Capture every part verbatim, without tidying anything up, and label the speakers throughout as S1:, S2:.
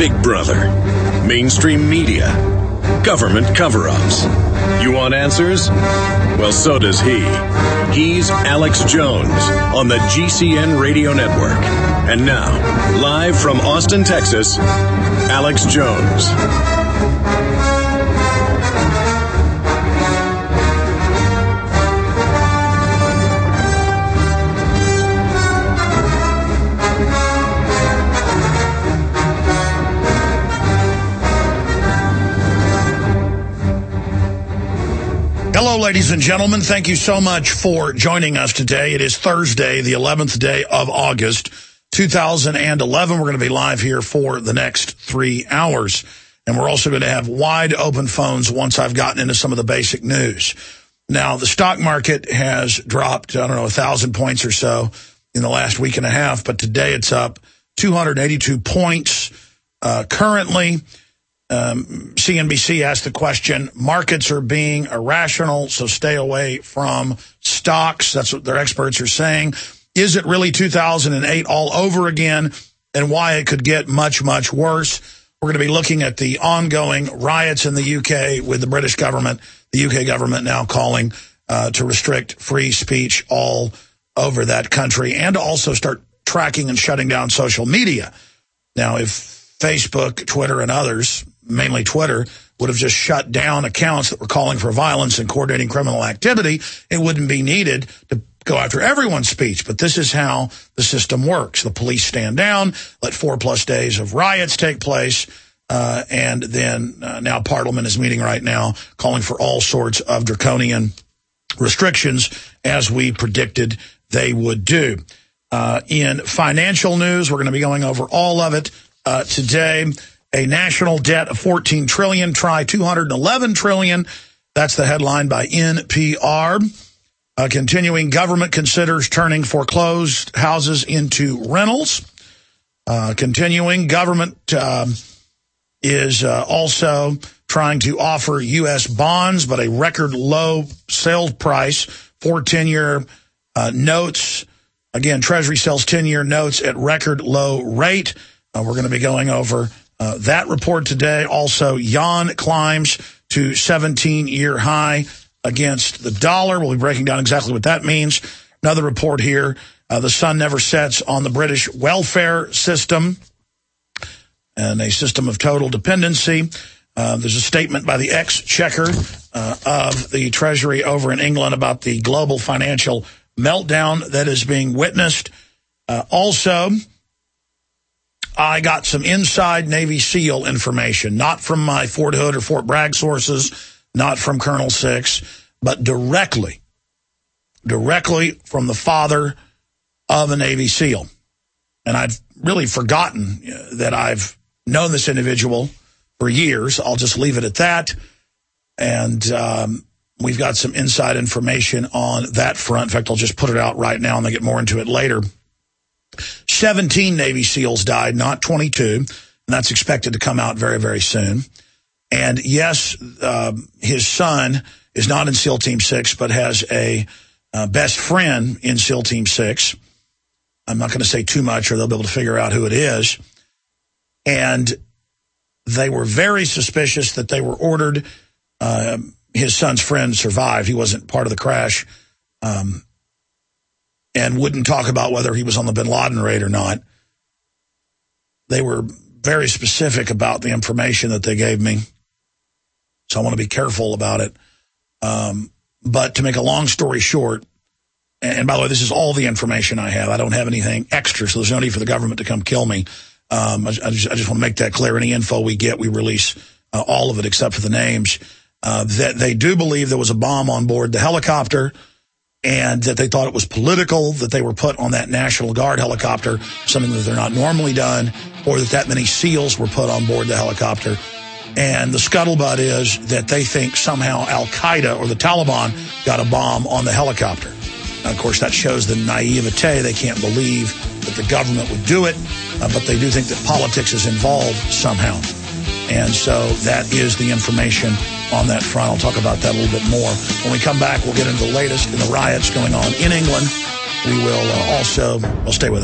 S1: Big Brother, mainstream media, government cover-ups. You want answers? Well, so does he. He's Alex Jones on the G C N Radio Network. And now, live from Austin, Texas, Alex Jones.
S2: Hello, ladies and gentlemen. Thank you so much for joining us today. It is Thursday, the eleventh day of August, two thousand eleven. We're going to be live here for the next three hours. And we're also going to have wide open phones once I've gotten into some of the basic news. Now, the stock market has dropped, I don't know, a thousand points or so in the last week and a half. But today it's up two hundred eighty-two points uh, currently. Um, C N B C asked the question, markets are being irrational, so stay away from stocks. That's what their experts are saying. Is it really two thousand eight all over again, and why it could get much, much worse? We're going to be looking at the ongoing riots in the U K with the British government, the U K government now calling uh, to restrict free speech all over that country, and to also start tracking and shutting down social media. Now, if Facebook, Twitter, and others, mainly Twitter, would have just shut down accounts that were calling for violence and coordinating criminal activity, it wouldn't be needed to go after everyone's speech. But this is how the system works. The police stand down, let four plus days of riots take place, uh, and then uh, now Parliament is meeting right now calling for all sorts of draconian restrictions, as we predicted they would do. Uh, in financial news, we're going to be going over all of it uh, today. A national debt of fourteen trillion dollars, try two hundred eleven trillion dollars. That's the headline by N P R. Uh, continuing, government considers turning foreclosed houses into rentals. Uh, continuing, government uh, is uh, also trying to offer U S bonds, but a record low sales price for ten-year uh, notes. Again, Treasury sells ten-year notes at record low rate. Uh, we're going to be going over Uh, that report today. Also, yuan climbs to seventeen-year high against the dollar. We'll be breaking down exactly what that means. Another report here, uh, the sun never sets on the British welfare system and a system of total dependency. Uh, there's a statement by the exchequer uh, of the Treasury over in England about the global financial meltdown that is being witnessed. Uh, also, I got some inside Navy SEAL information, not from my Fort Hood or Fort Bragg sources, not from Colonel Six, but directly, directly from the father of a Navy SEAL. And I've really forgotten that I've known this individual for years. I'll just leave it at that. And um, we've got some inside information on that front. In fact, I'll just put it out right now and I'll get more into it later. seventeen Navy SEALs died, not twenty-two, and that's expected to come out very, very soon. And yes, uh, his son is not in SEAL Team six, but has a uh, best friend in SEAL Team six. I'm not going to say too much or they'll be able to figure out who it is. And they were very suspicious that they were ordered. Uh, his son's friend survived. He wasn't part of the crash. Um and wouldn't talk about whether he was on the bin Laden raid or not. They were very specific about the information that they gave me, so I want to be careful about it. Um, but to make a long story short, and by the way, this is all the information I have. I don't have anything extra, so there's no need for the government to come kill me. Um, I, I, just, I just want to make that clear. Any info we get, we release uh, all of it except for the names. Uh, that they do believe there was a bomb on board the helicopter, and that they thought it was political, that they were put on that National Guard helicopter, something that they're not normally done, or that that many SEALs were put on board the helicopter. And the scuttlebutt is that they think somehow Al-Qaeda or the Taliban got a bomb on the helicopter. Now, of course, that shows the naivete. They can't believe that the government would do it, uh, but they do think that politics is involved somehow. And so that is the information on that front. I'll talk about that a little bit more. When we come back, we'll get into the latest in the riots going on in England. We will uh, also, well, stay with us.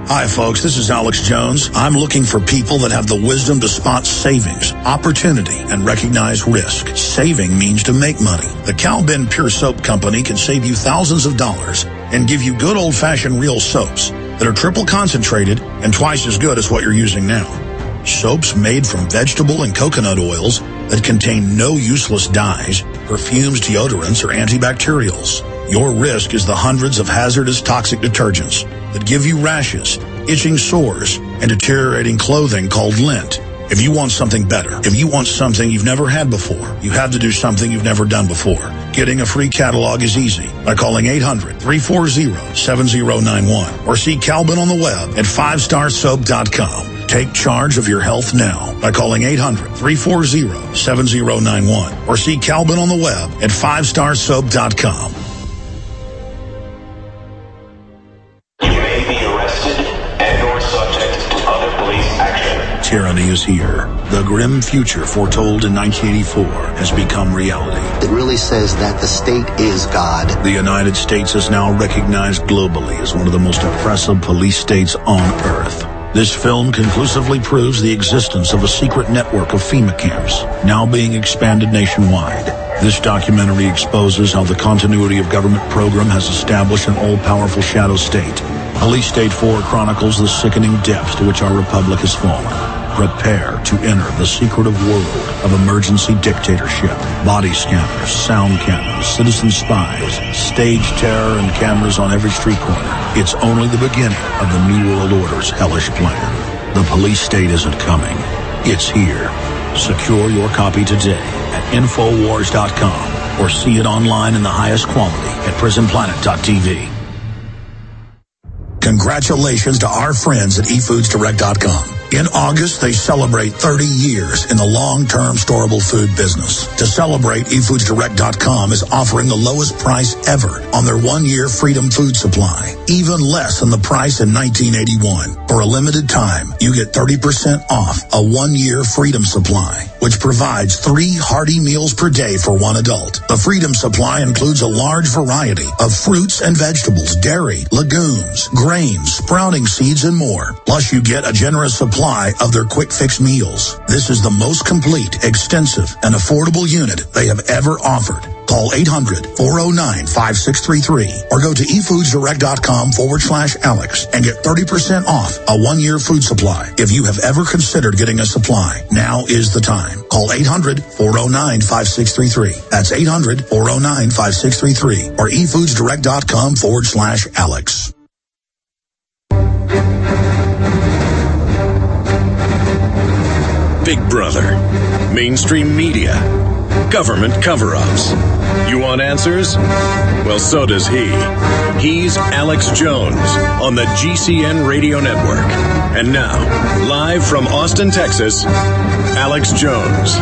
S2: Hi, folks. This is Alex Jones. I'm looking for people that have the wisdom to spot savings, opportunity, and recognize risk. Saving means to make money. The Cal Ben Pure Soap Company can save you thousands of dollars and give you good old-fashioned real soaps that are triple concentrated and twice as good as what you're using now. Soaps made from vegetable and coconut oils that contain no useless dyes, perfumes, deodorants, or antibacterials. Your risk is the hundreds of hazardous toxic detergents that give you rashes, itching sores, and deteriorating clothing called lint. If you want something better, if you want something you've never had before, you have to do something you've never done before. Getting a free catalog is easy by calling eight hundred, three four zero, seven zero nine one or see Calvin on the web at five star soap dot com. Take charge of your health now by calling eight hundred, three four zero, seven zero nine one or see Calvin on the web at five star soap dot com. Tyranny is here. The grim future foretold in nineteen eighty-four has become reality.
S3: It really says that the state is God.
S2: The United States is now recognized globally as one of the most oppressive police states on earth. This film conclusively proves the existence of a secret network of FEMA camps, now being expanded nationwide. This documentary exposes how the continuity of government program has established an all-powerful shadow state. Police State four chronicles the sickening depths to which our republic has fallen. Prepare to enter the secretive world of emergency dictatorship, body scanners, sound cameras, citizen spies, stage terror, and cameras on every street corner. It's only the beginning of the New World Order's hellish plan. The police state isn't coming. It's here. Secure your copy today at infowars dot com or see it online in the highest quality at prison planet dot t v. Congratulations to our friends at e foods direct dot com. In August, they celebrate thirty years in the long-term storable food business. To celebrate, e foods direct dot com is offering the lowest price ever on their one-year Freedom Food Supply, even less than the price in nineteen eighty-one. For a limited time, you get thirty percent off a one-year Freedom Supply, which provides three hearty meals per day for one adult. The Freedom Supply includes a large variety of fruits and vegetables, dairy, legumes, grains, sprouting seeds, and more. Plus, you get a generous supply of their quick fix meals. This is the most complete, extensive, and affordable unit they have ever offered. Call eight hundred, four oh nine, five six three three or go to e foods direct dot com forward slash Alex and get thirty percent off a one-year food supply. If you have ever considered getting a supply, now is the time. Call eight hundred, four oh nine, five six three three. That's eight hundred, four oh nine, five six three three or e foods direct dot com forward slash Alex.
S1: Big Brother, mainstream media, government cover-ups. You want answers? Well, so does he. He's Alex Jones on the G C N Radio Network. And now, live from Austin, Texas, Alex Jones.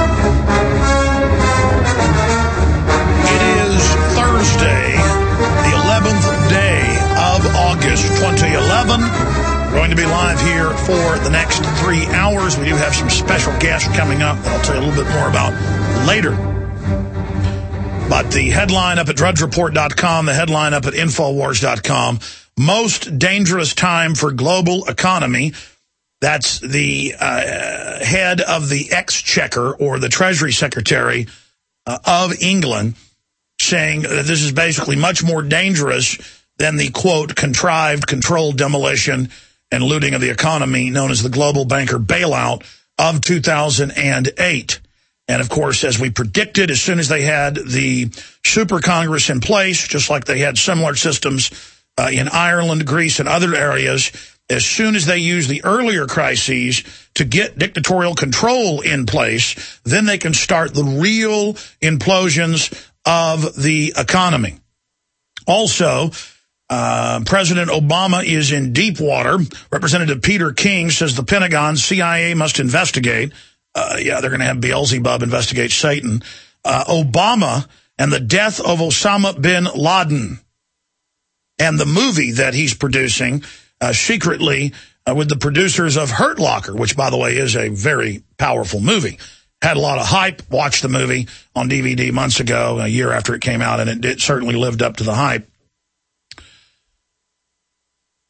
S2: It is Thursday, the eleventh day of August, twenty eleven. We're going to be live here for the next three hours. We do have some special guests coming up that I'll tell you a little bit more about later. But the headline up at drudge report dot com, the headline up at infowars dot com, most dangerous time for global economy. That's the uh, head of the Exchequer, or the Treasury Secretary uh, of England, saying that this is basically much more dangerous than the, quote, contrived, controlled demolition and looting of the economy known as the global banker bailout of two thousand eight. And, of course, as we predicted, as soon as they had the Super Congress in place, just like they had similar systems uh, in Ireland, Greece, and other areas, as soon as they used the earlier crises to get dictatorial control in place, then they can start the real implosions of the economy. Also, Uh, President Obama is in deep water. Representative Peter King says the Pentagon, C I A must investigate. Uh, yeah, they're going to have Beelzebub investigate Satan. Uh, Obama and the death of Osama bin Laden. And the movie that he's producing uh, secretly uh, with the producers of Hurt Locker, which, by the way, is a very powerful movie. Had a lot of hype. Watched the movie on D V D months ago, a year after it came out, and it, it certainly lived up to the hype.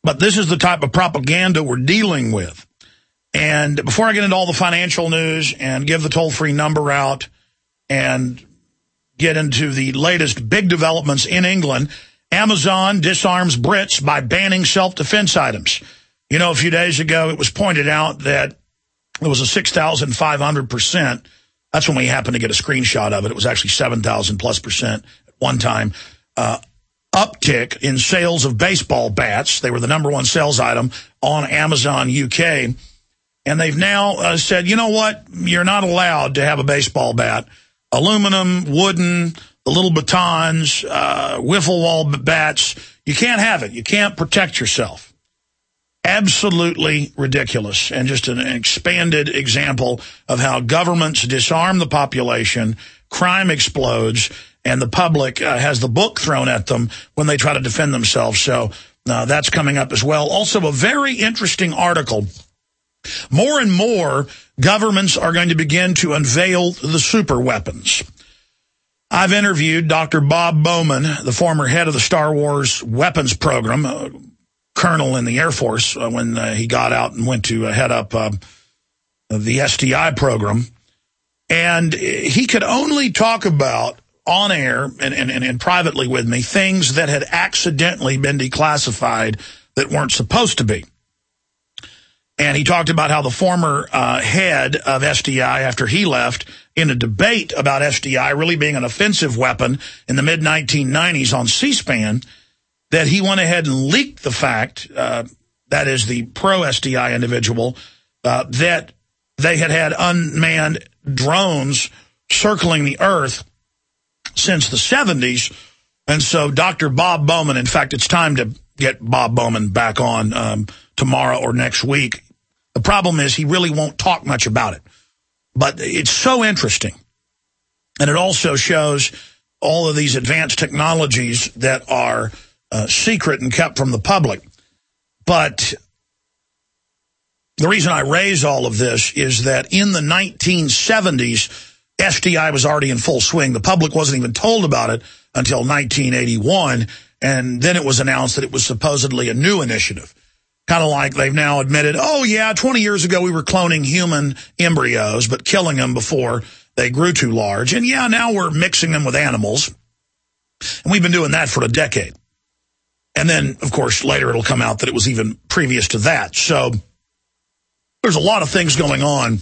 S2: But this is the type of propaganda we're dealing with. And before I get into all the financial news and give the toll-free number out and get into the latest big developments in England, Amazon disarms Brits by banning self-defense items. You know, a few days ago, it was pointed out that there was a six thousand five hundred percent. That's when we happened to get a screenshot of it. It was actually seven thousand plus percent at one time. Uh, uptick in sales of baseball bats. They were the number one sales item on Amazon U K. And they've now uh, said, you know what? You're not allowed to have a baseball bat. Aluminum, wooden, the little batons, uh, wiffle wall bats. You can't have it. You can't protect yourself. Absolutely ridiculous, and just an expanded example of how governments disarm the population, crime explodes, and the public uh, has the book thrown at them when they try to defend themselves. So uh, that's coming up as well. Also, a very interesting article. More and more governments are going to begin to unveil the super weapons. I've interviewed Doctor Bob Bowman, the former head of the Star Wars weapons program, uh, colonel in the Air Force, uh, when uh, he got out and went to uh, head up uh, the S D I program. And he could only talk about on air and, and, and privately with me things that had accidentally been declassified that weren't supposed to be. And he talked about how the former uh, head of S D I, after he left, in a debate about S D I really being an offensive weapon in the mid nineteen nineties on C-SPAN, that he went ahead and leaked the fact, uh, that is the pro-S D I individual, uh, that they had had unmanned drones circling the Earth since the seventies. And so Doctor Bob Bowman, in fact, it's time to get Bob Bowman back on um, tomorrow or next week. The problem is he really won't talk much about it. But it's so interesting. And it also shows all of these advanced technologies that are uh, secret and kept from the public. But the reason I raise all of this is that in the nineteen seventies, S D I was already in full swing. The public wasn't even told about it until nineteen eighty-one, and then it was announced that it was supposedly a new initiative. Kind of like they've now admitted, oh, yeah, twenty years ago we were cloning human embryos, but killing them before they grew too large. And, yeah, now we're mixing them with animals. And we've been doing that for a decade. And then, of course, later it'll come out that it was even previous to that. So there's a lot of things going on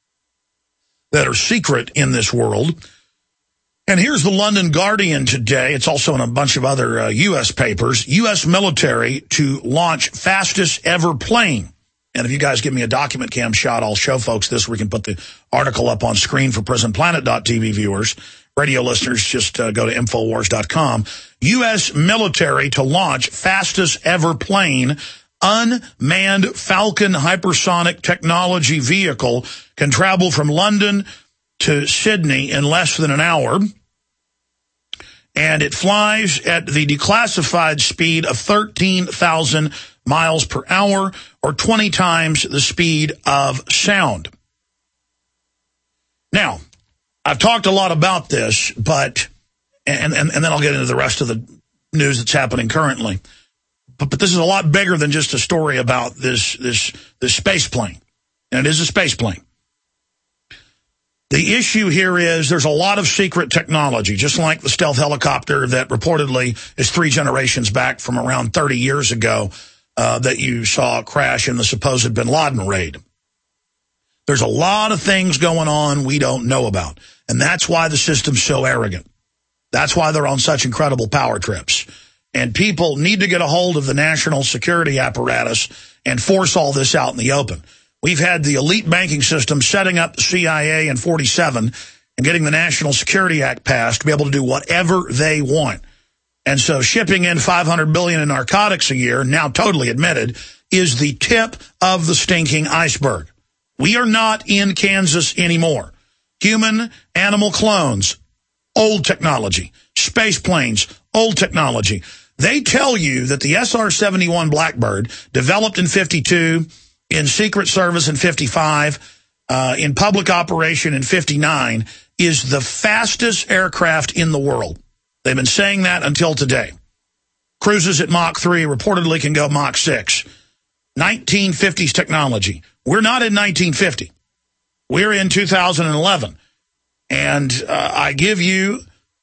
S2: that are secret in this world. And here's the London Guardian today. It's also in a bunch of other uh, U S papers. U S military to launch fastest ever plane. And if you guys give me a document cam shot, I'll show folks this. We can put the article up on screen for prison planet dot T V viewers. Radio listeners, just uh, go to infowars dot com. U S military to launch fastest ever plane. Unmanned Falcon hypersonic technology vehicle can travel from London to Sydney in less than an hour. And it flies at the declassified speed of thirteen thousand miles per hour, or twenty times the speed of sound. Now, I've talked a lot about this, but, and, and, and then I'll get into the rest of the news that's happening currently. But, but this is a lot bigger than just a story about this, this, this space plane. And it is a space plane. The issue here is there's a lot of secret technology, just like the stealth helicopter that reportedly is three generations back from around thirty years ago uh, that you saw crash in the supposed bin Laden raid. There's a lot of things going on we don't know about, and that's why the system's so arrogant. That's why they're on such incredible power trips. And people need to get a hold of the national security apparatus and force all this out in the open. We've had the elite banking system setting up the C I A in forty-seven and getting the National Security Act passed to be able to do whatever they want. And so shipping in five hundred billion dollars in narcotics a year, now totally admitted, is the tip of the stinking iceberg. We are not in Kansas anymore. Human animal clones, old technology. Space planes, old technology. They tell you that the S R seventy-one Blackbird, developed in fifty-two, in Secret Service in fifty-five, uh, in public operation in fifty-nine, is the fastest aircraft in the world. They've been saying that until today. Cruises at Mach three, reportedly can go Mach six. nineteen fifties technology. We're not in nineteen fifty. We're in two thousand eleven. And uh, I give you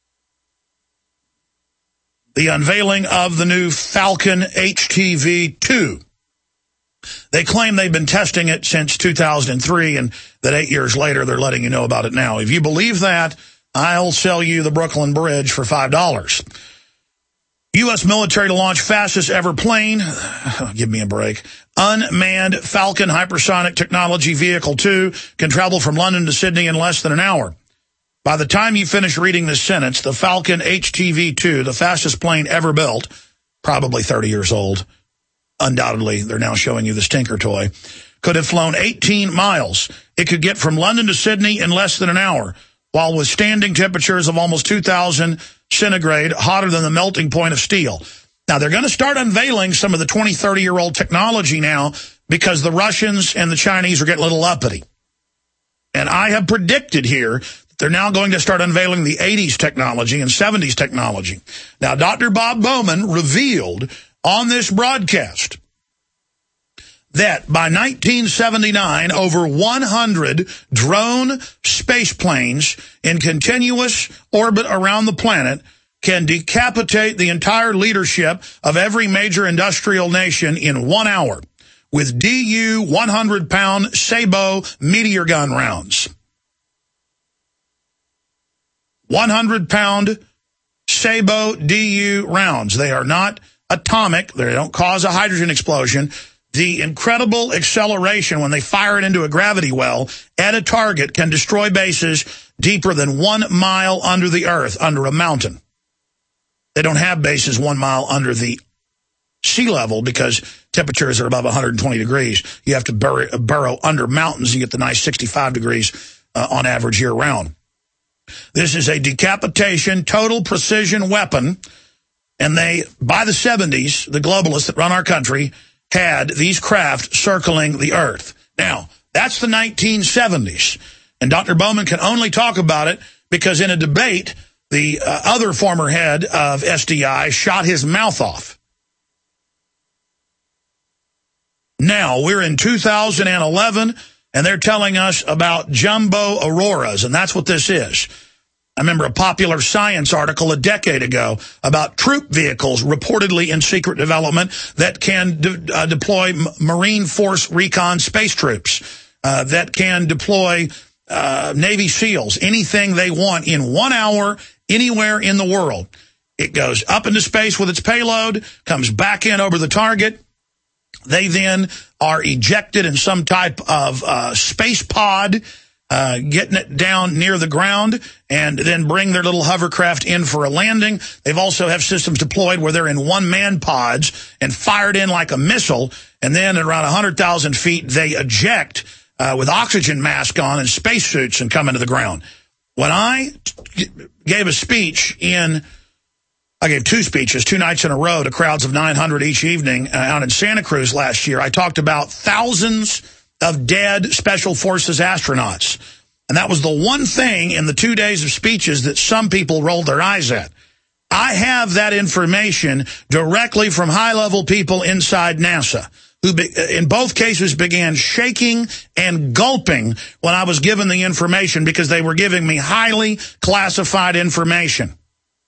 S2: the unveiling of the new Falcon H T V two. They claim they've been testing it since two thousand three, and that eight years later they're letting you know about it now. If you believe that, I'll sell you the Brooklyn Bridge for five dollars. U S military to launch fastest ever plane. Give me a break. Unmanned Falcon hypersonic technology vehicle two can travel from London to Sydney in less than an hour. By the time you finish reading this sentence, the Falcon H T V two, the fastest plane ever built, probably thirty years old, undoubtedly, they're now showing you the stinker toy, could have flown eighteen miles. It could get from London to Sydney in less than an hour, while withstanding temperatures of almost two thousand centigrade, hotter than the melting point of steel. Now, they're going to start unveiling some of the twenty, thirty-year-old technology now because the Russians and the Chinese are getting a little uppity. And I have predicted here that they're now going to start unveiling the eighties technology and seventies technology. Now, Doctor Bob Bowman revealed on this broadcast that by nineteen seventy-nine, over one hundred drone space planes in continuous orbit around the planet can decapitate the entire leadership of every major industrial nation in one hour with D U one hundred pound Sabo meteor gun rounds. one hundred pound Sabo D U rounds. They are not atomic. They don't cause a hydrogen explosion. The incredible acceleration when they fire it into a gravity well at a target can destroy bases deeper than one mile under the earth, under a mountain. They don't have bases one mile under the sea level because temperatures are above one hundred twenty degrees. You have to burrow, burrow under mountains and get the nice sixty-five degrees uh, on average year round. This is a decapitation, total precision weapon. And they, by the seventies, the globalists that run our country had these craft circling the earth. Now, that's the nineteen seventies. And Doctor Bowman can only talk about it because in a debate, the uh, other former head of S D I shot his mouth off. Now, we're in two thousand eleven, and they're telling us about jumbo auroras, and that's what this is. I remember a popular Science article a decade ago about troop vehicles reportedly in secret development that can de uh, deploy Marine Force Recon space troops, uh, that can deploy uh, Navy SEALs, anything they want in one hour, anywhere in the world. It goes up into space with its payload, comes back in over the target. They then are ejected in some type of uh, space pod, Uh, getting it down near the ground, and then bring their little hovercraft in for a landing. They've also have systems deployed where they're in one-man pods and fired in like a missile, and then at around one hundred thousand feet, they eject uh, with oxygen mask on and spacesuits and come into the ground. When I gave a speech in, I gave two speeches, two nights in a row to crowds of nine hundred each evening uh, out in Santa Cruz last year, I talked about thousands of dead Special Forces astronauts. And that was the one thing in the two days of speeches that some people rolled their eyes at. I have that information directly from high-level people inside NASA, who be, in both cases began shaking and gulping when I was given the information because they were giving me highly classified information.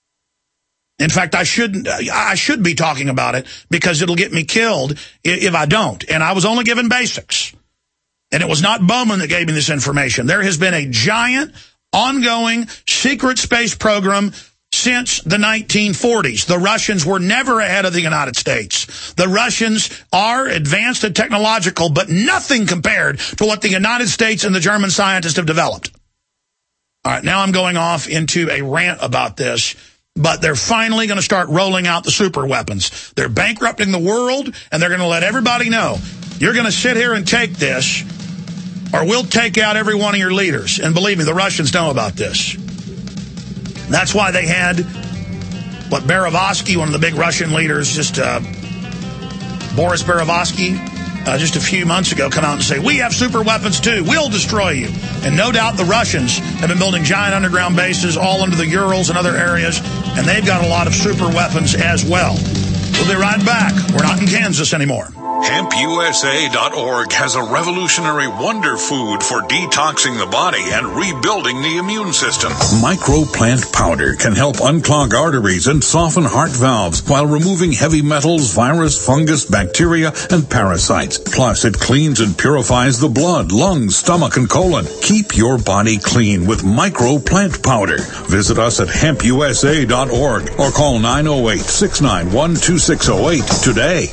S2: In fact, I shouldn't, I should be talking about it because it'll get me killed if I don't. And I was only given basics. And it was not Bowman that gave me this information. There has been a giant, ongoing, secret space program since the nineteen forties. The Russians were never ahead of the United States. The Russians are advanced and technological, but nothing compared to what the United States and the German scientists have developed. All right, now I'm going off into a rant about this, but they're finally going to start rolling out the super weapons. They're bankrupting the world, and they're going to let everybody know, you're going to sit here and take this, or we'll take out every one of your leaders. And believe me, the Russians know about this. That's why they had, what, Berezovsky, one of the big Russian leaders, just uh, Boris Berezovsky, uh, just a few months ago, come out and say, we have super weapons too, we'll destroy you. And no doubt the Russians have been building giant underground bases all under the Urals and other areas, and they've got a lot of super weapons as well. We'll be right back. We're not in Kansas anymore.
S4: hemp U S A dot org has a revolutionary wonder food for detoxing the body and rebuilding the immune system. Microplant powder can help unclog arteries and soften heart valves while removing heavy metals, virus, fungus, bacteria, and parasites. Plus, it cleans and purifies the blood, lungs, stomach, and colon. Keep your body clean with Microplant powder. Visit us at hemp U S A dot org or call nine oh eight, six nine one, two six oh eight today.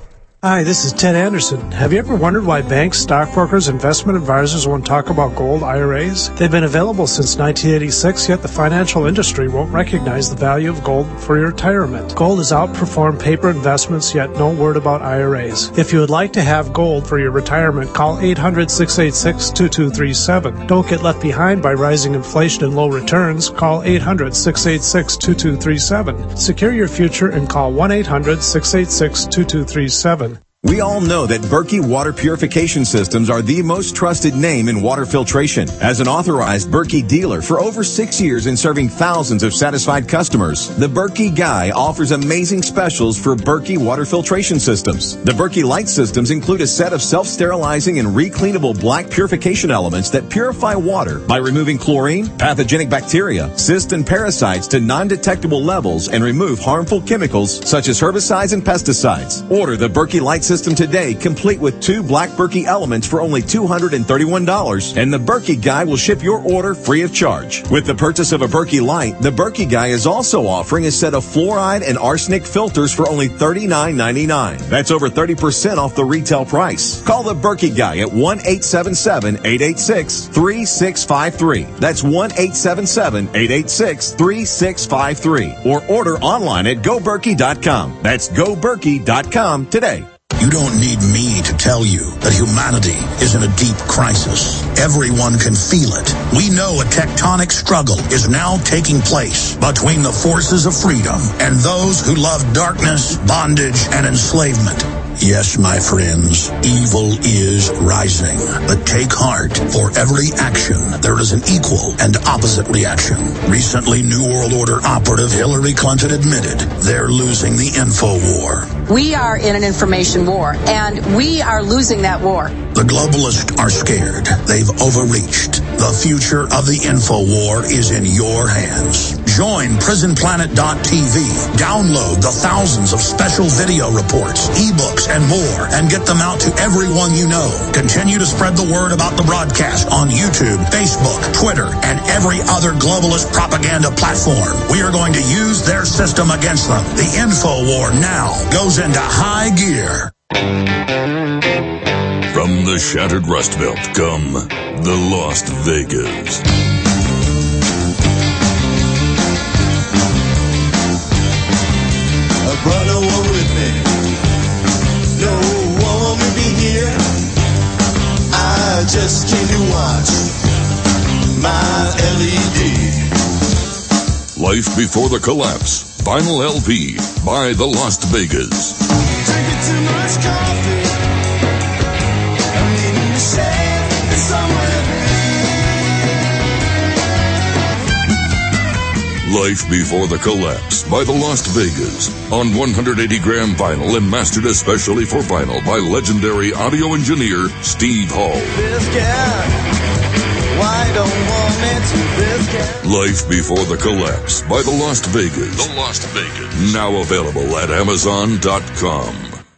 S5: Hi, this is Ted Anderson. Have you ever wondered why banks, stockbrokers, investment advisors won't talk about gold I R As? They've been available since nineteen eighty-six, yet the financial industry won't recognize the value of gold for your retirement. Gold has outperformed paper investments, yet no word about I R As. If you would like to have gold for your retirement, call eight hundred, six eight six, two two three seven. Don't get left behind by rising inflation and low returns. Call eight hundred, six eight six, two two three seven. Secure your future and call one eight hundred, six eight six, two two three seven.
S6: We all know that Berkey Water Purification Systems are the most trusted name in water filtration. As an authorized Berkey dealer for over six years and serving thousands of satisfied customers, the Berkey Guy offers amazing specials for Berkey Water Filtration Systems. The Berkey Light Systems include a set of self-sterilizing and recleanable black purification elements that purify water by removing chlorine, pathogenic bacteria, cysts, and parasites to non-detectable levels and remove harmful chemicals such as herbicides and pesticides. Order the Berkey Light System today, complete with two black Berkey elements for only two hundred thirty-one dollars, and the Berkey Guy will ship your order free of charge. With the purchase of a Berkey Light, the Berkey Guy is also offering a set of fluoride and arsenic filters for only thirty-nine ninety-nine. That's over thirty percent off the retail price. Call the Berkey Guy at one eight seven seven, eight eight six, three six five three. That's one eight seven seven, eight eight six, three six five three. Or order online at go berkey dot com. That's go berkey dot com today.
S2: You don't need me to tell you that humanity is in a deep crisis. Everyone can feel it. We know a tectonic struggle is now taking place between the forces of freedom and those who love darkness, bondage, and enslavement. Yes, my friends, evil is rising. But take heart. For every action, there is an equal and opposite reaction. Recently, New World Order operative Hillary Clinton admitted they're losing the info war.
S7: We are in an information war, and we are losing that war.
S2: The globalists are scared. They've overreached. The future of the info war is in your hands. Join prison planet dot t v. Download the thousands of special video reports, ebooks, and more, and get them out to everyone you know. Continue to spread the word about the broadcast on YouTube, Facebook, Twitter, and every other globalist propaganda platform. We are going to use their system against them. The info war now goes into high gear.
S4: From the shattered Rust Belt come the Las Vegas.
S8: I brought no one with me. No one will be here. I just came to watch my L E D.
S4: Life Before the Collapse. Vinyl L P by the Las Vegas.
S8: Drinking too much coffee. I'm needing to shave somewhere.
S4: Life Before the Collapse by the Las Vegas on one hundred eighty gram vinyl and mastered especially for vinyl by legendary audio engineer Steve Hall.
S8: This guy, why don't want it? This guy.
S4: Life Before the Collapse by the Las Vegas. The Las Vegas. Now available at amazon dot com.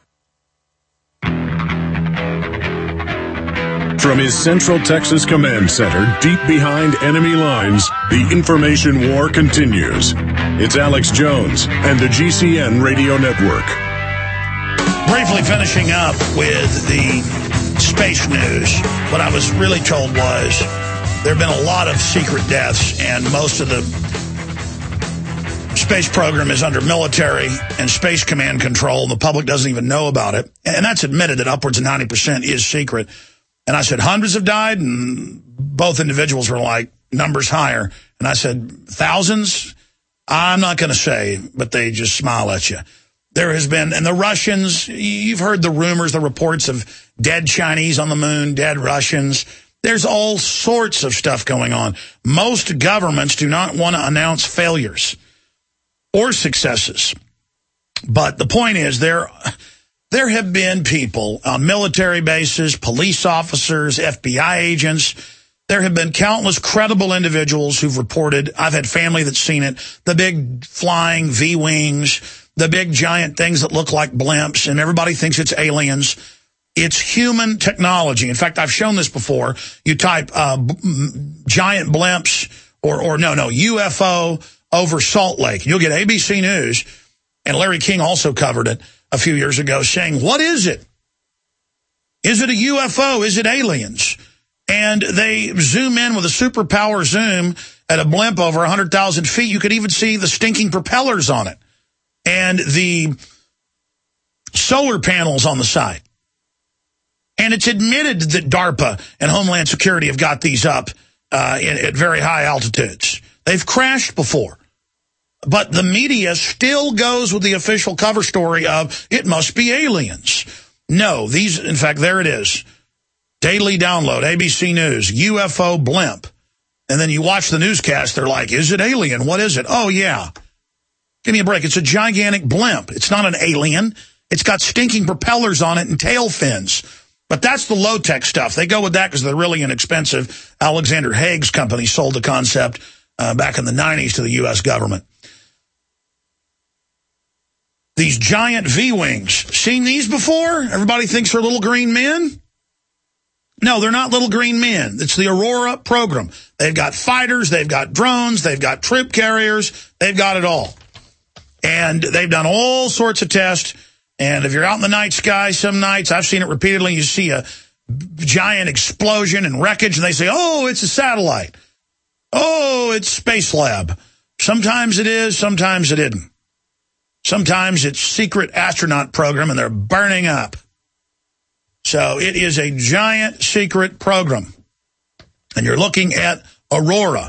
S1: From his Central Texas Command Center, deep behind enemy lines, the information war continues. It's Alex Jones and the G C N Radio Network.
S2: Briefly finishing up with the space news, what I was really told was there have been a lot of secret deaths, and most of the space program is under military and space command control, and the public doesn't even know about it. And that's admitted that upwards of ninety percent is secret. And I said, hundreds have died? And both individuals were like, numbers higher. And I said, thousands? I'm not going to say, but they just smile at you. There has been, and the Russians, you've heard the rumors, the reports of dead Chinese on the moon, dead Russians. There's all sorts of stuff going on. Most governments do not want to announce failures or successes. But the point is, there, there have been people on military bases, police officers, F B I agents. There have been countless credible individuals who've reported. I've had family that's seen it. The big flying V-wings, the big giant things that look like blimps, and everybody thinks it's aliens. It's human technology. In fact, I've shown this before. You type uh, b giant blimps or, or no, no, U F O over Salt Lake. You'll get A B C News, and Larry King also covered it a few years ago, saying, what is it? Is it a U F O? Is it aliens? And they zoom in with a superpower zoom at a blimp over one hundred thousand feet. You could even see the stinking propellers on it and the solar panels on the side. And it's admitted that DARPA and Homeland Security have got these up uh, in, at very high altitudes. They've crashed before. But the media still goes with the official cover story of, it must be aliens. No, these, in fact, there it is. Daily download, A B C News, U F O blimp. And then you watch the newscast, they're like, is it alien? What is it? Oh, yeah. Give me a break. It's a gigantic blimp. It's not an alien. It's got stinking propellers on it and tail fins. But that's the low-tech stuff. They go with that because they're really inexpensive. Alexander Haig's company sold the concept uh, back in the nineties to the U S government. These giant V-wings. Seen these before? Everybody thinks they're little green men? No, they're not little green men. It's the Aurora program. They've got fighters, they've got drones, they've got troop carriers, they've got it all. And they've done all sorts of tests. And if you're out in the night sky some nights, I've seen it repeatedly, you see a giant explosion and wreckage, and they say, oh, it's a satellite. Oh, it's Space Lab. Sometimes it is, sometimes it isn't. Sometimes it's secret astronaut program, and they're burning up. So it is a giant secret program. And you're looking at Aurora.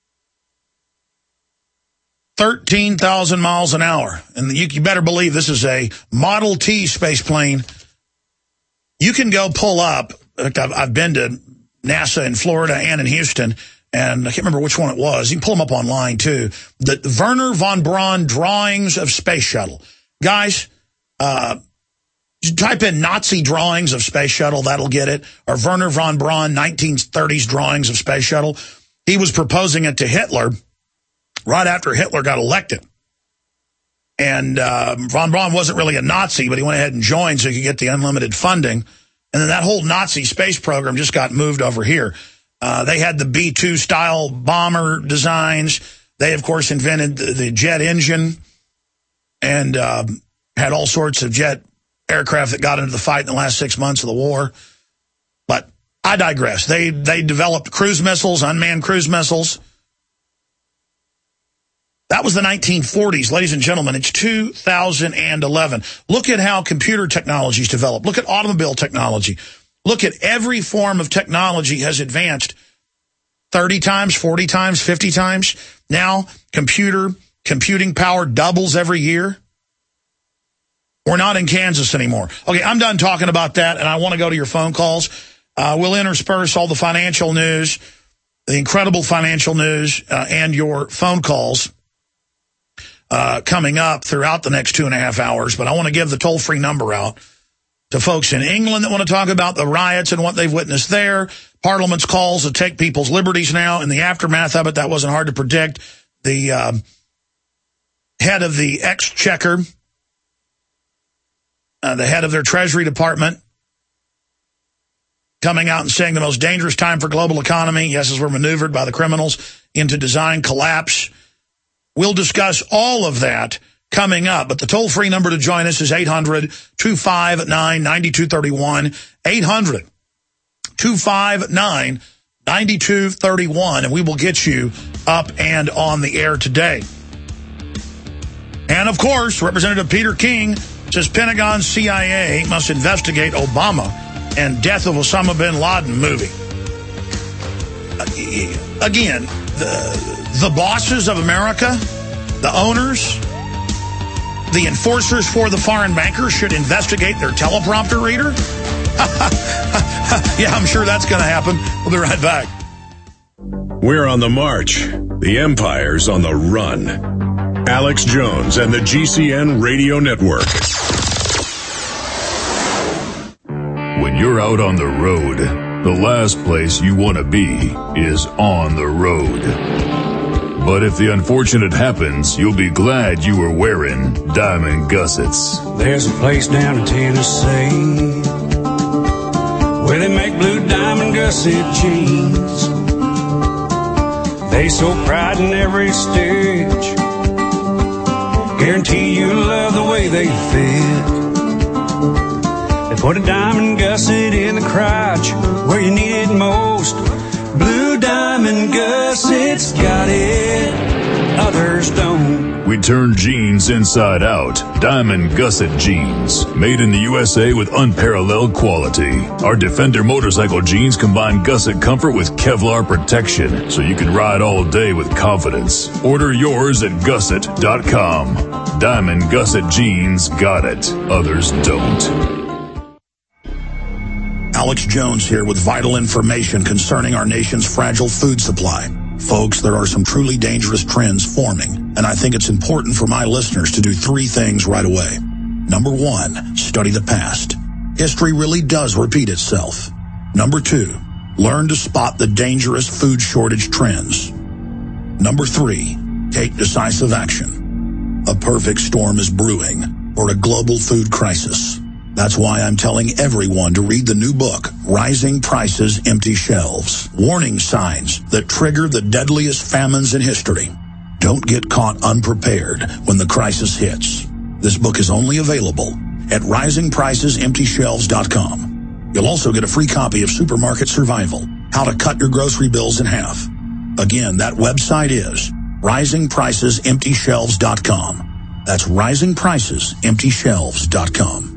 S2: thirteen thousand miles an hour. And you, you better believe this is a Model T space plane. You can go pull up. I've, I've been to NASA in Florida and in Houston, and I can't remember which one it was. You can pull them up online, too. The Wernher von Braun drawings of space shuttle. Guys, uh, type in Nazi drawings of space shuttle. That'll get it. Or Wernher von Braun nineteen thirties drawings of space shuttle. He was proposing it to Hitler right after Hitler got elected. And uh, von Braun wasn't really a Nazi, but he went ahead and joined so he could get the unlimited funding. And then that whole Nazi space program just got moved over here. Uh, they had the B two style bomber designs. They, of course, invented the, the jet engine and uh, had all sorts of jet aircraft that got into the fight in the last six months of the war. But I digress. They, they developed cruise missiles, unmanned cruise missiles. That was the nineteen forties, ladies and gentlemen. It's two thousand eleven. Look at how computer technology's developed. Look at automobile technology. Look at every form of technology has advanced thirty times, forty times, fifty times. Now, computer, computing power doubles every year. We're not in Kansas anymore. Okay, I'm done talking about that, and I want to go to your phone calls. Uh, we'll intersperse all the financial news, the incredible financial news, uh, and your phone calls uh, coming up throughout the next two and a half hours. But I want to give the toll-free number out to folks in England that want to talk about the riots and what they've witnessed there. Parliament's calls to take people's liberties now. In the aftermath of it, that wasn't hard to predict. The uh, head of the Exchequer, uh, the head of their Treasury Department, coming out and saying the most dangerous time for global economy, yes, as we're maneuvered by the criminals into design collapse. We'll discuss all of that coming up. But the toll-free number to join us is eight hundred, two five nine, nine two three one, eight hundred, two five nine, nine two three one, and we will get you up and on the air today. And, of course, Representative Peter King says Pentagon C I A must investigate Obama and death of Osama bin Laden movie. Again, the, the bosses of America, the owners, the enforcers for the foreign bankers should investigate their teleprompter reader? Yeah, I'm sure that's going to happen. We'll be right back.
S1: We're on the march. The empire's on the run. Alex Jones and the G C N Radio Network.
S9: When you're out on the road, the last place you want to be is on the road. But if the unfortunate happens, you'll be glad you were wearing diamond gussets.
S10: There's a place down in Tennessee where they make blue diamond gusset jeans. They so pride in every stitch, guarantee you love the way they fit. They put a diamond gusset in the crotch where you need it most. Blue diamond gussets got it, others don't.
S9: We turn jeans inside out. Diamond gusset jeans, made in the U S A with unparalleled quality. Our Defender motorcycle jeans combine gusset comfort with Kevlar protection, so you can ride all day with confidence. Order yours at gusset dot com. Diamond gusset jeans got it, others don't.
S2: Alex Jones here with vital information concerning our nation's fragile food supply. Folks, there are some truly dangerous trends forming, and I think it's important for my listeners to do three things right away. Number one, study the past. History really does repeat itself. Number two, learn to spot the dangerous food shortage trends. Number three, take decisive action. A perfect storm is brewing for a global food crisis. That's why I'm telling everyone to read the new book, Rising Prices, Empty Shelves. Warning signs that trigger the deadliest famines in history. Don't get caught unprepared when the crisis hits. This book is only available at rising prices empty shelves dot com. You'll also get a free copy of Supermarket Survival, How to Cut Your Grocery Bills in Half. Again, that website is rising prices empty shelves dot com. That's rising prices empty shelves dot com.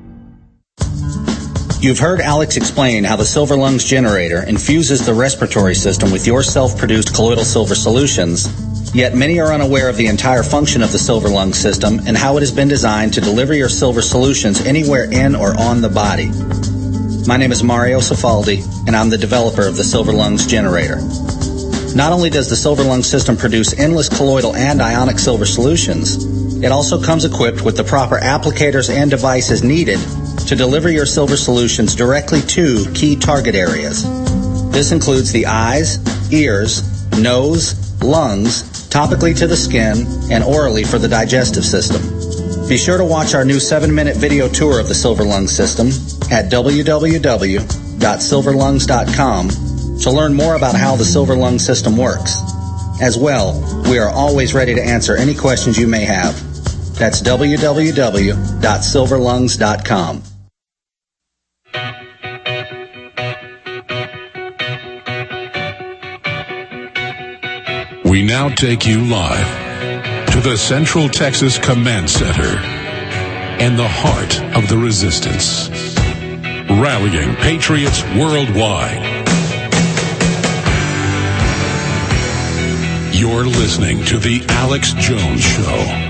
S11: You've heard Alex explain how the Silver Lungs generator infuses the respiratory system with your self-produced colloidal silver solutions, yet many are unaware of the entire function of the Silver Lungs system and how it has been designed to deliver your silver solutions anywhere in or on the body. My name is Mario Cifaldi, and I'm the developer of the Silver Lungs generator. Not only does the Silver Lungs system produce endless colloidal and ionic silver solutions, it also comes equipped with the proper applicators and devices needed to deliver your silver solutions directly to key target areas. This includes the eyes, ears, nose, lungs, topically to the skin, and orally for the digestive system. Be sure to watch our new seven-minute video tour of the Silver Lungs system at w w w dot silver lungs dot com to learn more about how the Silver Lungs system works. As well, we are always ready to answer any questions you may have. That's w w w dot silver lungs dot com.
S4: We now take you live to the Central Texas Command Center and the heart of the resistance, rallying patriots worldwide. You're listening to The Alex Jones Show.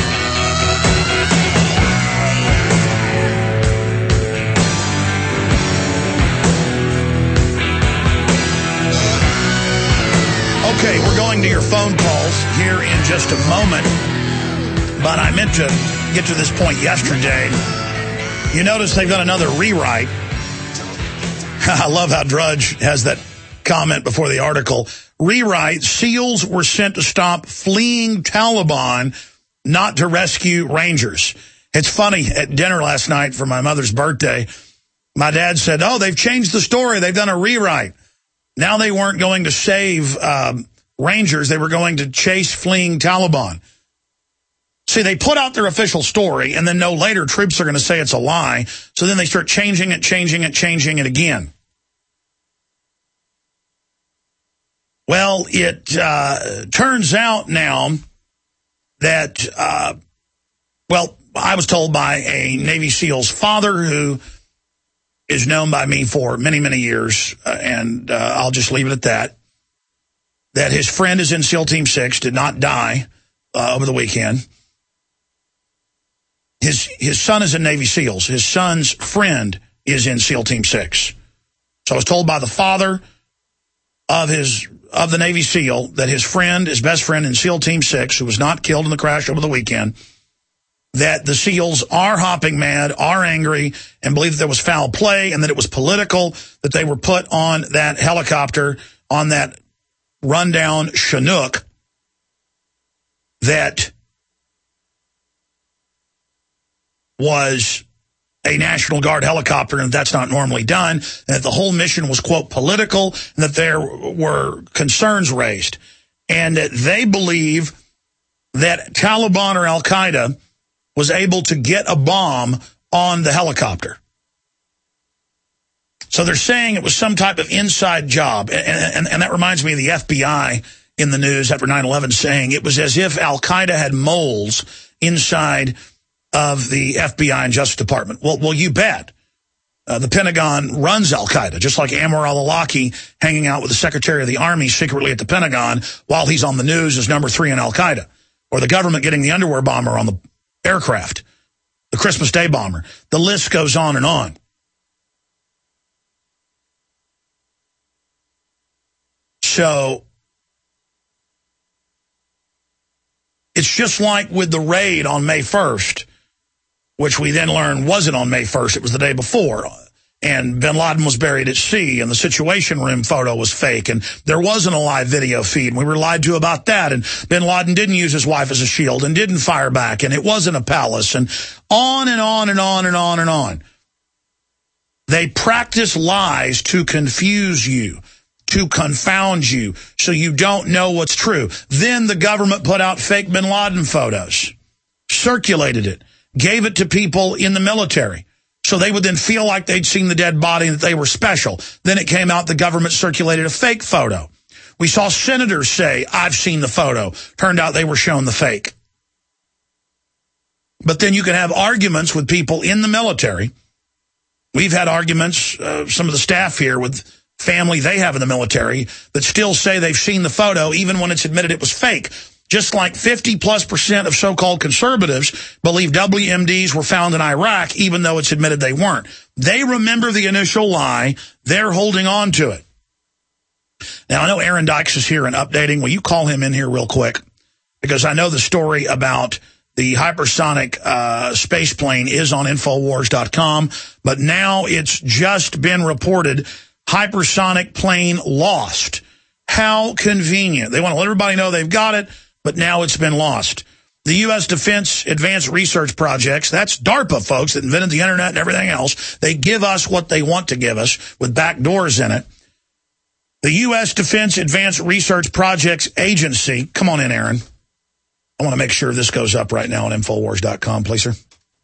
S2: Okay, we're going to your phone calls here in just a moment, but I meant to get to this point yesterday. You notice they've done another rewrite. I love how Drudge has that comment before the article. Rewrite, SEALs were sent to stop fleeing Taliban, not to rescue Rangers. It's funny, at dinner last night for my mother's birthday, my dad said, oh, they've changed the story. They've done a rewrite. Now they weren't going to save um, Rangers. They were going to chase fleeing Taliban. See, they put out their official story, and then no later troops are going to say it's a lie. So then they start changing it, changing it, changing it again. Well, it uh, turns out now that, uh, well, I was told by a Navy SEAL's father who is known by me for many, many years, uh, and uh, I'll just leave it at that, that his friend is in SEAL Team six, did not die uh, over the weekend. His his son is in Navy SEALs. His son's friend is in SEAL Team six. So I was told by the father of his of the Navy SEAL that his friend, his best friend in SEAL Team six, who was not killed in the crash over the weekend, that the SEALs are hopping mad, are angry, and believe that there was foul play and that it was political, that they were put on that helicopter, on that rundown Chinook, that was a National Guard helicopter, and that's not normally done, and that the whole mission was, quote, political, and that there were concerns raised, and that they believe that Taliban or Al-Qaeda was able to get a bomb on the helicopter. So they're saying it was some type of inside job, and, and, and that reminds me of the F B I in the news after nine eleven saying it was as if Al-Qaeda had moles inside of the F B I and Justice Department. Well, well, you bet. Uh, the Pentagon runs Al-Qaeda, just like Anwar al-Awlaki hanging out with the Secretary of the Army secretly at the Pentagon while he's on the news as number three in Al-Qaeda. Or the government getting the underwear bomber on the aircraft, the Christmas Day bomber. The list goes on and on. So it's just like with the raid on May first, which we then learned wasn't on May first, it was the day before. And bin Laden was buried at sea, and the Situation Room photo was fake, and there wasn't a live video feed, and we were lied to about that, and bin Laden didn't use his wife as a shield and didn't fire back, and it wasn't a palace, and on and on and on and on and on. They practice lies to confuse you, to confound you, so you don't know what's true. Then the government put out fake bin Laden photos, circulated it, gave it to people in the military, so they would then feel like they'd seen the dead body and that they were special. Then it came out the government circulated a fake photo. We saw senators say, I've seen the photo. Turned out they were shown the fake. But then you can have arguments with people in the military. We've had arguments, uh, some of the staff here, with family they have in the military that still say they've seen the photo even when it's admitted it was fake. Just like fifty plus percent of so-called conservatives believe W M Ds were found in Iraq, even though it's admitted they weren't. They remember the initial lie. They're holding on to it. Now, I know Aaron Dykes is here and updating. Will you call him in here real quick? Because I know the story about the hypersonic uh, space plane is on Infowars dot com, but now it's just been reported hypersonic plane lost. How convenient. They want to let everybody know they've got it, but now it's been lost. The U S Defense Advanced Research Projects, that's DARPA, folks, that invented the internet and everything else. They give us what they want to give us with back doors in it. The U S Defense Advanced Research Projects Agency, come on in, Aaron. I want to make sure this goes up right now on Infowars dot com, please, sir.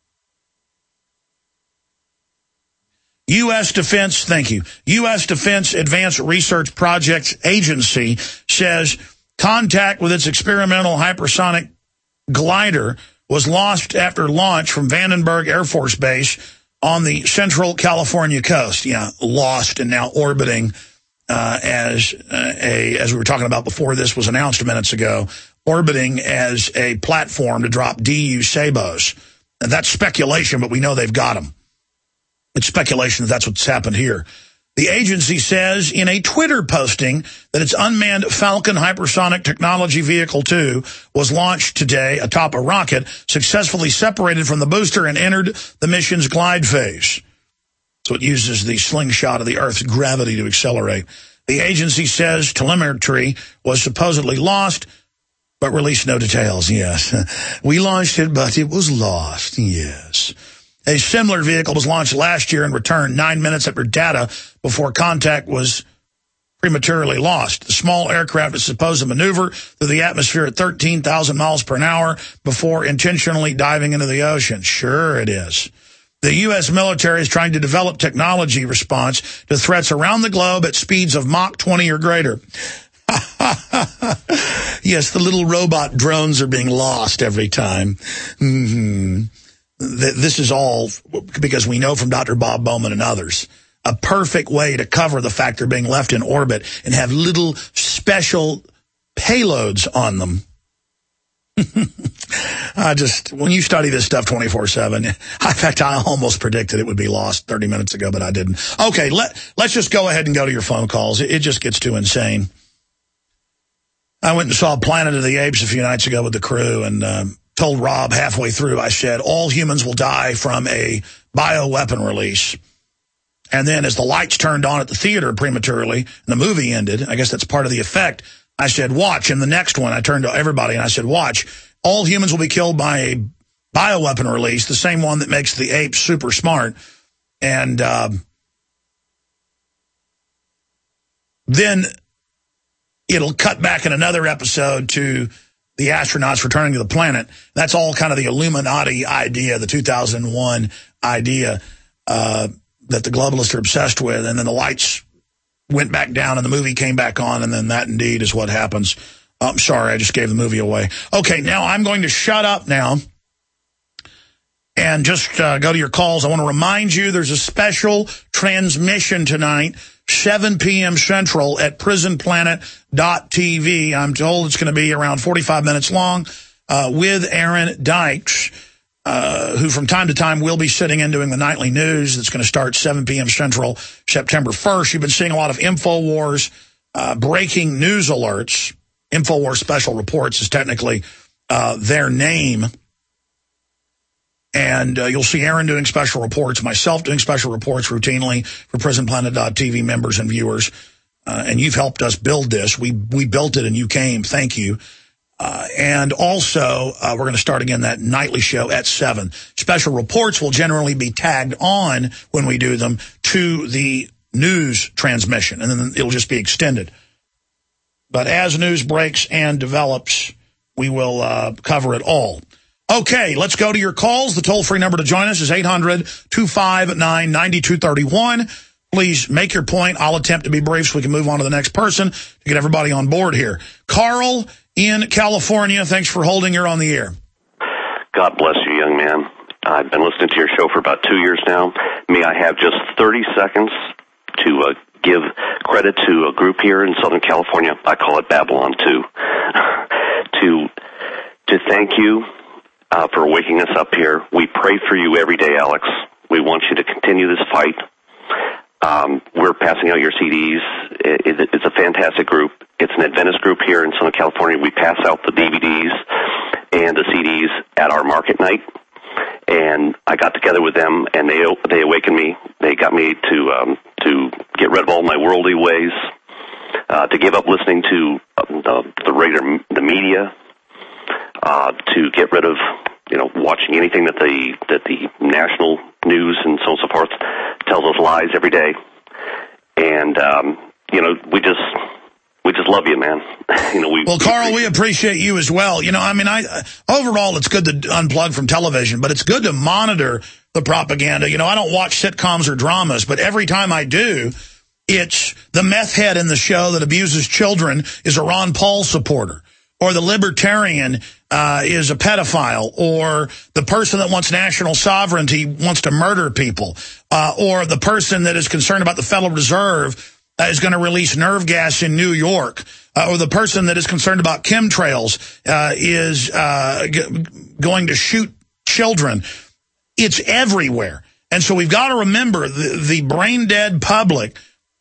S2: U S Defense, thank you. U S Defense Advanced Research Projects Agency says contact with its experimental hypersonic glider was lost after launch from Vandenberg Air Force Base on the central California coast. Yeah, lost and now orbiting uh, as uh, a, as we were talking about before this was announced minutes ago, orbiting as a platform to drop D U Sabos. And that's speculation, but we know they've got them. It's speculation that that's what's happened here. The agency says in a Twitter posting that its unmanned Falcon Hypersonic Technology Vehicle two was launched today atop a rocket, successfully separated from the booster and entered the mission's glide phase. So it uses the slingshot of the Earth's gravity to accelerate. The agency says telemetry was supposedly lost, but released no details. Yes, we launched it, but it was lost. Yes. A similar vehicle was launched last year and returned nine minutes after data before contact was prematurely lost. The small aircraft is supposed to maneuver through the atmosphere at thirteen thousand miles per hour before intentionally diving into the ocean. Sure it is. The U S military is trying to develop technology response to threats around the globe at speeds of Mach twenty or greater. Yes, the little robot drones are being lost every time. Mm-hmm. This is all because we know from Doctor Bob Bowman and others, a perfect way to cover the fact they're being left in orbit and have little special payloads on them. I just, when you study this stuff twenty-four seven, in fact, I almost predicted it would be lost thirty minutes ago, but I didn't. Okay, let, let's just go ahead and go to your phone calls. It, it just gets too insane. I went and saw Planet of the Apes a few nights ago with the crew and um, told Rob halfway through, I said, all humans will die from a bioweapon release. And then as the lights turned on at the theater prematurely, and the movie ended, I guess that's part of the effect, I said, watch. In the next one, I turned to everybody and I said, watch. All humans will be killed by a bioweapon release, the same one that makes the apes super smart. And uh, then it'll cut back in another episode to the astronauts returning to the planet. That's all kind of the Illuminati idea, the two thousand one idea uh, that the globalists are obsessed with. And then the lights went back down and the movie came back on, and then that indeed is what happens. I'm sorry, I just gave the movie away. Okay, now I'm going to shut up now and just uh, go to your calls. I want to remind you there's a special transmission tonight, seven p.m. Central at prison planet dot t v. I'm told it's going to be around forty-five minutes long uh, with Aaron Dykes, uh, who from time to time will be sitting in doing the nightly news that's going to start seven p.m. Central September first. You've been seeing a lot of InfoWars uh, breaking news alerts. InfoWars Special Reports is technically uh, their name. And uh, you'll see Aaron doing special reports, myself doing special reports routinely for prison planet dot t v members and viewers. Uh, and you've helped us build this. We we built it and you came. Thank you. Uh, and also, uh, we're going to start again that nightly show at seven. Special reports will generally be tagged on when we do them to the news transmission, and then it'll just be extended. But as news breaks and develops, we will uh, cover it all. Okay, let's go to your calls. The toll-free number to join us is eight hundred, two five nine, nine two three one. Please make your point. I'll attempt to be brief so we can move on to the next person to get everybody on board here. Carl in California, thanks for holding. You're on the air.
S12: God bless you, young man. I've been listening to your show for about two years now. May I have just thirty seconds to uh, give credit to a group here in Southern California? I call it Babylon two. to to thank you uh, for waking us up here. We pray for you every day, Alex. We want you to continue this fight. Um, we're passing out your C Ds. It, it, it's a fantastic group. It's an Adventist group here in Southern California. We pass out the D V Ds and the C Ds at our market night. And I got together with them, and they they awakened me. They got me to um, to get rid of all my worldly ways, uh, to give up listening to uh, the, the regular the media, uh, to get rid of you know watching anything that the that the national news and so on and so forth tells us lies every day. And um, you know we just. We just love you, man. you know, we,
S2: well, Carl, we appreciate you as well. You know, I mean, I overall, it's good to unplug from television, but it's good to monitor the propaganda. You know, I don't watch sitcoms or dramas, but every time I do, it's the meth head in the show that abuses children is a Ron Paul supporter, or the libertarian uh, is a pedophile, or the person that wants national sovereignty wants to murder people, uh, or the person that is concerned about the Federal Reserve Uh, is going to release nerve gas in New York, uh, or the person that is concerned about chemtrails uh, is uh, g going to shoot children. It's everywhere. And so we've got to remember the, the brain-dead public,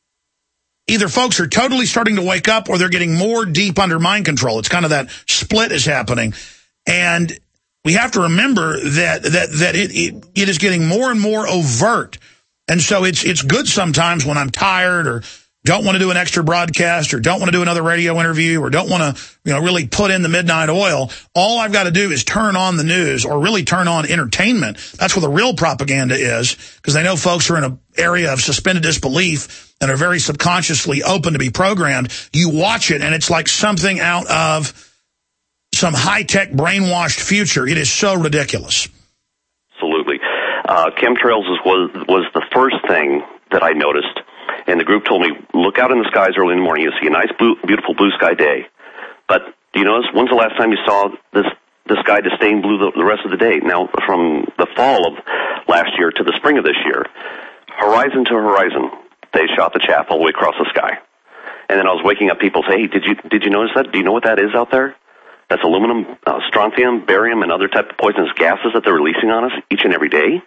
S2: either folks are totally starting to wake up or they're getting more deep under mind control. It's kind of that split is happening. And we have to remember that that that it, it, it is getting more and more overt. And so it's it's good sometimes when I'm tired or don't want to do an extra broadcast or don't want to do another radio interview or don't want to, you know, really put in the midnight oil. All I've got to do is turn on the news or really turn on entertainment. That's where the real propaganda is, because they know folks are in an area of suspended disbelief and are very subconsciously open to be programmed. You watch it and it's like something out of some high-tech brainwashed future. It is so ridiculous.
S12: Absolutely. Uh, chemtrails was, was the first thing that I noticed. And the group told me, look out in the skies early in the morning. You'll see a nice, blue, beautiful blue sky day. But do you notice, when's the last time you saw this the sky to stay blue the, the rest of the day? Now, from the fall of last year to the spring of this year, horizon to horizon, they shot the chaff all the way across the sky. And then I was waking up people say, hey, did you did you notice that? Do you know what that is out there? That's aluminum, uh, strontium, barium, and other type of poisonous gases that they're releasing on us each and every day.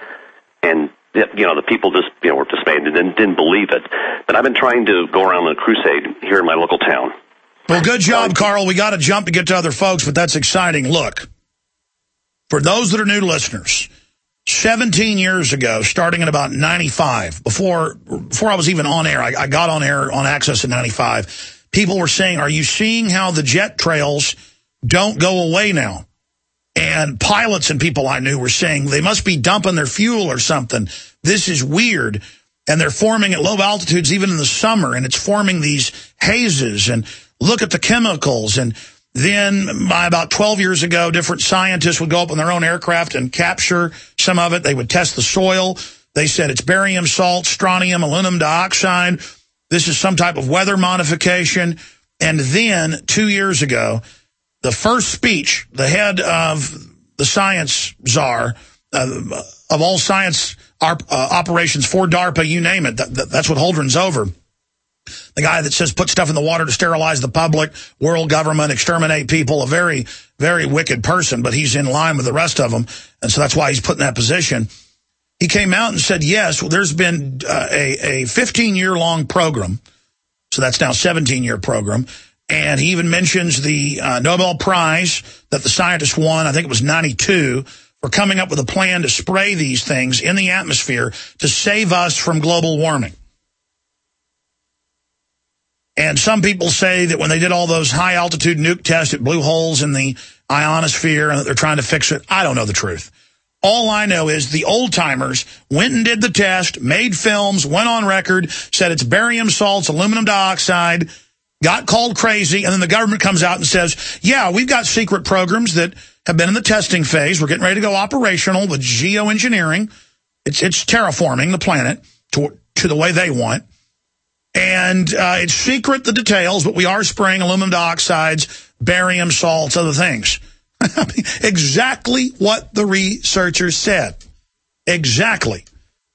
S12: And you know, the people just, you know, were dismayed and didn't, didn't believe it. But I've been trying to go around on a crusade here in my local town.
S2: Well, good job, Carl. We got to jump to get to other folks, but that's exciting. Look, for those that are new listeners, seventeen years ago, starting in about ninety-five, before before I was even on air, I, I got on air on Access in ninety-five, people were saying, are you seeing how the jet trails don't go away now? And pilots and people I knew were saying they must be dumping their fuel or something. This is weird. And they're forming at low altitudes even in the summer, and it's forming these hazes, and look at the chemicals. And then by about twelve years ago, different scientists would go up on their own aircraft and capture some of it. They would test the soil. They said it's barium salt, strontium, aluminum dioxide. This is some type of weather modification. And then two years ago, the first speech, the head of the science czar, uh, of all science uh, operations for DARPA, you name it, that, that, that's what Holdren's over. The guy that says put stuff in the water to sterilize the public, world government, exterminate people, a very, very wicked person, but he's in line with the rest of them, and so that's why he's put in that position. He came out and said, yes, well, there's been uh, a fifteen-year-long program, so that's now a seventeen-year program, and he even mentions the uh, Nobel Prize that the scientist won, I think it was ninety-two, for coming up with a plan to spray these things in the atmosphere to save us from global warming. And some people say that when they did all those high-altitude nuke tests, it blew holes in the ionosphere and that they're trying to fix it. I don't know the truth. All I know is the old-timers went and did the test, made films, went on record, said it's barium salts, aluminum dioxide, got called crazy, and then the government comes out and says, yeah, we've got secret programs that have been in the testing phase. We're getting ready to go operational with geoengineering. It's, it's terraforming the planet to, to the way they want. And uh, it's secret, the details, but we are spraying aluminum dioxides, barium salts, other things. Exactly what the researchers said. Exactly.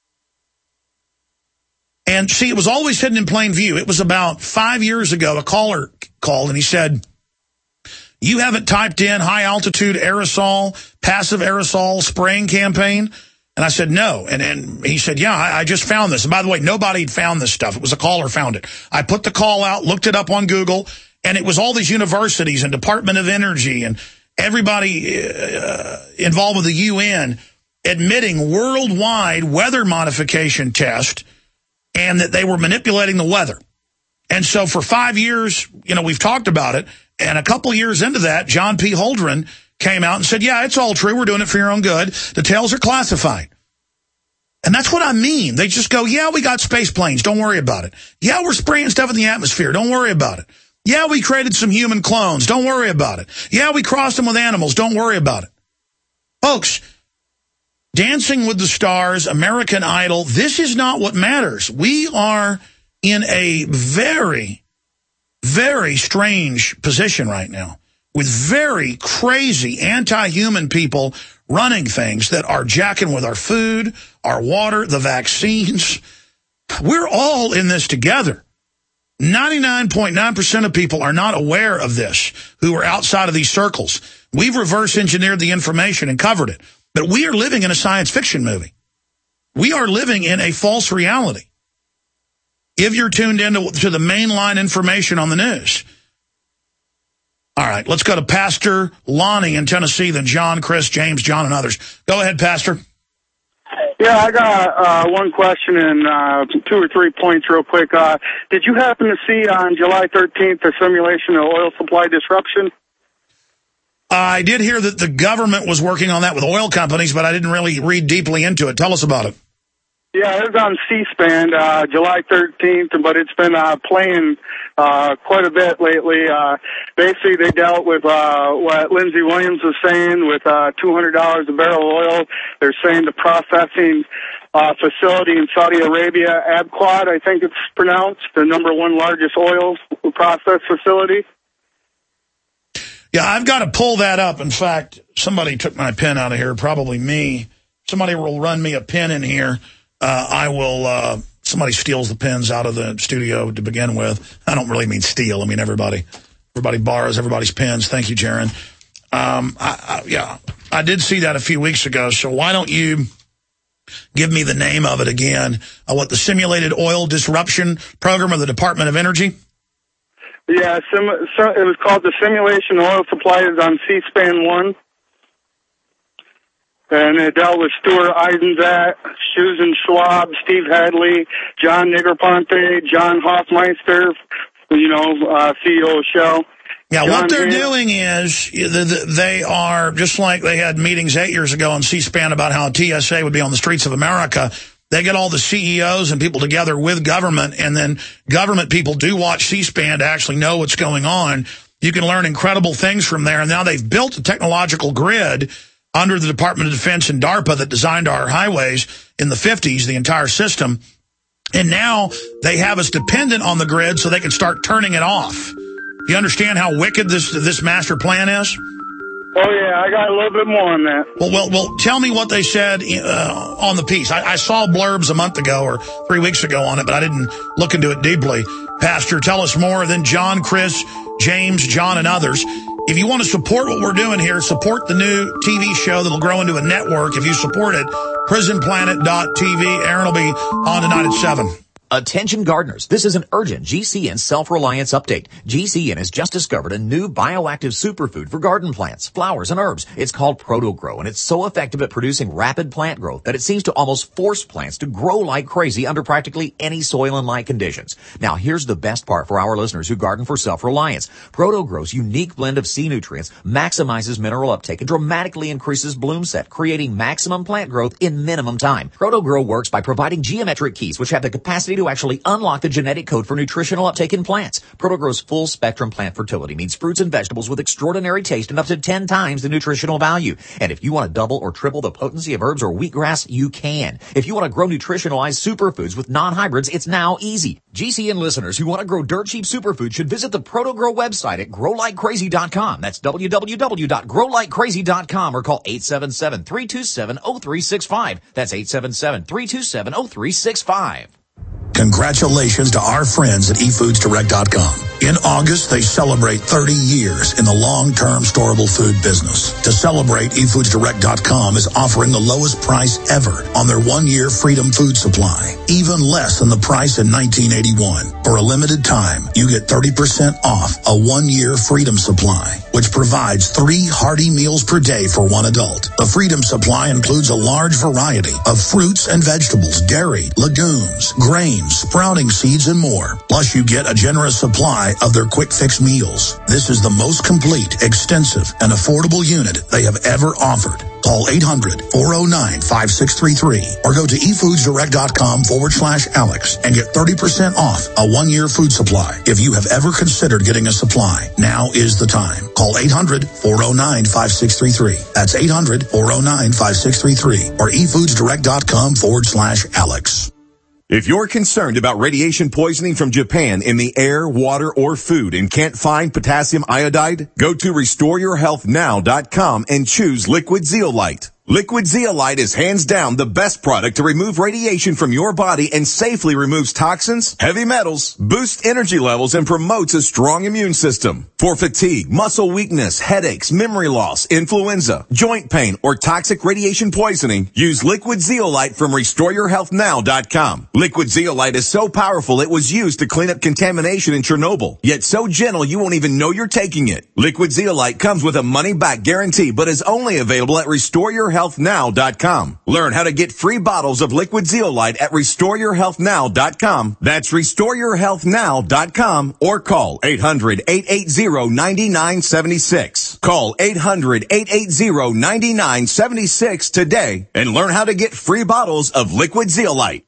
S2: And see, it was always hidden in plain view. It was about five years ago, a caller called and he said, you haven't typed in high-altitude aerosol, passive aerosol spraying campaign? And I said, no. And, and he said, yeah, I, I just found this. And by the way, nobody had found this stuff. It was a caller found it. I put the call out, looked it up on Google, and it was all these universities and Department of Energy and everybody uh, involved with the U N admitting worldwide weather modification test and that they were manipulating the weather. And so for five years, you know, we've talked about it. And a couple years into that, John P. Holdren came out and said, yeah, it's all true. We're doing it for your own good. Details are classified. And that's what I mean. They just go, yeah, we got space planes. Don't worry about it. Yeah, we're spraying stuff in the atmosphere. Don't worry about it. Yeah, we created some human clones. Don't worry about it. Yeah, we crossed them with animals. Don't worry about it. Folks, Dancing with the Stars, American Idol, this is not what matters. We are in a very, very strange position right now with very crazy anti-human people running things that are jacking with our food, our water, the vaccines. We're all in this together. ninety-nine point nine percent of people are not aware of this who are outside of these circles. We've reverse engineered the information and covered it. But we are living in a science fiction movie. We are living in a false reality. If you're tuned into to the mainline information on the news. All right, let's go to Pastor Lonnie in Tennessee, then John, Chris, James, John, and others. Go ahead, Pastor.
S13: Yeah, I got uh, one question and uh, two or three points real quick. Uh, did you happen to see on July thirteenth a simulation of oil supply disruption?
S2: I did hear that the government was working on that with oil companies, but I didn't really read deeply into it. Tell us about it.
S13: Yeah, it was on C-SPAN, uh, July thirteenth, but it's been uh, playing uh, quite a bit lately. Uh, basically, they dealt with uh, what Lindsey Williams was saying with uh, two hundred dollars a barrel of oil. They're saying the processing uh, facility in Saudi Arabia, Abqad, I think it's pronounced, the number one largest oil process facility.
S2: Yeah, I've got to pull that up. In fact, somebody took my pen out of here, probably me. Somebody will run me a pen in here. Uh, I will, uh, somebody steals the pens out of the studio to begin with. I don't really mean steal. I mean, everybody, everybody borrows everybody's pens. Thank you, Jaron. Um, I, I, yeah, I did see that a few weeks ago. So why don't you give me the name of it again? Uh, what, the Simulated Oil Disruption Program of the Department of Energy?
S13: Yeah, sim, so it was called The Simulation Oil Supply. It was on C-SPAN one. And it dealt with Stuart Eisenstadt, Susan Schwab, Steve Hadley, John Negroponte, John Hoffmeister, you know, uh, C E O of Shell.
S2: Yeah,
S13: John
S2: what they're
S13: Hayes.
S2: doing is they are, just like they had meetings eight years ago on C-SPAN about how T S A would be on the streets of America. They get all the C E Os and people together with government, and then government people do watch C-SPAN to actually know what's going on. You can learn incredible things from there. And now they've built a technological grid under the Department of Defense and DARPA that designed our highways in the fifties, the entire system. And now they have us dependent on the grid so they can start turning it off. You understand how wicked this this master plan is?
S13: Oh, yeah, I got a little bit more on that.
S2: Well, well, well. Tell me what they said uh, on the piece. I, I saw blurbs a month ago or three weeks ago on it, but I didn't look into it deeply. Pastor, tell us more. Then John, Chris, James, John, and others. If you want to support what we're doing here, support the new T V show that'll grow into a network. If you support it, prison planet dot T V. Aaron will be on tonight at seven.
S14: Attention gardeners, this is an urgent G C N self-reliance update. G C N has just discovered a new bioactive superfood for garden plants, flowers, and herbs. It's called ProtoGrow, and it's so effective at producing rapid plant growth that it seems to almost force plants to grow like crazy under practically any soil and light conditions. Now, here's the best part for our listeners who garden for self-reliance. ProtoGrow's unique blend of C nutrients maximizes mineral uptake and dramatically increases bloom set, creating maximum plant growth in minimum time. ProtoGrow works by providing geometric keys, which have the capacity to actually unlock the genetic code for nutritional uptake in plants. ProtoGrow's full spectrum plant fertility means fruits and vegetables with extraordinary taste and up to ten times the nutritional value. And if you want to double or triple the potency of herbs or wheatgrass, you can. If you want to grow nutritionalized superfoods with non-hybrids, it's now easy. G C N listeners who want to grow dirt cheap superfoods should visit the ProtoGrow website at grow like crazy dot com. That's w w w dot grow like crazy dot com, or call eight seven seven, three two seven, zero three six five. That's eight seven seven, three two seven, zero three six five.
S2: Congratulations to our friends at e foods direct dot com. In August, they celebrate thirty years in the long-term storable food business. To celebrate, e foods direct dot com is offering the lowest price ever on their one-year Freedom Food Supply, even less than the price in nineteen eighty-one. For a limited time, you get thirty percent off a one-year Freedom Supply, which provides three hearty meals per day for one adult. The Freedom Supply includes a large variety of fruits and vegetables, dairy, legumes, grains, sprouting seeds, and more. Plus, you get a generous supply of their quick fix meals. This is the most complete, extensive, and affordable unit they have ever offered. Call eight hundred, four oh nine, five six three three or go to e foods direct dot com forward slash Alex and get thirty percent off a one-year food supply. If you have ever considered getting a supply, now is the time. Call eight hundred, four oh nine, five six three three. That's eight hundred, four oh nine, five six three three or e foods direct dot com forward slash Alex.
S6: If you're concerned about radiation poisoning from Japan in the air, water, or food and can't find potassium iodide, go to restore your health now dot com and choose Liquid Zeolite. Liquid Zeolite is hands down the best product to remove radiation from your body and safely removes toxins, heavy metals, boosts energy levels, and promotes a strong immune system. For fatigue, muscle weakness, headaches, memory loss, influenza, joint pain, or toxic radiation poisoning, use Liquid Zeolite from restore your health now dot com. Liquid Zeolite is so powerful it was used to clean up contamination in Chernobyl, yet so gentle you won't even know you're taking it. Liquid Zeolite comes with a money-back guarantee, but is only available at restore your health now dot com. Learn how to get free bottles of Liquid Zeolite at restore your health now dot com. That's restore your health now dot com or call eight hundred, eight eight zero, nine nine seven six. Call eight hundred, eight eight zero, nine nine seven six today and learn how to get free bottles of Liquid Zeolite.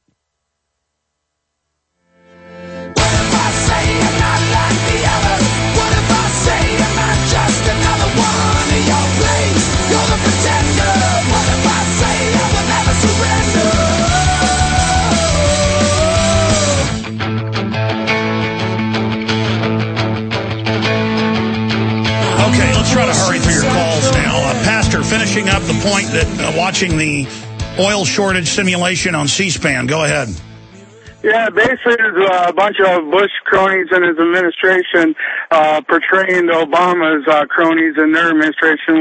S2: Okay, let's try to hurry through your calls now. Uh, Pastor, finishing up the point that uh, watching the oil shortage simulation on C-SPAN. Go ahead.
S13: Yeah, basically there's a bunch of Bush cronies in his administration uh, portraying the Obama's uh, cronies in their administration, which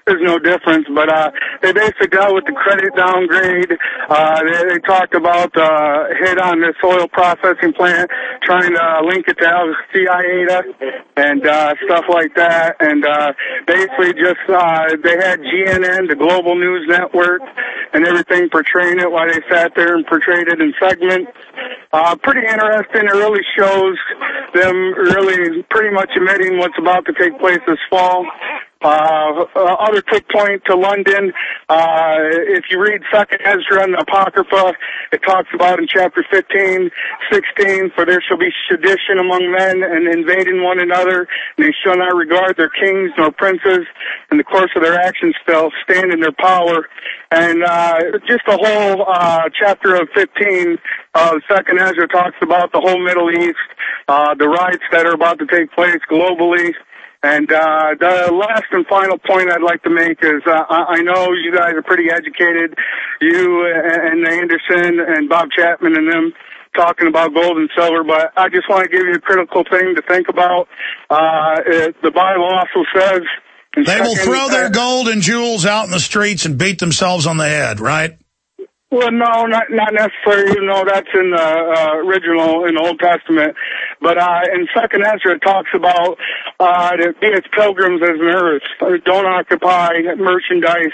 S13: there's no difference. But uh, they basically dealt with the credit downgrade. Uh, they, they talked about the uh, hit on this oil processing plant, trying to uh, link it to Al Qaeda and uh, stuff like that. And uh, basically just uh, they had G N N, the Global News Network, and everything portraying it while they sat there and portrayed it in segments. Uh, pretty interesting. It really shows them really pretty much admitting what's about to take place this fall. Uh, uh, other quick point to London, uh, if you read Second Ezra and the Apocrypha, it talks about in chapter fifteen, sixteen, for there shall be sedition among men and invading one another, and they shall not regard their kings nor princes, in the course of their actions shall stand in their power. And uh, just the whole uh, chapter of fifteen of Second Ezra talks about the whole Middle East, uh, the riots that are about to take place globally. And uh, the last and final point I'd like to make is uh, I know you guys are pretty educated, you and Anderson and Bob Chapman and them talking about gold and silver, but I just want to give you a critical thing to think about. Uh, it, the Bible also says...
S2: They will throw their gold and jewels out in the streets and beat themselves on the head, right?
S13: Well, no, not not necessarily. You know, that's in the uh, original, in the Old Testament. But uh, in Second Ezra, it talks about uh, to be as pilgrims as an earth. Don't occupy merchandise,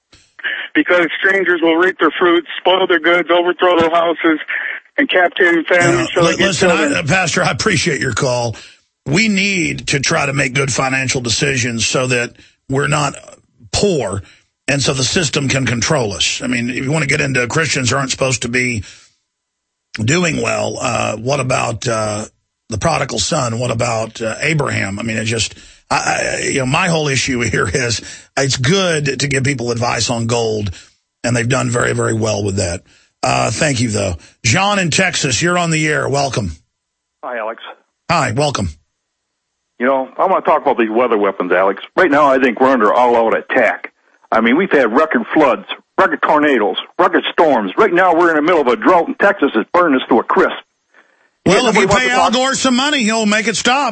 S13: because strangers will reap their fruits, spoil their goods, overthrow their houses, and captivate families.
S2: No, so listen, I, Pastor, I appreciate your call. We need to try to make good financial decisions so that we're not poor, and so the system can control us. I mean, if you want to get into Christians aren't supposed to be doing well, uh, what about uh, the prodigal son? What about uh, Abraham? I mean, it just, I, I, you know, my whole issue here is it's good to give people advice on gold, and they've done very, very well with that. Uh, thank you, though. John in Texas, you're on the air. Welcome.
S15: Hi, Alex.
S2: Hi, welcome.
S15: You know, I want to talk about these weather weapons, Alex. Right now, I think we're under all-out attack. I mean, we've had record floods, record tornadoes, record storms. Right now, we're in the middle of a drought, and Texas is burning us to a crisp.
S2: Well, yeah, if you pay Al Gore some money, he'll make it stop.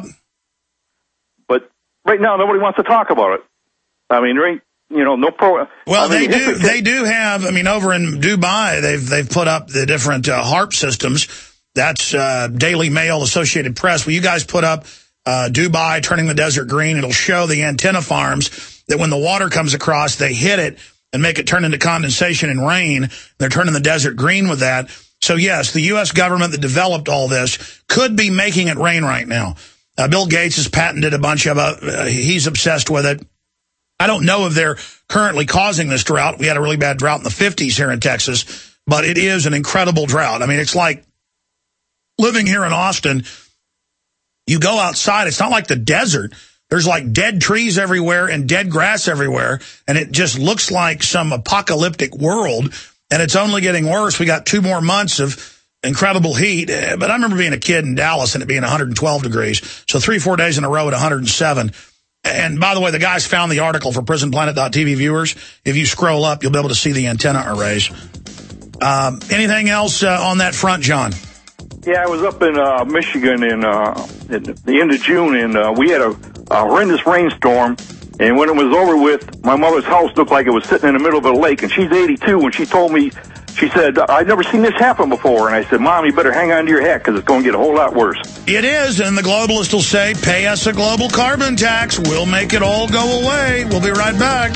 S15: But right now, nobody wants to talk about it. I mean, right, you know, no pro.
S2: Well,
S15: I mean,
S2: they do. They do have. I mean, over in Dubai, they've they've put up the different uh, HAARP systems. That's uh, Daily Mail, Associated Press. Well, you guys put up uh, Dubai turning the desert green. It'll show the antenna farms that when the water comes across, they hit it and make it turn into condensation and rain. They're turning the desert green with that. So, yes, the U S government that developed all this could be making it rain right now. Uh, Bill Gates has patented a bunch of it. Uh, he's obsessed with it. I don't know if they're currently causing this drought. We had a really bad drought in the fifties here in Texas, but it is an incredible drought. I mean, it's like living here in Austin. You go outside, it's not like the desert. There's like dead trees everywhere and dead grass everywhere, and it just looks like some apocalyptic world, and it's only getting worse. We got two more months of incredible heat, but I remember being a kid in Dallas and it being one hundred twelve degrees, so three, four days in a row at one hundred seven. And by the way, the guys found the article for prison planet dot T V viewers. If you scroll up, you'll be able to see the antenna arrays. Um, anything else uh, on that front, John?
S15: Yeah, I was up in uh, Michigan in, uh, in the end of June, and uh, we had a, a horrendous rainstorm. And when it was over with, my mother's house looked like it was sitting in the middle of a lake. And she's eighty-two, and she told me, she said, I've never seen this happen before. And I said, Mom, you better hang on to your hat because it's going to get a whole lot worse.
S2: It is, and the globalists will say, pay us a global carbon tax. We'll make it all go away. We'll be right back.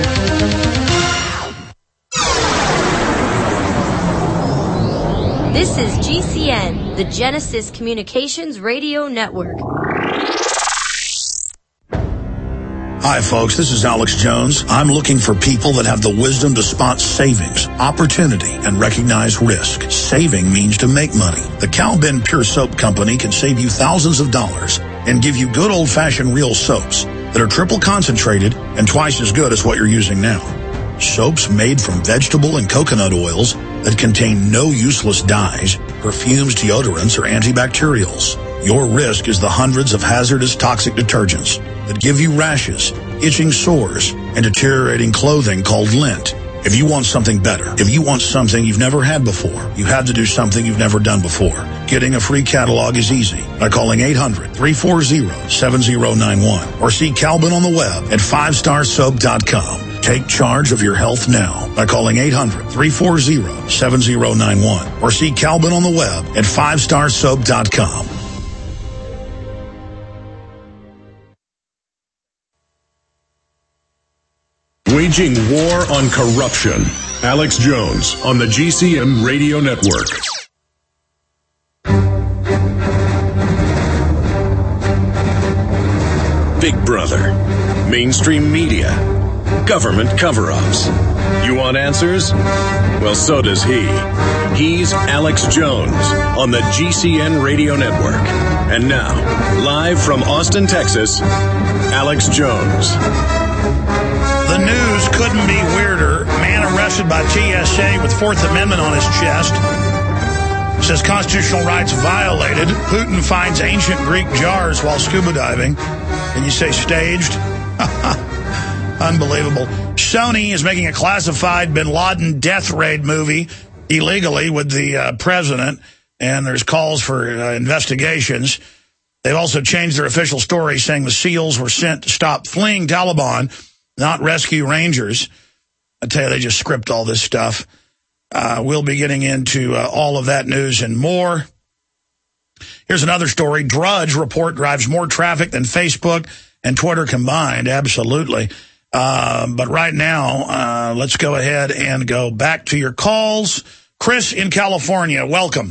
S16: This is G C N, the Genesis Communications Radio Network.
S2: Hi, folks. This is Alex Jones. I'm looking for people that have the wisdom to spot savings, opportunity, and recognize risk. Saving means to make money. The Cal Ben Pure Soap Company can save you thousands of dollars and give you good old-fashioned real soaps that are triple concentrated and twice as good as what you're using now. Soaps made from vegetable and coconut oils that contain no useless dyes, perfumes, deodorants, or antibacterials. Your risk is the hundreds of hazardous toxic detergents that give you rashes, itching sores, and deteriorating clothing called lint. If you want something better, if you want something you've never had before, you have to do something you've never done before. Getting a free catalog is easy by calling eight hundred, three four zero, seven zero nine one or see Calvin on the web at five star soap dot com. Take charge of your health now by calling eight hundred, three four zero, seven zero nine one or see Calvin on the web at five star soap dot com.
S1: Waging war on corruption. Alex Jones on the G C N Radio Network. Big Brother. Mainstream media. Government cover-ups. You want answers? Well, so does he. He's Alex Jones on the G C N Radio Network. And now, live from Austin, Texas, Alex Jones.
S2: The news couldn't be weirder. Man arrested by T S A with Fourth Amendment on his chest. Says constitutional rights violated. Putin finds ancient Greek jars while scuba diving. And you say staged? Unbelievable. Sony is making a classified bin Laden death raid movie illegally with the uh, president. And there's calls for uh, investigations. They've also changed their official story, saying the SEALs were sent to stop fleeing Taliban, not rescue Rangers. I tell you, they just script all this stuff. Uh, we'll be getting into uh, all of that news and more. Here's another story. Drudge report drives more traffic than Facebook and Twitter combined. Absolutely. Uh, but right now, uh, let's go ahead and go back to your calls. Chris in California, welcome.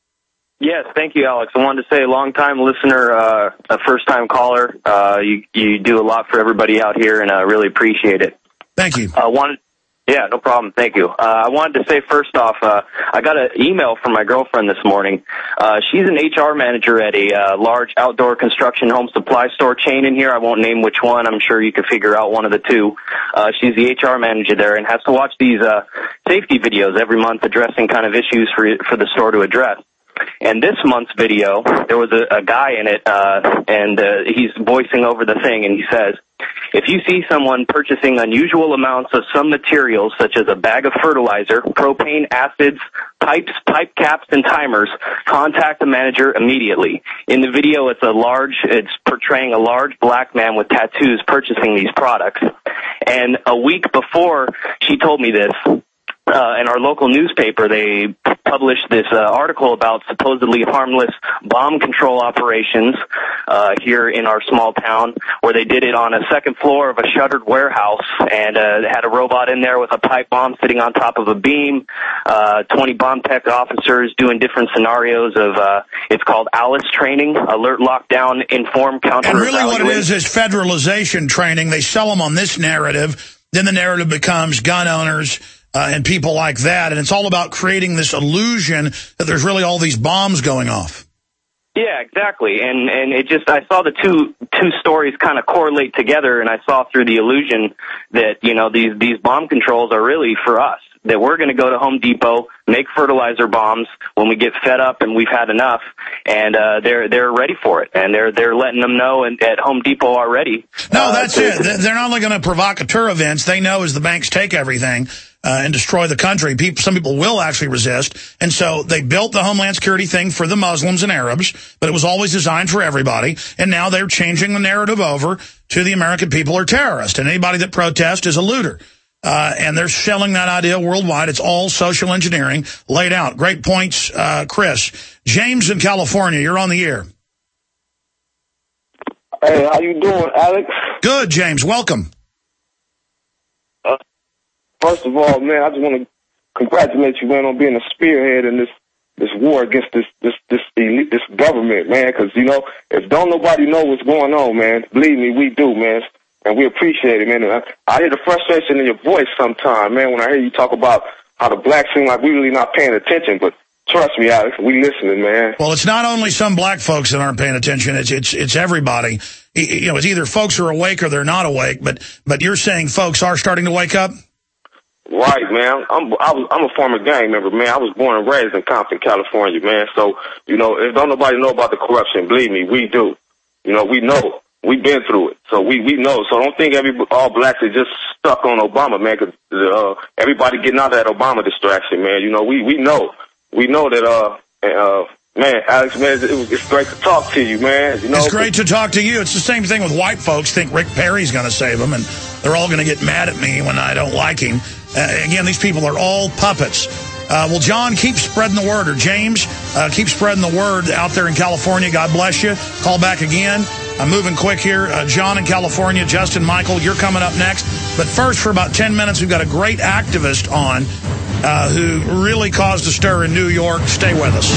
S17: Yes, thank you, Alex. I wanted to say, long-time listener, uh, a first-time caller. Uh, you you do a lot for everybody out here, and I really appreciate it.
S2: Thank you.
S17: I uh, wanted, yeah, no problem. Thank you. Uh, I wanted to say, first off, uh, I got an email from my girlfriend this morning. Uh, she's an H R manager at a uh, large outdoor construction home supply store chain in here. I won't name which one. I'm sure you could figure out one of the two. Uh, she's the H R manager there and has to watch these uh, safety videos every month addressing kind of issues for for the store to address. And this month's video, there was a, a guy in it, uh, and uh, he's voicing over the thing, and he says, if you see someone purchasing unusual amounts of some materials, such as a bag of fertilizer, propane, acids, pipes, pipe caps, and timers, contact the manager immediately. In the video, it's a large, it's portraying a large black man with tattoos purchasing these products. And a week before she told me this, Uh, in our local newspaper, they published this uh, article about supposedly harmless bomb control operations uh, here in our small town, where they did it on a second floor of a shuttered warehouse, and uh, they had a robot in there with a pipe bomb sitting on top of a beam, uh, twenty bomb tech officers doing different scenarios of, uh, it's called ALICE training, alert, lockdown, inform, counter,
S2: and really what it is is federalization training. They sell them on this narrative, then the narrative becomes gun owners, Uh, and people like that, and it's all about creating this illusion that there's really all these bombs going off.
S17: Yeah, exactly, and and it just, I saw the two two stories kind of correlate together, and I saw through the illusion that, you know, these these bomb controls are really for us, that we're going to go to Home Depot, make fertilizer bombs when we get fed up and we've had enough, and uh, they're they're ready for it, and they're they're letting them know and, at Home Depot already.
S2: No, that's uh, it. They're not only going to provocateur events. They know as the banks take everything Uh, and destroy the country, people, some people will actually resist. And so they built the Homeland Security thing for the Muslims and Arabs, but it was always designed for everybody. And now they're changing the narrative over to the American people are terrorists, and anybody that protests is a looter. Uh, and they're selling that idea worldwide. It's all social engineering laid out. Great points, uh, Chris. James in California, you're on the air.
S18: Hey, how you doing, Alex?
S2: Good, James. Welcome.
S18: Uh, First of all, man, I just want to congratulate you, man, on being a spearhead in this this war against this this this elite, this government, man. Because you know, if don't nobody know what's going on, man, believe me, we do, man, and we appreciate it, man. And I, I hear the frustration in your voice sometimes, man, when I hear you talk about how the blacks seem like we really not paying attention, but trust me, Alex, we listening, man.
S2: Well, it's not only some black folks that aren't paying attention. It's it's it's everybody. You know, it's either folks are awake or they're not awake. But but you're saying folks are starting to wake up?
S18: Right, man. I'm I was, I'm a former gang member, man. I was born and raised in Compton, California, man. So, you know, if don't nobody know about the corruption, believe me, we do. You know, we know we've been through it, so we we know. So don't think every all blacks are just stuck on Obama, man. Because uh, everybody getting out of that Obama distraction, man. You know, we we know we know that. Uh, uh, man, Alex, man, it was, it's great to talk to you, man. You know,
S2: it's great to talk to you. It's the same thing with white folks. Think Rick Perry's going to save them, and they're all going to get mad at me when I don't like him. Uh, again, these people are all puppets. Uh, well, John, keep spreading the word, or James, uh, keep spreading the word out there in California. God bless you. Call back again. I'm moving quick here. Uh, John in California, Justin, Michael, you're coming up next. But first, for about ten minutes, we've got a great activist on uh, who really caused a stir in New York. Stay with us.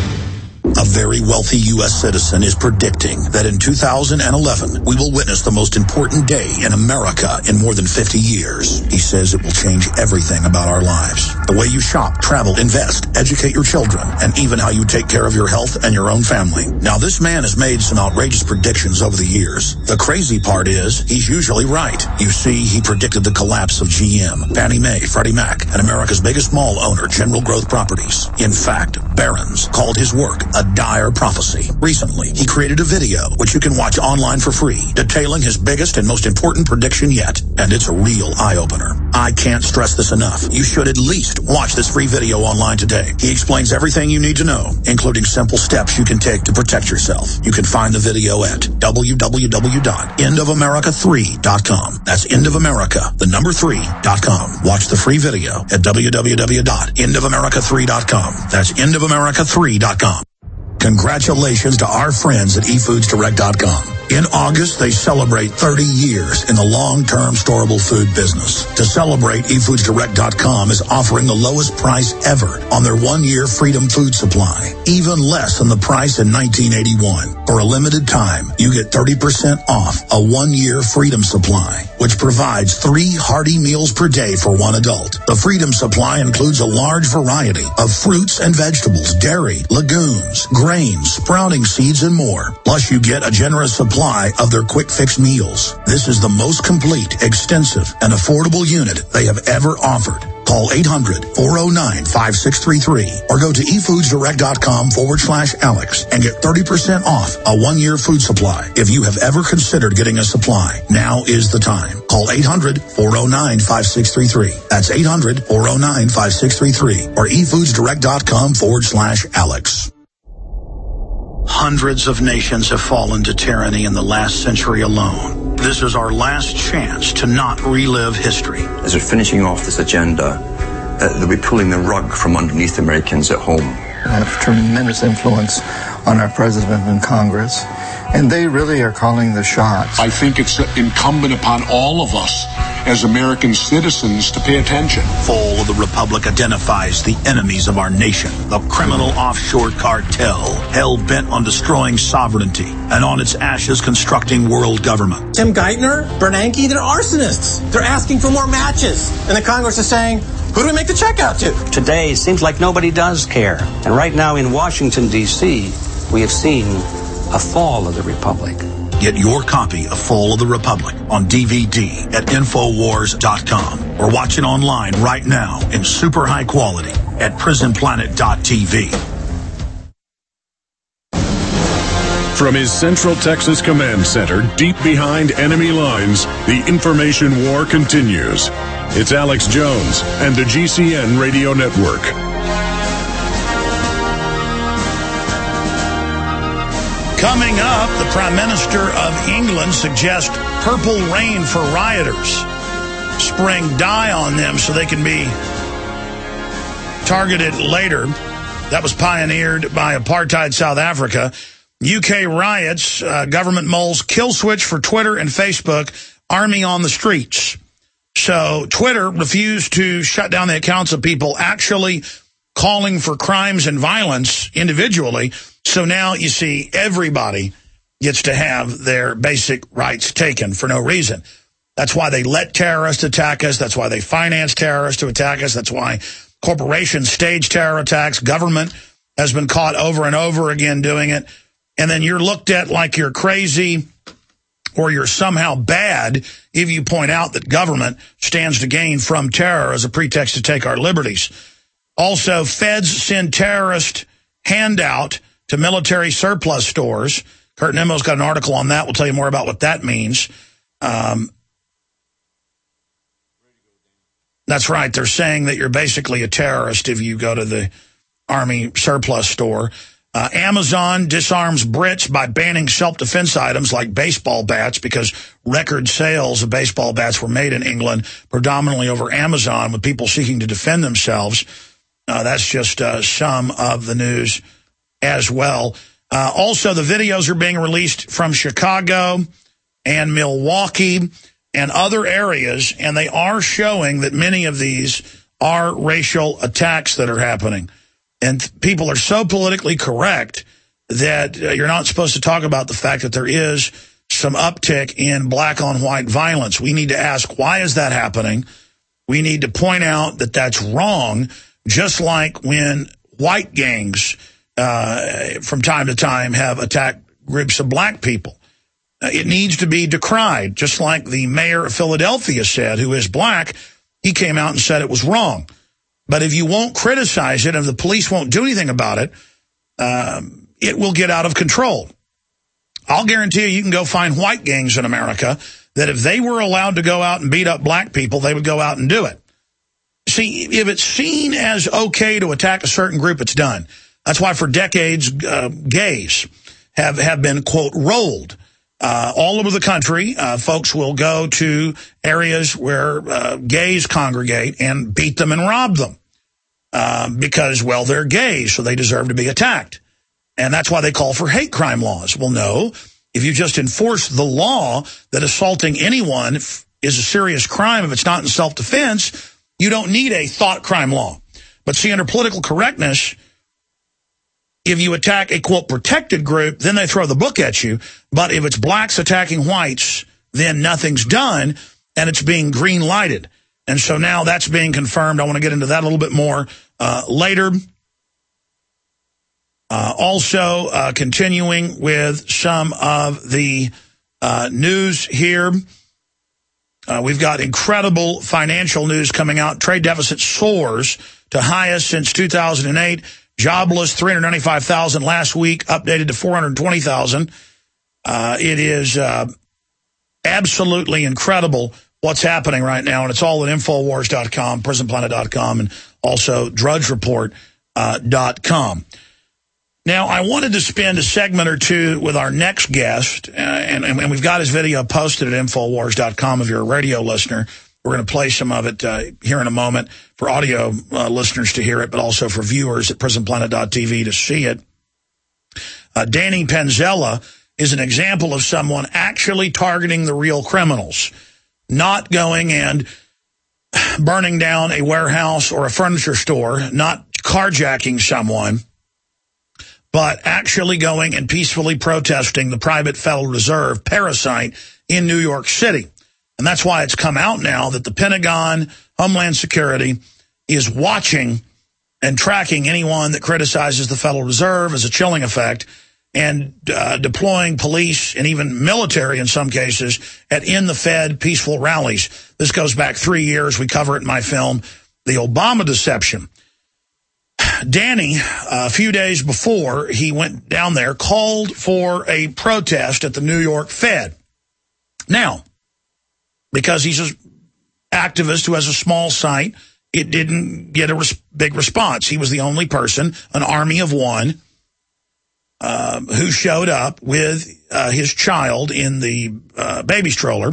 S2: A very wealthy U S citizen is predicting that in two thousand eleven, we will witness the most important day in America in more than fifty years. He says it will change everything about our lives. The way you shop, travel, invest, educate your children, and even how you take care of your health and your own family. Now, this man has made some outrageous predictions over the years. The crazy part is, he's usually right. You see, he predicted the collapse of G M, Fannie Mae, Freddie Mac, and America's biggest mall owner, General Growth Properties. In fact, Barron's called his work a dire prophecy. Recently, he created a video, which you can watch online for free, detailing his biggest and most important prediction yet. And it's a real eye-opener. I can't stress this enough. You should at least watch this free video online today. He explains everything you need to know, including simple steps you can take to protect yourself. You can find the video at w w w dot end of america three dot com. That's end of america, the number three dot com. Watch the free video at w w w dot end of america three dot com. That's end of america three dot com. Congratulations to our friends at e foods direct dot com. In August, they celebrate thirty years in the long-term storable food business. To celebrate, e foods direct dot com is offering the lowest price ever on their one-year Freedom Food Supply, even less than the price in nineteen eighty-one. For a limited time, you get thirty percent off a one-year Freedom Supply, which provides three hearty meals per day for one adult. The Freedom Supply includes a large variety of fruits and vegetables, dairy, legumes, grains, sprouting seeds, and more. Plus, you get a generous supply of their quick fix meals. This is the most complete, extensive, and affordable unit they have ever offered. Call eight hundred, four oh nine, five six three three or go to e foods direct dot com forward slash Alex and get thirty percent off a one-year food supply. If you have ever considered getting a supply, now is the time. Call eight hundred, four oh nine, five six three three. That's eight hundred, four oh nine, five six three three or e foods direct dot com forward slash Alex. Hundreds of nations have fallen to tyranny in the last century alone. This is our last chance to not relive history.
S19: As we're finishing off this agenda, uh, they'll be pulling the rug from underneath Americans at home.
S20: I have tremendous influence on our president and Congress, and they really are calling the shots.
S21: I think it's incumbent upon all of us as American citizens to pay attention.
S2: Fall of the Republic identifies the enemies of our nation, the criminal offshore cartel, hell-bent on destroying sovereignty, and on its ashes constructing world government.
S22: Tim Geithner, Bernanke, they're arsonists. They're asking for more matches. And the Congress is saying, who do we make the check out to?
S23: Today, seems like nobody does care. And right now in Washington, D C, we have seen a fall of the Republic.
S2: Get your copy of Fall of the Republic on D V D at infowars dot com or watch it online right now in super high quality at prison planet dot t v.
S1: From his Central Texas Command Center, deep behind enemy lines, the information war continues. It's Alex Jones and the G C N Radio Network.
S2: Coming up, the Prime Minister of England suggests purple rain for rioters, spraying dye on them so they can be targeted later. That was pioneered by apartheid South Africa. U K riots, uh, government moles, kill switch for Twitter and Facebook, army on the streets. So Twitter refused to shut down the accounts of people actually calling for crimes and violence individually. So now you see everybody gets to have their basic rights taken for no reason. That's why they let terrorists attack us. That's why they finance terrorists to attack us. That's why corporations stage terror attacks. Government has been caught over and over again doing it. And then you're looked at like you're crazy or you're somehow bad if you point out that government stands to gain from terror as a pretext to take our liberties. Also, feds send terrorist handout to military surplus stores, Kurt Nemo's got an article on that. We'll tell you more about what that means. Um, that's right. They're saying that you're basically a terrorist if you go to the Army surplus store. Uh, Amazon disarms Brits by banning self-defense items like baseball bats because record sales of baseball bats were made in England, predominantly over Amazon, with people seeking to defend themselves. Uh, that's just uh, some of the news as well. Uh, also, the videos are being released from Chicago and Milwaukee and other areas, and they are showing that many of these are racial attacks that are happening. And people are so politically correct that uh, you're not supposed to talk about the fact that there is some uptick in black-on-white violence. We need to ask, why is that happening? We need to point out that that's wrong, just like when white gangs uh, from time to time have attacked groups of black people. Uh, it needs to be decried, just like the mayor of Philadelphia said, who is black. He came out and said it was wrong. But if you won't criticize it and the police won't do anything about it, um, it will get out of control. I'll guarantee you, you can go find white gangs in America that if they were allowed to go out and beat up black people, they would go out and do it. See, if it's seen as okay to attack a certain group, it's done. That's why for decades, uh, gays have, have been, quote, rolled. Uh, all over the country, uh, folks will go to areas where uh, gays congregate and beat them and rob them uh, because, well, they're gays, so they deserve to be attacked. And that's why they call for hate crime laws. Well, no, if you just enforce the law that assaulting anyone is a serious crime, if it's not in self-defense, you don't need a thought crime law. But see, under political correctness, if you attack a, quote, protected group, then they throw the book at you. But if it's blacks attacking whites, then nothing's done, and it's being green-lighted. And so now that's being confirmed. I want to get into that a little bit more uh, later. Uh, also, uh, continuing with some of the uh, news here, uh, we've got incredible financial news coming out. Trade deficit soars to highest since two thousand eight. Jobless, three hundred ninety-five thousand last week, updated to four hundred twenty thousand. Uh, it is uh, absolutely incredible what's happening right now, and it's all at Infowars dot com, Prison Planet dot com, and also Drudge Report dot com. Now, I wanted to spend a segment or two with our next guest, uh, and, and we've got his video posted at Infowars dot com if you're a radio listener. We're going to play some of it uh, here in a moment for audio uh, listeners to hear it, but also for viewers at Prison Planet dot T V to see it. Uh, Danny Panzella is an example of someone actually targeting the real criminals, not going and burning down a warehouse or a furniture store, not carjacking someone, but actually going and peacefully protesting the private Federal Reserve parasite in New York City. And that's why it's come out now that the Pentagon, Homeland Security, is watching and tracking anyone that criticizes the Federal Reserve as a chilling effect and uh, deploying police and even military in some cases at in-the-Fed peaceful rallies. This goes back three years. We cover it in my film, The Obama Deception. Danny, a few days before he went down there, called for a protest at the New York Fed. Now, because he's an activist who has a small site, it didn't get a res- big response. He was the only person, an army of one, uh, who showed up with uh, his child in the uh, baby stroller.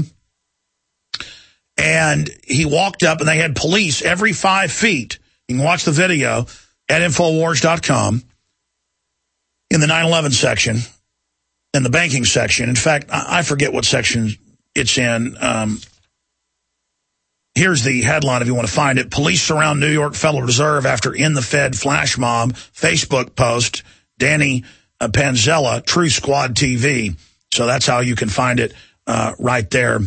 S2: And he walked up, and they had police every five feet. You can watch the video at Infowars dot com in the nine eleven section, in the banking section. In fact, I forget what section it's in. Um, here's the headline if you want to find it. Police surround New York Federal Reserve after in the Fed flash mob. Facebook post, Danny uh, Panzella, True Squad T V. So that's how you can find it uh, right there.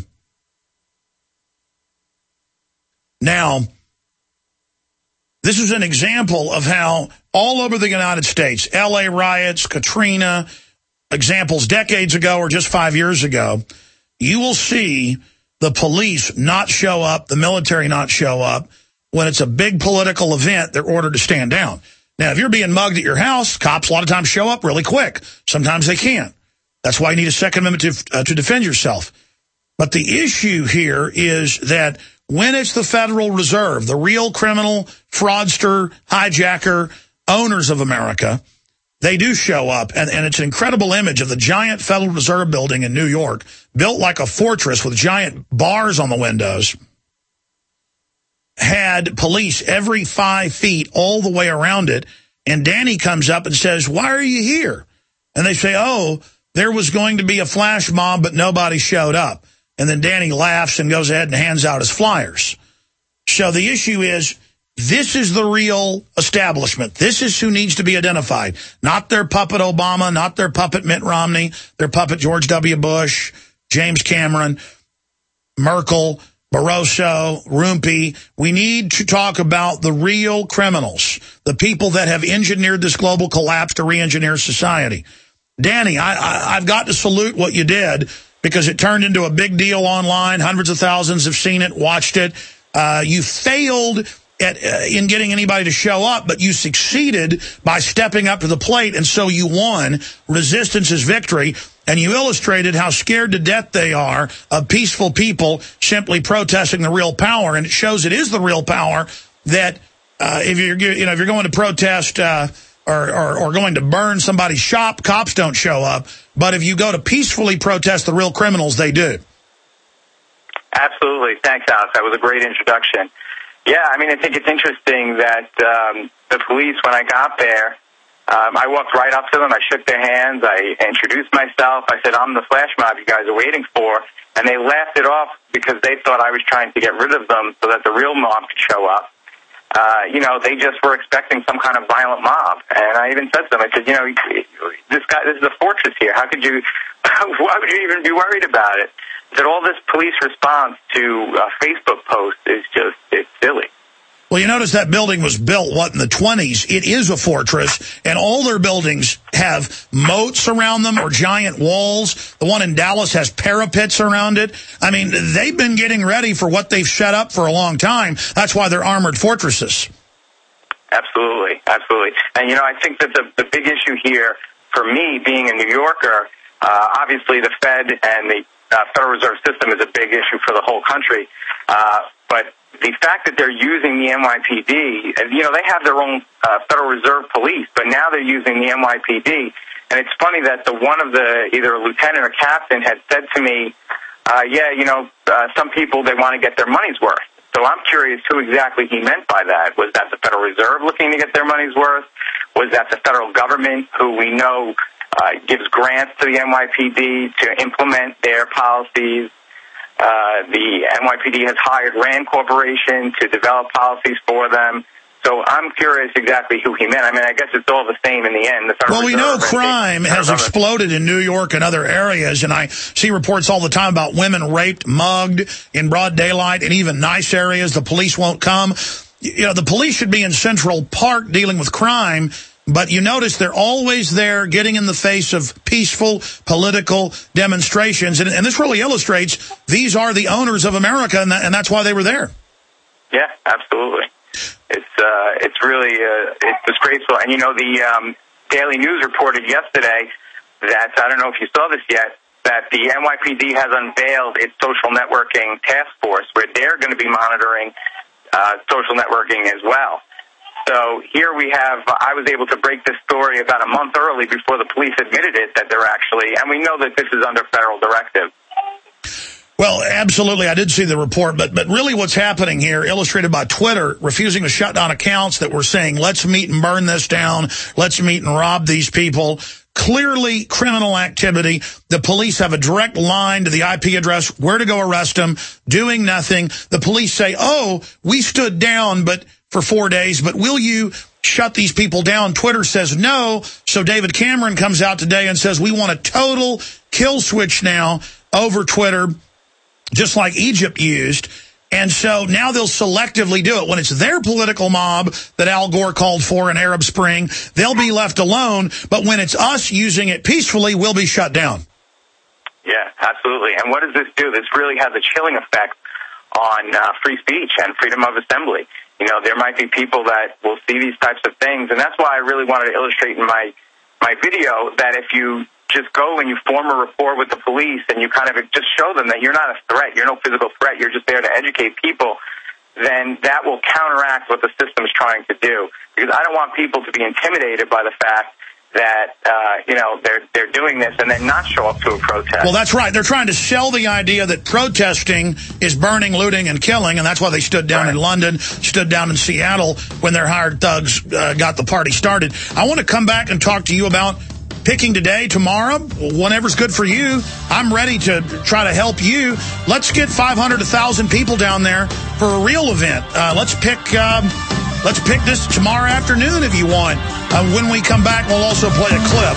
S2: Now, this is an example of how all over the United States, L A riots, Katrina, examples decades ago or just five years ago, you will see the police not show up, the military not show up. When it's a big political event, they're ordered to stand down. Now, if you're being mugged at your house, cops a lot of times show up really quick. Sometimes they can't. That's why you need a Second Amendment to, uh, to defend yourself. But the issue here is that when it's the Federal Reserve, the real criminal, fraudster, hijacker, owners of America, they do show up. And, and it's an incredible image of the giant Federal Reserve building in New York, built like a fortress with giant bars on the windows, had police every five feet all the way around it. And Danny comes up and says, "Why are you here?" And they say, "Oh, there was going to be a flash mob, but nobody showed up." And then Danny laughs and goes ahead and hands out his flyers. So the issue is, this is the real establishment. This is who needs to be identified. Not their puppet Obama, not their puppet Mitt Romney, their puppet George W. Bush, James Cameron, Merkel, Barroso, Rumpi. We need to talk about the real criminals, the people that have engineered this global collapse to re-engineer society. Danny, I, I, I've got to salute what you did, because it turned into a big deal online. Hundreds of thousands have seen it, watched it. Uh, you failed at, uh, in getting anybody to show up, but you succeeded by stepping up to the plate, and so you won. Resistance is victory, and you illustrated how scared to death they are of peaceful people simply protesting the real power, and it shows it is the real power that uh, if you're you know if you're going to protest uh, or, or or going to burn somebody's shop, cops don't show up. But if you go to peacefully protest the real criminals, they do.
S3: Absolutely. Thanks, Alex. That was a great introduction. Yeah, I mean, I think it's interesting that um, the police, when I got there, um, I walked right up to them. I shook their hands. I introduced myself. I said, "I'm the flash mob you guys are waiting for." And they laughed it off because they thought I was trying to get rid of them so that the real mob could show up. Uh, you know, they just were expecting some kind of violent mob. And I even said to them, I said, you know, this guy, this is a fortress here. How could you, why would you even be worried about it? I said, all this police response to a Facebook post is just, it's silly.
S2: Well, you notice that building was built, what, in the twenties? It is a fortress, and all their buildings have moats around them or giant walls. The one in Dallas has parapets around it. I mean, they've been getting ready for what they've set up for a long time. That's why they're armored fortresses.
S3: Absolutely, absolutely. And, you know, I think that the, the big issue here, for me, being a New Yorker, uh, obviously the Fed and the uh, Federal Reserve System is a big issue for the whole country. Uh, but the fact that they're using the N Y P D, you know, they have their own uh, Federal Reserve Police, but now they're using the N Y P D. And it's funny that the one of the, either a lieutenant or captain had said to me, uh, yeah, you know, uh, some people, they want to get their money's worth. So I'm curious who exactly he meant by that. Was that the Federal Reserve looking to get their money's worth? Was that the federal government, who we know uh, gives grants to the N Y P D to implement their policies? Uh, the N Y P D has hired RAND Corporation to develop policies for them. So I'm curious exactly who he meant. I mean, I guess it's all the same in the end. The
S2: well, we know crime has exploded in New York and other areas, and I see reports all the time about women raped, mugged in broad daylight, and even nice areas. The police won't come. You know, the police should be in Central Park dealing with crime, but you notice they're always there getting in the face of peaceful political demonstrations. And, and this really illustrates these are the owners of America, and, that, and that's why they were there.
S3: Yeah, absolutely. It's uh, it's really uh, it's disgraceful. And, you know, the um, Daily News reported yesterday that, I don't know if you saw this yet, that the N Y P D has unveiled its social networking task force where they're going to be monitoring uh, social networking as well. So here we have, uh, I was able to break this story about a month early before the police admitted it, that they're actually, and we know that this is under federal directive.
S2: Well, absolutely. I did see the report, but but really what's happening here, illustrated by Twitter, refusing to shut down accounts that were saying, let's meet and burn this down, let's meet and rob these people. Clearly criminal activity. The police have a direct line to the I P address, where to go arrest them, doing nothing. The police say, oh, we stood down but for four days, but will you shut these people down? Twitter says no. So David Cameron comes out today and says, we want a total kill switch now over Twitter, just like Egypt used. And so now they'll selectively do it. When it's their political mob that Al Gore called for in Arab Spring, they'll be left alone. But when it's us using it peacefully, we'll be shut down.
S3: Yeah, absolutely. And what does this do? This really has a chilling effect on uh, free speech and freedom of assembly. You know, there might be people that will see these types of things. And that's why I really wanted to illustrate in my, my video that if you just go and you form a rapport with the police and you kind of just show them that you're not a threat, you're no physical threat, you're just there to educate people, then that will counteract what the system is trying to do. Because I don't want people to be intimidated by the fact that, uh, you know, they're they're doing this and then not show up to a protest.
S2: Well, that's right. They're trying to sell the idea that protesting is burning, looting, and killing, and that's why they stood down right. in London, stood down in Seattle when their hired thugs uh, got the party started. I want to come back and talk to you about picking today, tomorrow, whenever's good for you. I'm ready to try to help you. Let's get five hundred, one thousand people down there for a real event. Uh, let's pick... Um, Let's pick this tomorrow afternoon if you want. Uh, when we come back, we'll also play a clip.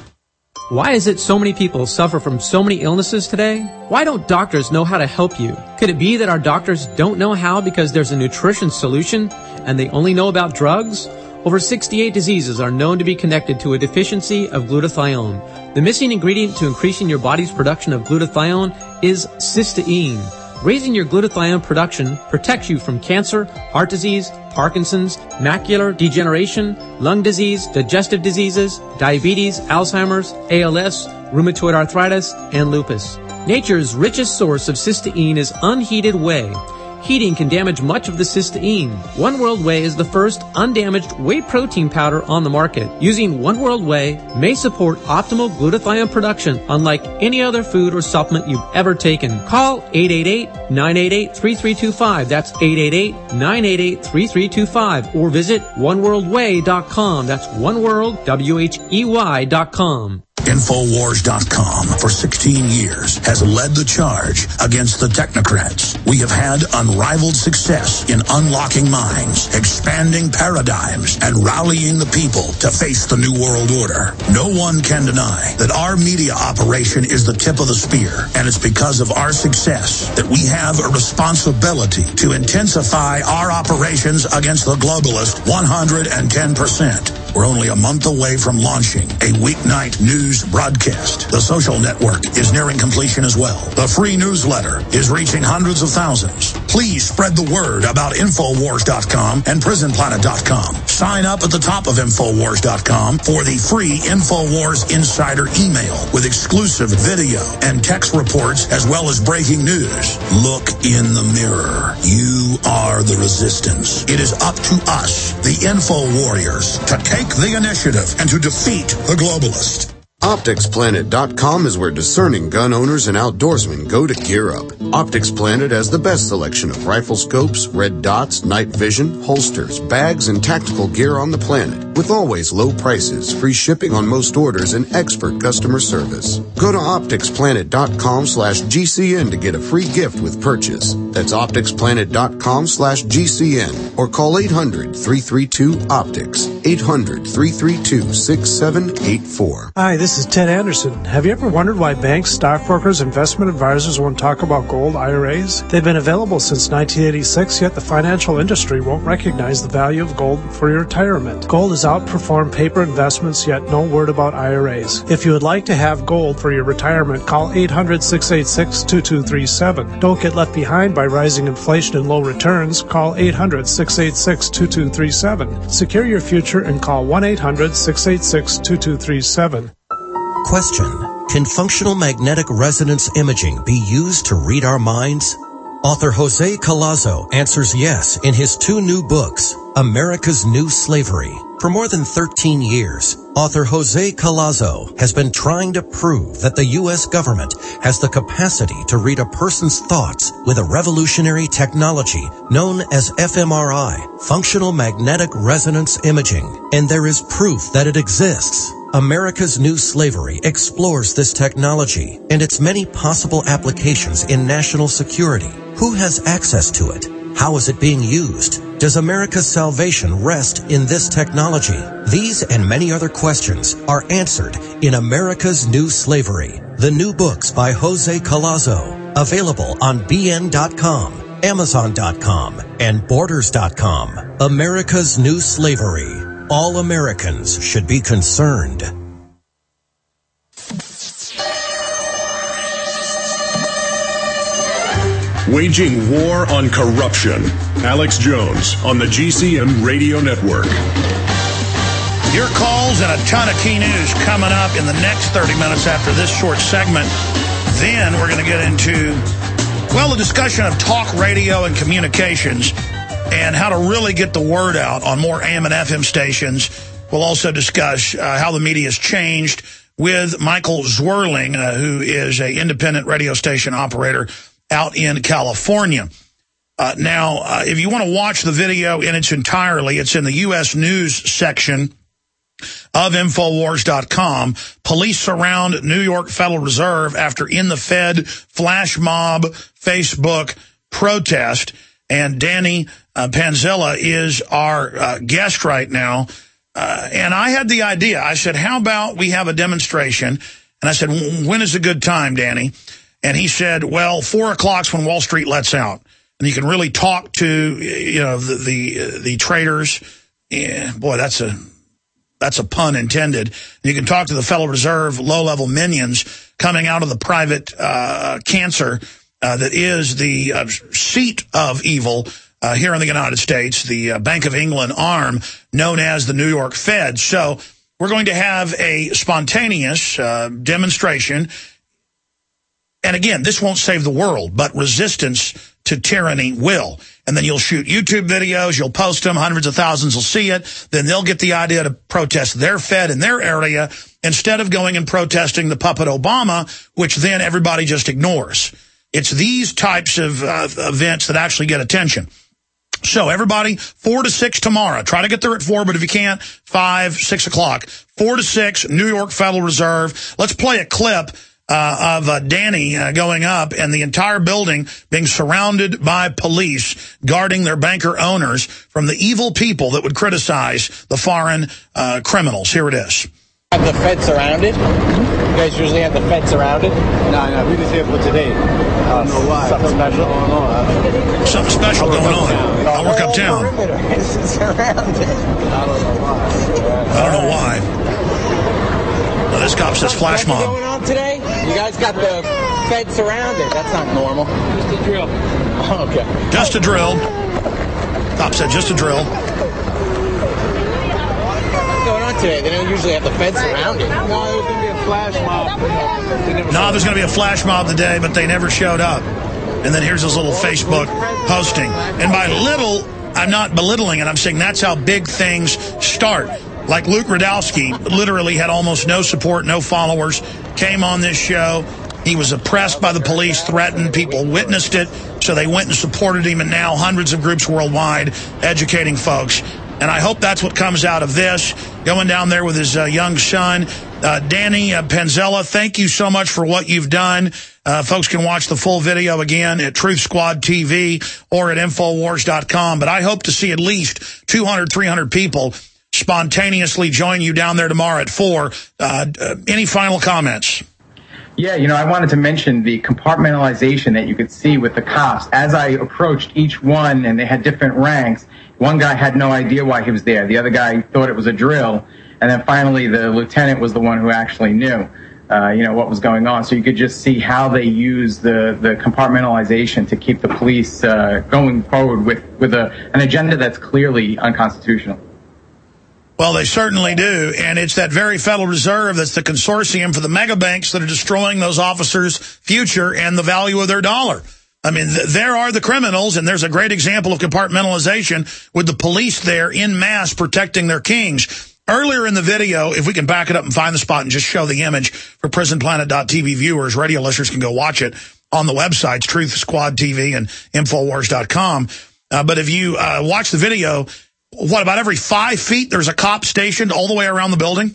S5: Why is it so many people suffer from so many illnesses today? Why don't doctors know how to help you? Could it be that our doctors don't know how because there's a nutrition solution and they only know about drugs? Over sixty-eight diseases are known to be connected to a deficiency of glutathione. The missing ingredient to increasing your body's production of glutathione is cysteine. Raising your glutathione production protects you from cancer, heart disease, Parkinson's, macular degeneration, lung disease, digestive diseases, diabetes, Alzheimer's, A L S, rheumatoid arthritis, and lupus. Nature's richest source of cysteine is unheated whey. Heating can damage much of the cysteine. One World Whey is the first undamaged whey protein powder on the market. Using One World Whey may support optimal glutathione production unlike any other food or supplement you've ever taken. Call eight eight eight, nine eight eight, three three two five. That's eight eight eight, nine eight eight, three three two five. Or visit one world way dot com. That's oneworld, W H E Y dot com.
S2: Infowars dot com for sixteen years has led the charge against the technocrats. We have had unrivaled success in unlocking minds, expanding paradigms, and rallying the people to face the New World Order. No one can deny that our media operation is the tip of the spear, and it's because of our success that we have a responsibility to intensify our operations against the globalists one hundred ten percent. We're only a month away from launching a weeknight news broadcast. The social network is nearing completion as well. The free newsletter is reaching hundreds of thousands. Please spread the word about Infowars dot com and Prison Planet dot com. Sign up at the top of Infowars dot com for the free Infowars Insider email with exclusive video and text reports as well as breaking news. Look in the mirror. You are the resistance. It is up to us, the Info Warriors, to take the initiative and to defeat the globalist.
S7: Optics Planet dot com is where discerning gun owners and outdoorsmen go to gear up. Optics Planet has the best selection of rifle scopes, red dots, night vision, holsters, bags, and tactical gear on the planet, with always low prices, free shipping on most orders, and expert customer service. Go to Optics Planet dot com slash G C N to get a free gift with purchase. That's Optics Planet dot com slash G C N or call eight hundred, three three two, optics, eight hundred, three three two, six seven eight four.
S8: Hi, this is Ted Anderson. Have you ever wondered why banks, stockbrokers, investment advisors won't talk about gold I R As? They've been available since nineteen eighty-six, yet the financial industry won't recognize the value of gold for your retirement. Gold has outperformed paper investments, yet no word about I R As. If you would like to have gold for your retirement, call eight hundred, six eight six, two two three seven. Don't get left behind by rising inflation and low returns. Call eight hundred, six eight six, two two three seven. Secure your future and call one eight hundred, six eight six, two two three seven.
S24: Question: can functional magnetic resonance imaging be used to read our minds? Author Jose Collazo answers yes in his two new books, America's New Slavery. For more than thirteen years, author Jose Collazo has been trying to prove that the U S government has the capacity to read a person's thoughts with a revolutionary technology known as F M R I, Functional Magnetic Resonance Imaging, and there is proof that it exists. America's New Slavery explores this technology and its many possible applications in national security. Who has access to it? How is it being used? Does America's salvation rest in this technology? These and many other questions are answered in America's New Slavery, the new books by Jose Collazo, available on B N dot com, Amazon dot com, and Borders dot com. America's New Slavery. All Americans should be concerned.
S1: Waging war on corruption. Alex Jones on the G C N Radio Network.
S2: Your calls and a ton of key news coming up in the next thirty minutes after this short segment. Then we're going to get into, well, a discussion of talk radio and communications and how to really get the word out on more A M and F M stations. We'll also discuss uh, how the media has changed with Michael Zwirling, uh, who is an independent radio station operator out in California. Uh, now, uh, if you want to watch the video in its entirety, it's in the U S News section of Infowars dot com. Police surround New York Federal Reserve after in the Fed flash mob Facebook protest. And Danny uh, Panzilla is our uh, guest right now. Uh, and I had the idea. I said, how about we have a demonstration? And I said, when is a good time, Danny? And he said, well, four o'clock's when Wall Street lets out. And you can really talk to, you know, the the, the traders. Yeah, boy, that's a that's a pun intended. You can talk to the Federal Reserve low-level minions coming out of the private uh, cancer uh, that is the uh, seat of evil uh, here in the United States, the uh, Bank of England arm known as the New York Fed. So we're going to have a spontaneous uh, demonstration. And again, this won't save the world, but resistance to tyranny will. And then you'll shoot YouTube videos, you'll post them, hundreds of thousands will see it. Then they'll get the idea to protest their Fed in their area instead of going and protesting the puppet Obama, which then everybody just ignores. It's these types of uh, events that actually get attention. So everybody, four to six tomorrow. Try to get there at four, but if you can't, five, six o'clock. Four to six, New York Federal Reserve. Let's play a clip Uh, of uh, Danny uh, going up and the entire building being surrounded by police guarding their banker owners from the evil people that would criticize the foreign uh, criminals. Here it is.
S4: Have the Fed surrounded? You guys usually have the Fed surrounded? No, no, we just here for today. Uh, I don't know why. Something special going on.
S2: Something special going on. I'll work uptown.
S4: It's surrounded. I don't know why.
S2: I don't know why. Now, this cop says flash mob.
S4: What's going on today? You guys got the Fed surrounded. That's not normal. Just a drill. Okay.
S2: Just a drill. Cop said just a drill.
S4: What's going on today? They don't usually have the Fed surrounded. No, there's going to be a flash mob.
S2: No, there's going to be a flash mob today, but they never showed up. And then here's his little Facebook posting. And by little, I'm not belittling it. I'm saying that's how big things start. Like Luke Rudkowski literally had almost no support, no followers, came on this show. He was oppressed by the police, threatened. People witnessed it, so they went and supported him, and now hundreds of groups worldwide educating folks. And I hope that's what comes out of this, going down there with his uh, young son. Uh, Danny uh, Panzilla, thank you so much for what you've done. Uh, folks can watch the full video again at Truth Squad T V or at Infowars dot com. But I hope to see at least two hundred, three hundred people spontaneously join you down there tomorrow at four. Uh, uh, any final comments?
S9: Yeah, you know, I wanted to mention the compartmentalization that you could see with the cops. As I approached each one, and they had different ranks, one guy had no idea why he was there. The other guy thought it was a drill. And then finally, the lieutenant was the one who actually knew, uh, you know, what was going on. So you could just see how they use the, the compartmentalization to keep the police uh, going forward with, with a, an agenda that's clearly unconstitutional.
S2: Well, they certainly do, and it's that very Federal Reserve that's the consortium for the mega banks that are destroying those officers' future and the value of their dollar. I mean, th there are the criminals, and there's a great example of compartmentalization with the police there in mass protecting their kings. Earlier in the video, if we can back it up and find the spot and just show the image for prison planet dot T V viewers, radio listeners can go watch it on the websites, Truth Squad T V and Infowars dot com. Uh, but if you uh, watch the video, what, about every five feet there's a cop stationed all the way around the building?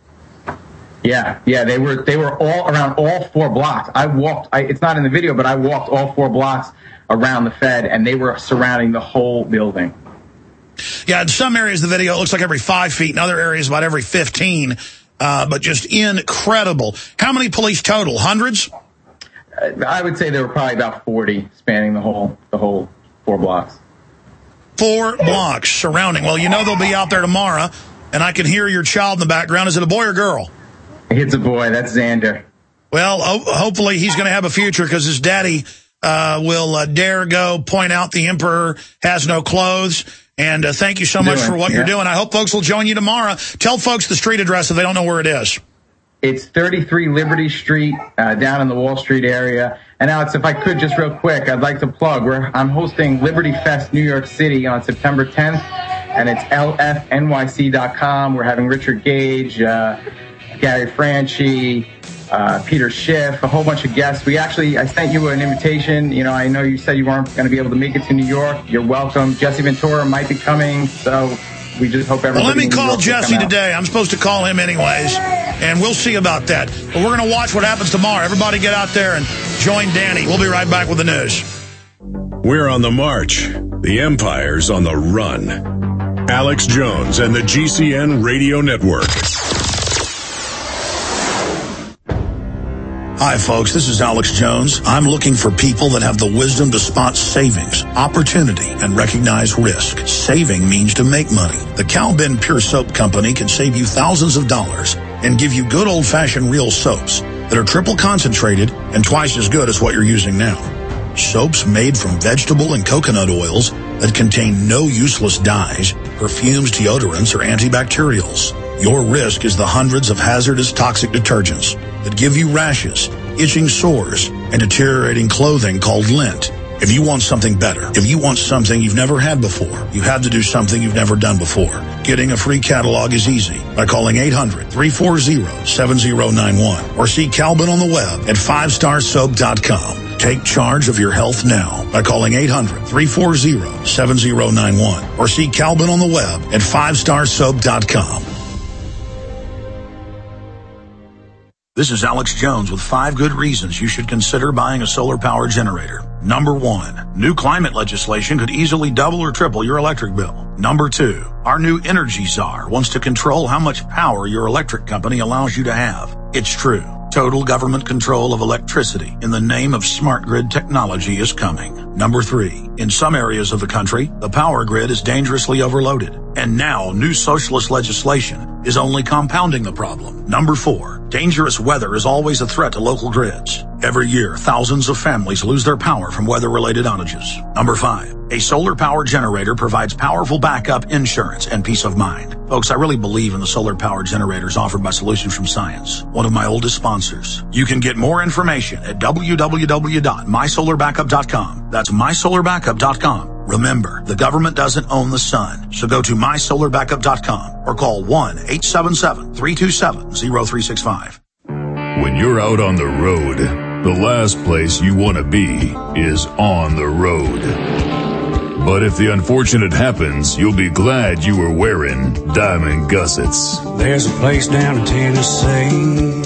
S9: Yeah, yeah, they were they were all around all four blocks. I walked, I, it's not in the video, but I walked all four blocks around the Fed, and they were surrounding the whole building.
S2: Yeah, in some areas of the video, it looks like every five feet. In other areas, about every fifteen. Uh, but just incredible. How many police total? Hundreds?
S9: Uh, I would say there were probably about forty spanning the whole the whole four blocks.
S2: Four blocks surrounding. Well, you know they'll be out there tomorrow, and I can hear your child in the background. Is it a boy or girl?
S9: It's a boy. That's Xander.
S2: Well, ho hopefully he's going to have a future because his daddy uh, will uh, dare go point out the emperor has no clothes And uh, thank you so much
S9: Doing,
S2: for what
S9: yeah.
S2: you're doing. I hope folks will join you tomorrow. Tell folks the street address if they don't know where it is.
S9: It's thirty-three Liberty Street, uh, down in the Wall Street area. And Alex, if I could, just real quick, I'd like to plug, we're, I'm hosting Liberty Fest New York City on September tenth, and it's L F N Y C dot com. We're having Richard Gage, uh, Gary Franchi, uh, Peter Schiff, a whole bunch of guests. We actually, I sent you an invitation. You know, I know you said you weren't going to be able to make it to New York. You're welcome. Jesse Ventura might be coming, so we just hope everybody.
S2: Well, let me call Jesse
S9: out.
S2: today. I'm supposed to call him anyways, and we'll see about that. But we're going to watch what happens tomorrow. Everybody get out there and join Danny. We'll be right back with the news.
S1: We're on the march. The Empire's on the run. Alex Jones and the G C N Radio Network.
S2: Hi, folks. This is Alex Jones. I'm looking for people that have the wisdom to spot savings, opportunity, and recognize risk. Saving means to make money. The Cal Ben Pure Soap Company can save you thousands of dollars and give you good old-fashioned real soaps that are triple concentrated and twice as good as what you're using now. Soaps made from vegetable and coconut oils that contain no useless dyes, perfumes, deodorants, or antibacterials. Your risk is the hundreds of hazardous toxic detergents that give you rashes, itching sores, and deteriorating clothing called lint. If you want something better, if you want something you've never had before, you have to do something you've never done before. Getting a free catalog is easy by calling eight hundred, three four zero, seven zero nine one or see Calvin on the web at five star soap dot com. Take charge of your health now by calling eight hundred, three four zero, seven zero nine one or see Calvin on the web at five star soap dot com. This is Alex Jones with five good reasons you should consider buying a solar power generator. Number one, new climate legislation could easily double or triple your electric bill. Number two, our new Energy Czar wants to control how much power your electric company allows you to have. It's true. Total government control of electricity in the name of smart grid technology is coming. Number three, in some areas of the country, the power grid is dangerously overloaded. And now new socialist legislation is only compounding the problem. Number four, dangerous weather is always a threat to local grids. Every year, thousands of families lose their power from weather-related outages. Number five, a solar power generator provides powerful backup insurance and peace of mind. Folks, I really believe in the solar power generators offered by Solutions from Science, one of my oldest sponsors. You can get more information at w w w dot my solar backup dot com. That's my solar backup dot com. Remember, the government doesn't own the sun, so go to my solar backup dot com or call one eight seven seven, three two seven, zero three six five.
S10: When you're out on the road, the last place you want to be is on the road. But if the unfortunate happens, you'll be glad you were wearing diamond gussets.
S11: There's a place down in Tennessee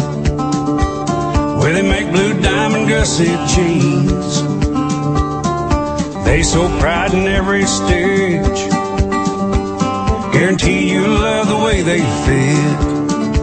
S11: where they make blue diamond gusset jeans. They so pride in every stitch, guarantee you love the way they fit.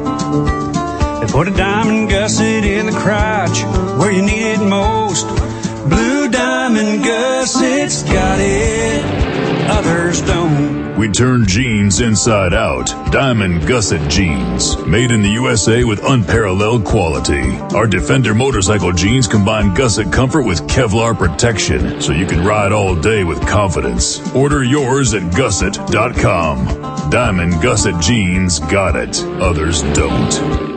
S11: They put a diamond gusset in the crotch where you need it most. Blue diamond gussets got it, others don't.
S10: We turn jeans inside out. Diamond Gusset Jeans. Made in the U S A with unparalleled quality. Our Defender motorcycle jeans combine gusset comfort with Kevlar protection, so you can ride all day with confidence. Order yours at gusset dot com. Diamond Gusset Jeans got it, others don't.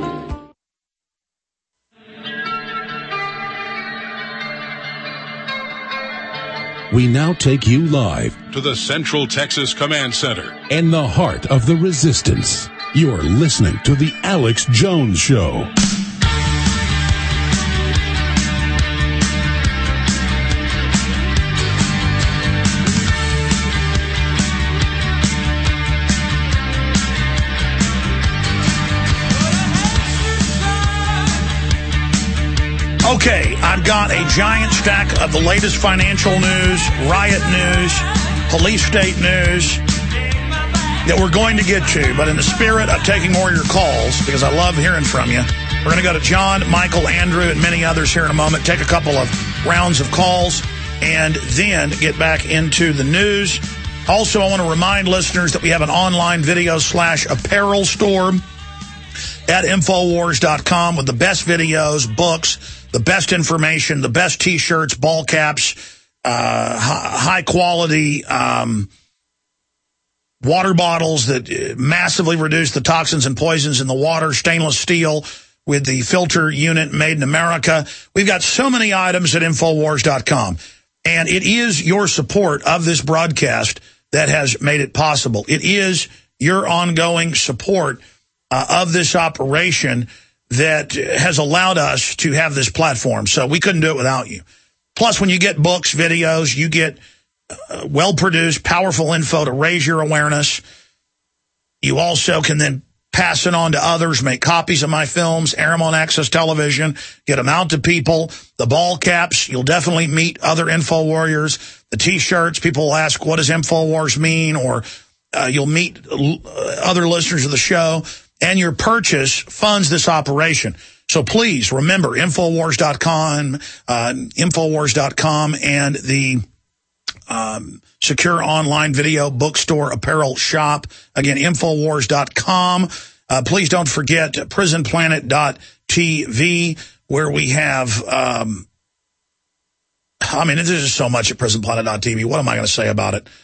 S12: We now take you live
S21: to the Central Texas Command Center
S12: in the heart of the resistance. You're listening to The Alex Jones Show.
S2: Okay, I've got a giant stack of the latest financial news, riot news, police state news that we're going to get to. But in the spirit of taking more of your calls, because I love hearing from you, we're going to go to John, Michael, Andrew, and many others here in a moment, take a couple of rounds of calls, and then get back into the news. Also, I want to remind listeners that we have an online video slash apparel store at Infowars dot com with the best videos, books, the best information, the best T-shirts, ball caps, uh, high quality um, water bottles that massively reduce the toxins and poisons in the water, stainless steel with the filter unit made in America. We've got so many items at Infowars dot com. And it is your support of this broadcast that has made it possible. It is your ongoing support uh, of this operation that has allowed us to have this platform. So we couldn't do it without you. Plus, when you get books, videos, you get uh, well-produced, powerful info to raise your awareness. You also can then pass it on to others, make copies of my films, air them on Access Television, get them out to people. The ball caps, you'll definitely meet other Info Warriors. The T-shirts, people will ask, what does InfoWars mean? Or uh, you'll meet other listeners of the show. And your purchase funds this operation. So please remember Infowars dot com, uh, Infowars dot com, and the um, secure online video bookstore apparel shop. Again, Infowars dot com. Uh, please don't forget Prison Planet dot T V, where we have, um, I mean, there's just so much at Prison Planet dot T V. What am I going to say about it?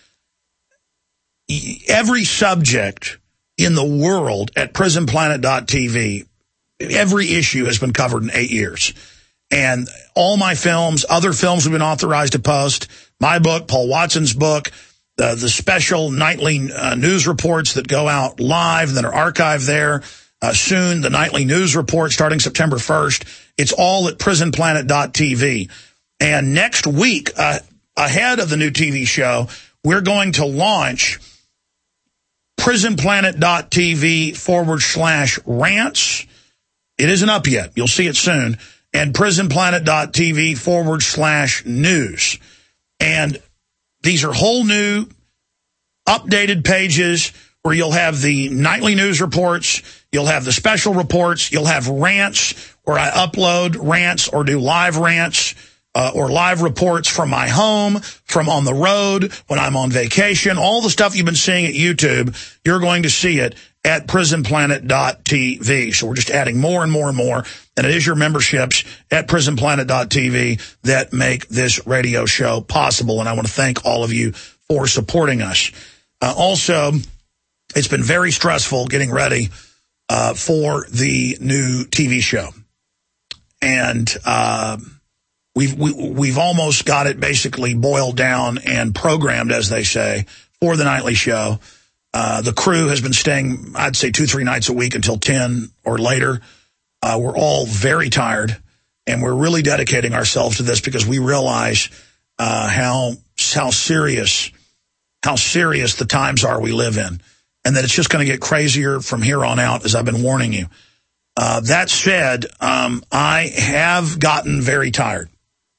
S2: Every subject in the world at Prison Planet dot T V, every issue has been covered in eight years. And all my films, other films we've been authorized to post, my book, Paul Watson's book, the, the special nightly uh, news reports that go out live that are archived there. Uh, soon, the nightly news report starting September first. It's all at Prison Planet dot T V. And next week, uh, ahead of the new T V show, we're going to launch Prison Planet dot T V forward slash rants. It isn't up yet. You'll see it soon. And Prison Planet dot T V forward slash news. And these are whole new, updated pages where you'll have the nightly news reports, you'll have the special reports, you'll have rants where I upload rants or do live rants. Uh, or live reports from my home, from on the road, when I'm on vacation. All the stuff you've been seeing at YouTube, you're going to see it at Prison Planet dot T V. So we're just adding more and more and more. And it is your memberships at Prison Planet dot T V that make this radio show possible. And I want to thank all of you for supporting us. Uh, also, it's been very stressful getting ready uh, for the new T V show. And uh We've, we, we've almost got it basically boiled down and programmed, as they say, for the nightly show. Uh, the crew has been staying, I'd say, two, three nights a week until ten or later. Uh, we're all very tired, and we're really dedicating ourselves to this because we realize uh, how how serious how serious the times are we live in, and that it's just going to get crazier from here on out, as I've been warning you. Uh, that said, um, I have gotten very tired.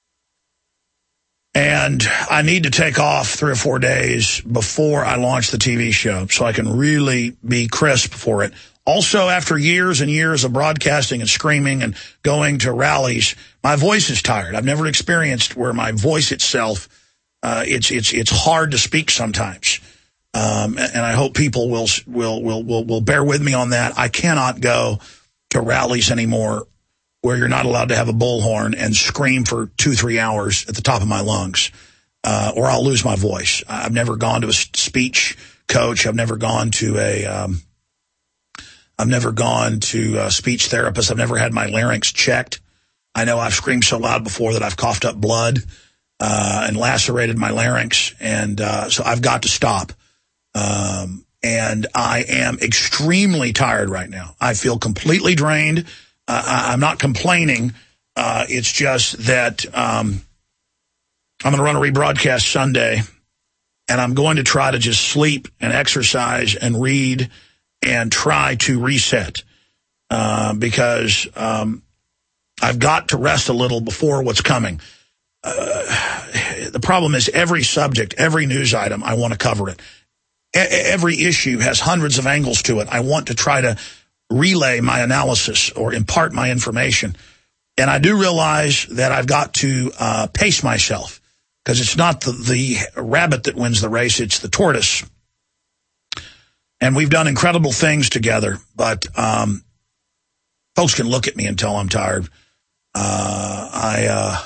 S2: And I need to take off three or four days before I launch the T V show so I can really be crisp for it. Also, after years and years of broadcasting and screaming and going to rallies, my voice is tired. I've never experienced where my voice itself, uh, it's it's it's hard to speak sometimes. Um, and I hope people will will will will will bear with me on that. I cannot go to rallies anymore where you're not allowed to have a bullhorn and scream for two, three hours at the top of my lungs, uh, or I'll lose my voice. I've never gone to a speech coach. I've never gone to a, um, I've never gone to a speech therapist. I've never had my larynx checked. I know I've screamed so loud before that I've coughed up blood uh, and lacerated my larynx, and uh, so I've got to stop. Um, and I am extremely tired right now. I feel completely drained. Uh, I'm not complaining. Uh, it's just that um, I'm going to run a rebroadcast Sunday, and I'm going to try to just sleep and exercise and read and try to reset uh, because um, I've got to rest a little before what's coming. Uh, the problem is every subject, every news item, I want to cover it. E- every issue has hundreds of angles to it. I want to try to relay my analysis or impart my information. And I do realize that I've got to uh, pace myself because it's not the, the rabbit that wins the race, it's the tortoise. And we've done incredible things together, but um, folks can look at me and tell I'm tired. Uh, I uh,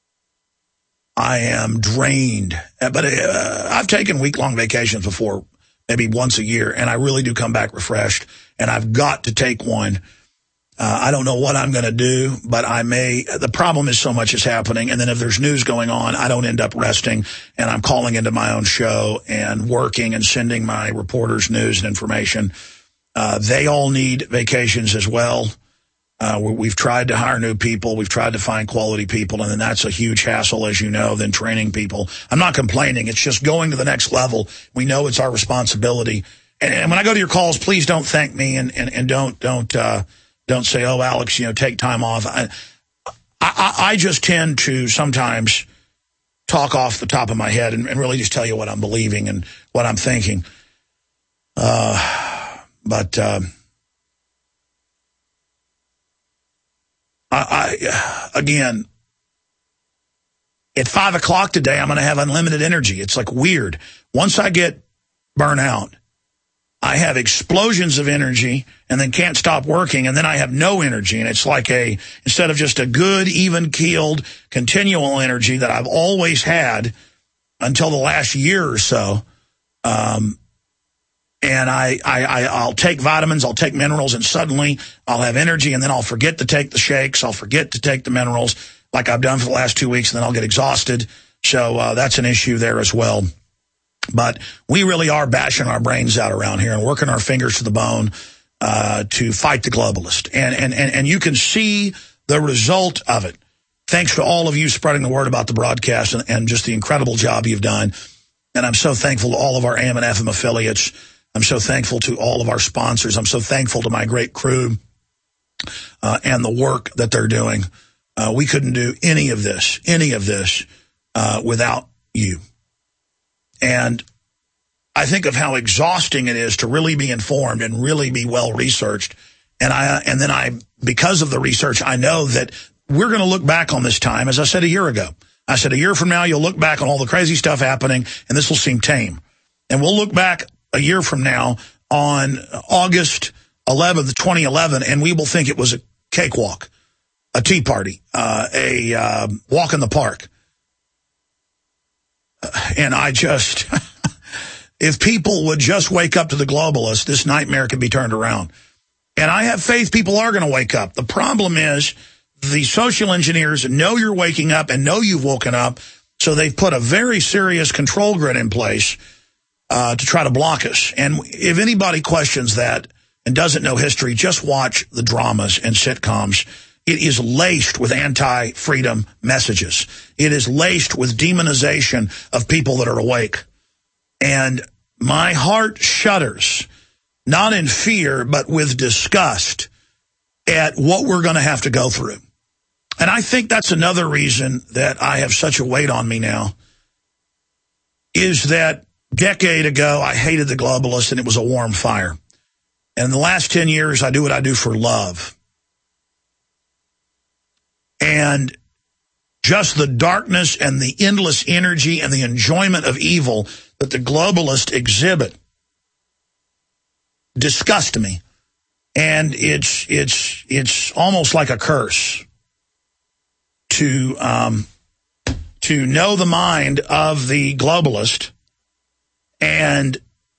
S2: I am drained. But uh, I've taken week-long vacations before maybe once a year, and I really do come back refreshed, and I've got to take one. Uh, I don't know what I'm going to do, but I may. The problem is so much is happening, and then if there's news going on, I don't end up resting, and I'm calling into my own show and working and sending my reporters news and information. Uh, they all need vacations as well. Uh, we've tried to hire new people. We've tried to find quality people, and then that's a huge hassle, as you know, than training people. I'm not complaining. It's just going to the next level. We know it's our responsibility. And, and when I go to your calls, please don't thank me and, and, and don't don't uh, don't say, oh, Alex, you know, take time off. I, I, I just tend to sometimes talk off the top of my head and, and really just tell you what I'm believing and what I'm thinking. Uh, but... Uh, I, I, again, at five o'clock today, I'm going to have unlimited energy. It's like weird. Once I get burnt out, I have explosions of energy and then can't stop working, and then I have no energy. And it's like a, instead of just a good, even-keeled, continual energy that I've always had until the last year or so, um, and I, I, I, I'll take vitamins, I'll take minerals, and suddenly I'll have energy, and then I'll forget to take the shakes, I'll forget to take the minerals like I've done for the last two weeks, and then I'll get exhausted. So uh, that's an issue there as well. But we really are bashing our brains out around here and working our fingers to the bone uh, to fight the globalist. And, and, and, and you can see the result of it. Thanks to all of you spreading the word about the broadcast and, and just the incredible job you've done. And I'm so thankful to all of our A M and F M affiliates. I'm so thankful to all of our sponsors. I'm so thankful to my great crew uh, and the work that they're doing. Uh, we couldn't do any of this, any of this uh, without you. And I think of how exhausting it is to really be informed and really be well-researched. And I, and then I, because of the research, I know that we're going to look back on this time, as I said a year ago. I said a year from now, you'll look back on all the crazy stuff happening, and this will seem tame. And we'll look back a year from now on August eleventh, twenty eleven, and we will think it was a cakewalk, a tea party, uh, a uh, walk in the park. And I just, if people would just wake up to the globalists, this nightmare could be turned around. And I have faith people are going to wake up. The problem is the social engineers know you're waking up and know you've woken up, so they've put a very serious control grid in place uh, to try to block us. And if anybody questions that and doesn't know history, just watch the dramas and sitcoms. It is laced with anti-freedom messages. It is laced with demonization of people that are awake. And my heart shudders, not in fear, but with disgust at what we're going to have to go through. And I think that's another reason that I have such a weight on me now, is that a decade ago I hated the globalists and it was a warm fire. And in the last ten years, I do what I do for love. And just the darkness and the endless energy and the enjoyment of evil that the globalists exhibit disgust me. And it's it's it's almost like a curse to um, to know the mind of the globalist and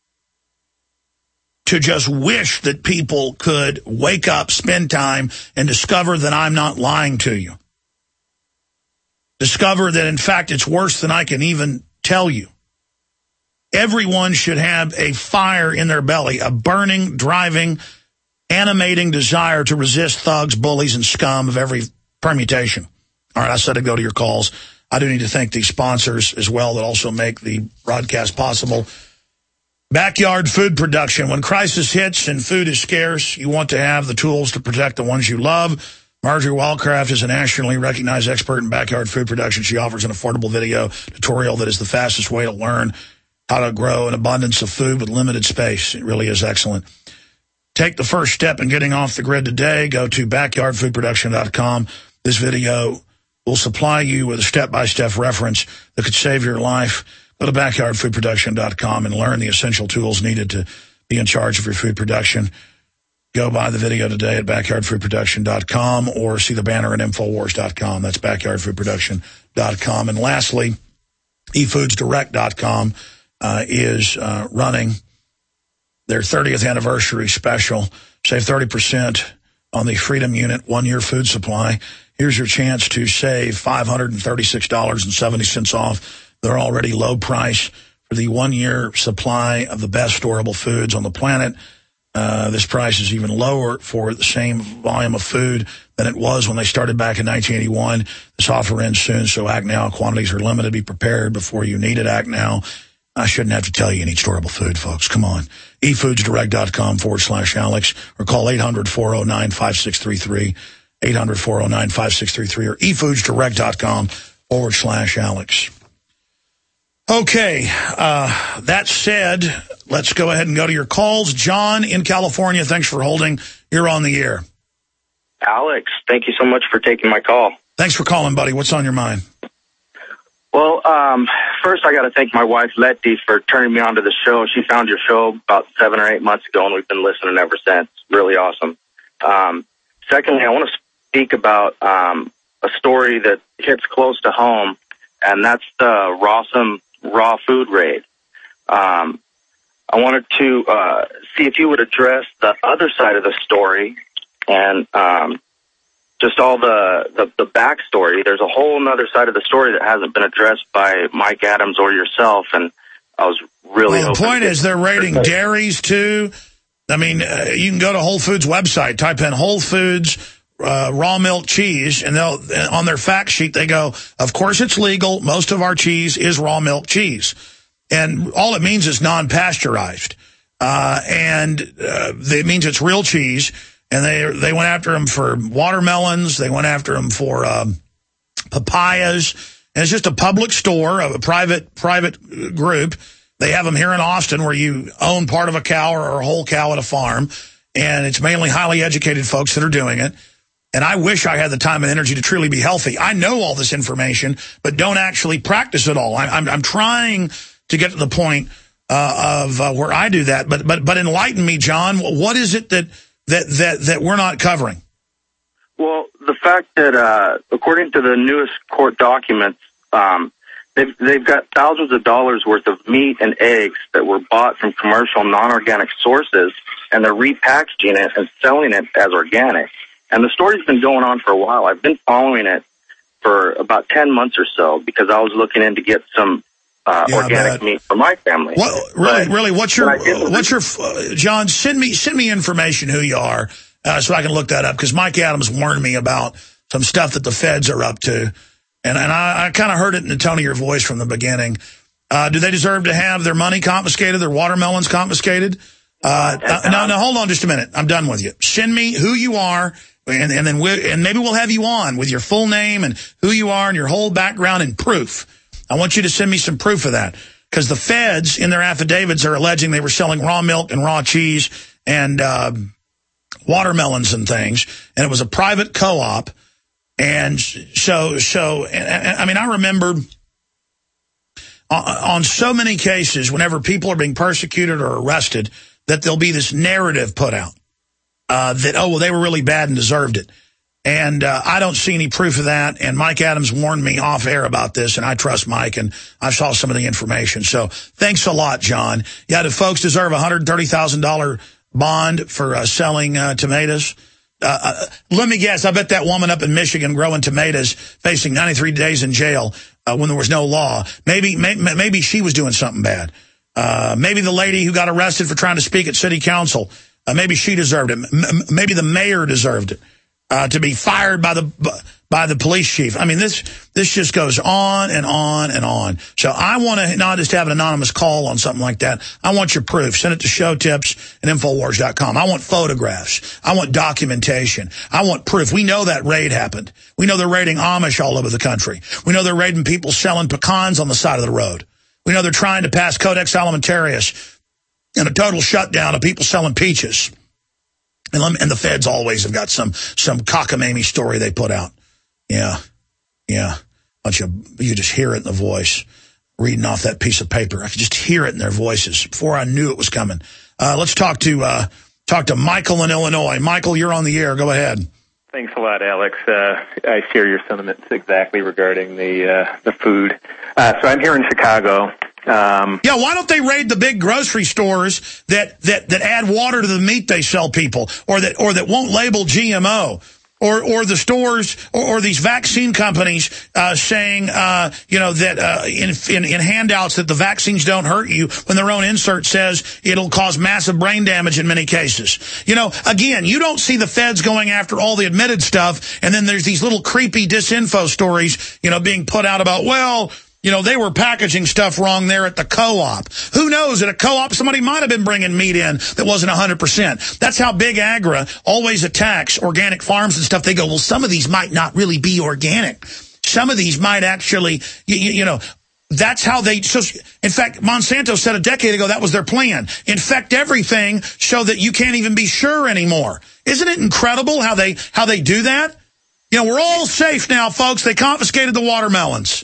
S2: to just wish that people could wake up, spend time, and discover that I'm not lying to you. Discover that, in fact, it's worse than I can even tell you. Everyone should have a fire in their belly, a burning, driving, animating desire to resist thugs, bullies, and scum of every permutation. All right, I said I'd go to your calls. I do need to thank the sponsors as well that also make the broadcast possible. Backyard food production. When crisis hits and food is scarce, you want to have the tools to protect the ones you love. Marjorie Wildcraft is a nationally recognized expert in backyard food production. She offers an affordable video tutorial that is the fastest way to learn how to grow an abundance of food with limited space. It really is excellent. Take the first step in getting off the grid today. Go to backyard food production dot com. This video will supply you with a step-by-step reference that could save your life. Go to backyard food production dot com and learn the essential tools needed to be in charge of your food production. Go buy the video today at backyard food production dot com or see the banner at infowars dot com. That's backyard food production dot com. And lastly, e foods direct dot com uh, is uh, running their thirtieth anniversary special. Save thirty percent on the Freedom Unit one-year food supply. Here's your chance to save five hundred thirty-six dollars and seventy cents off their already low price for the one-year supply of the best storable foods on the planet. Uh, this price is even lower for the same volume of food than it was when they started back in nineteen eighty-one. This offer ends soon, so act now. Quantities are limited. Be prepared before you need it. Act now. I shouldn't have to tell you you need storable food, folks. Come on. e foods direct dot com forward slash Alex or call eight hundred, four oh nine, five six three three, eight hundred, four oh nine, five six three three or e foods direct dot com forward slash Alex. Okay, uh, that said, let's go ahead and go to your calls. John in California, thanks for holding. You're on the air.
S6: Alex, thank you so much for taking my call.
S2: Thanks for calling, buddy. What's on your mind?
S6: Well, um, first I got to thank my wife, Letty, for turning me on to the show. She found your show about seven or eight months ago, and we've been listening ever since. Really awesome. Um, secondly, I want to speak about um, a story that hits close to home, and that's the Rawsome raw food raid. Um, I wanted to uh, see if you would address the other side of the story and um, just all the, the, the backstory. There's a whole other side of the story that hasn't been addressed by Mike Adams or yourself, and I was really
S2: Well, the point is they're raiding dairies, too. I mean, uh, you can go to Whole Foods website, type in Whole Foods uh, raw milk cheese, and they'll on their fact sheet they go, of course it's legal. Most of our cheese is raw milk cheese. And all it means is non-pasteurized. Uh, and uh, it means it's real cheese. And they they went after them for watermelons. They went after them for um, papayas. And it's just a public store, a private private group. They have them here in Austin where you own part of a cow or a whole cow at a farm. And it's mainly highly educated folks that are doing it. And I wish I had the time and energy to truly be healthy. I know all this information, but don't actually practice it all. I, I'm, I'm trying to get to the point uh, of uh, where I do that. But but but enlighten me, John. What is it that that that that we're not covering?
S6: Well, the fact that uh, according to the newest court documents, um, they've they've got thousands of dollars worth of meat and eggs that were bought from commercial non-organic sources, and they're repackaging it and selling it as organic. And the story's been going on for a while. I've been following it for about ten months or so because I was looking in to get some uh, yeah, organic meat for my family.
S2: What, really, but, really, what's your, what's your, uh, John, send me, send me information who you are uh, so I can look that up, because Mike Adams warned me about some stuff that the feds are up to. And, and I, I kind of heard it in the tone of your voice from the beginning. Uh, do they deserve to have their money confiscated, their watermelons confiscated? Uh, uh, no, no, hold on just a minute. I'm done with you. Send me who you are. And, and then we and maybe we'll have you on with your full name and who you are and your whole background and proof. I want you to send me some proof of that, because the feds in their affidavits are alleging they were selling raw milk and raw cheese and uh, watermelons and things, and it was a private co-op. And so, so and, and, I mean, I remember on, on so many cases, whenever people are being persecuted or arrested, that there'll be this narrative put out. Uh, that, oh, well, they were really bad and deserved it. And uh, I don't see any proof of that. And Mike Adams warned me off air about this, and I trust Mike, and I saw some of the information. So thanks a lot, John. Yeah, do folks deserve a one hundred thirty thousand dollars bond for uh, selling uh, tomatoes? Uh, uh, let me guess. I bet that woman up in Michigan growing tomatoes facing ninety-three days in jail uh, when there was no law. Maybe, may, maybe she was doing something bad. Uh, maybe the lady who got arrested for trying to speak at city council, Uh, maybe she deserved it. M maybe the mayor deserved it uh, to be fired by the by the police chief. I mean, this this just goes on and on and on. So I want to not just have an anonymous call on something like that. I want your proof. Send it to showtips at infowars dot com. I want photographs. I want documentation. I want proof. We know that raid happened. We know they're raiding Amish all over the country. We know they're raiding people selling pecans on the side of the road. We know they're trying to pass Codex Alimentarius and a total shutdown of people selling peaches. And, let me, and the feds always have got some some cockamamie story they put out. Yeah, yeah. Bunch of, you just hear it in the voice, reading off that piece of paper. I could just hear it in their voices before I knew it was coming. Uh, let's talk to uh, talk to Michael in Illinois. Michael, you're on the air. Go ahead.
S13: Thanks a lot, Alex. Uh, I share your sentiments exactly regarding the uh, the food. Uh, so I'm here in Chicago, Um,
S2: yeah, why don't they raid the big grocery stores that, that, that add water to the meat they sell people, or that or that won't label G M O? Or, or the stores, or, or these vaccine companies uh, saying, uh, you know, that uh, in, in in handouts that the vaccines don't hurt you, when their own insert says it'll cause massive brain damage in many cases. You know, again, you don't see the feds going after all the admitted stuff, and then there's these little creepy disinfo stories, you know, being put out about, well, you know, they were packaging stuff wrong there at the co-op. Who knows? At a co-op, somebody might have been bringing meat in that wasn't one hundred percent. That's how Big Agra always attacks organic farms and stuff. They go, well, some of these might not really be organic. Some of these might actually, you, you know, that's how they, so, in fact, Monsanto said a decade ago that was their plan. Infect everything so that you can't even be sure anymore. Isn't it incredible how they, how they do that? You know, we're all safe now, folks. They confiscated the watermelons.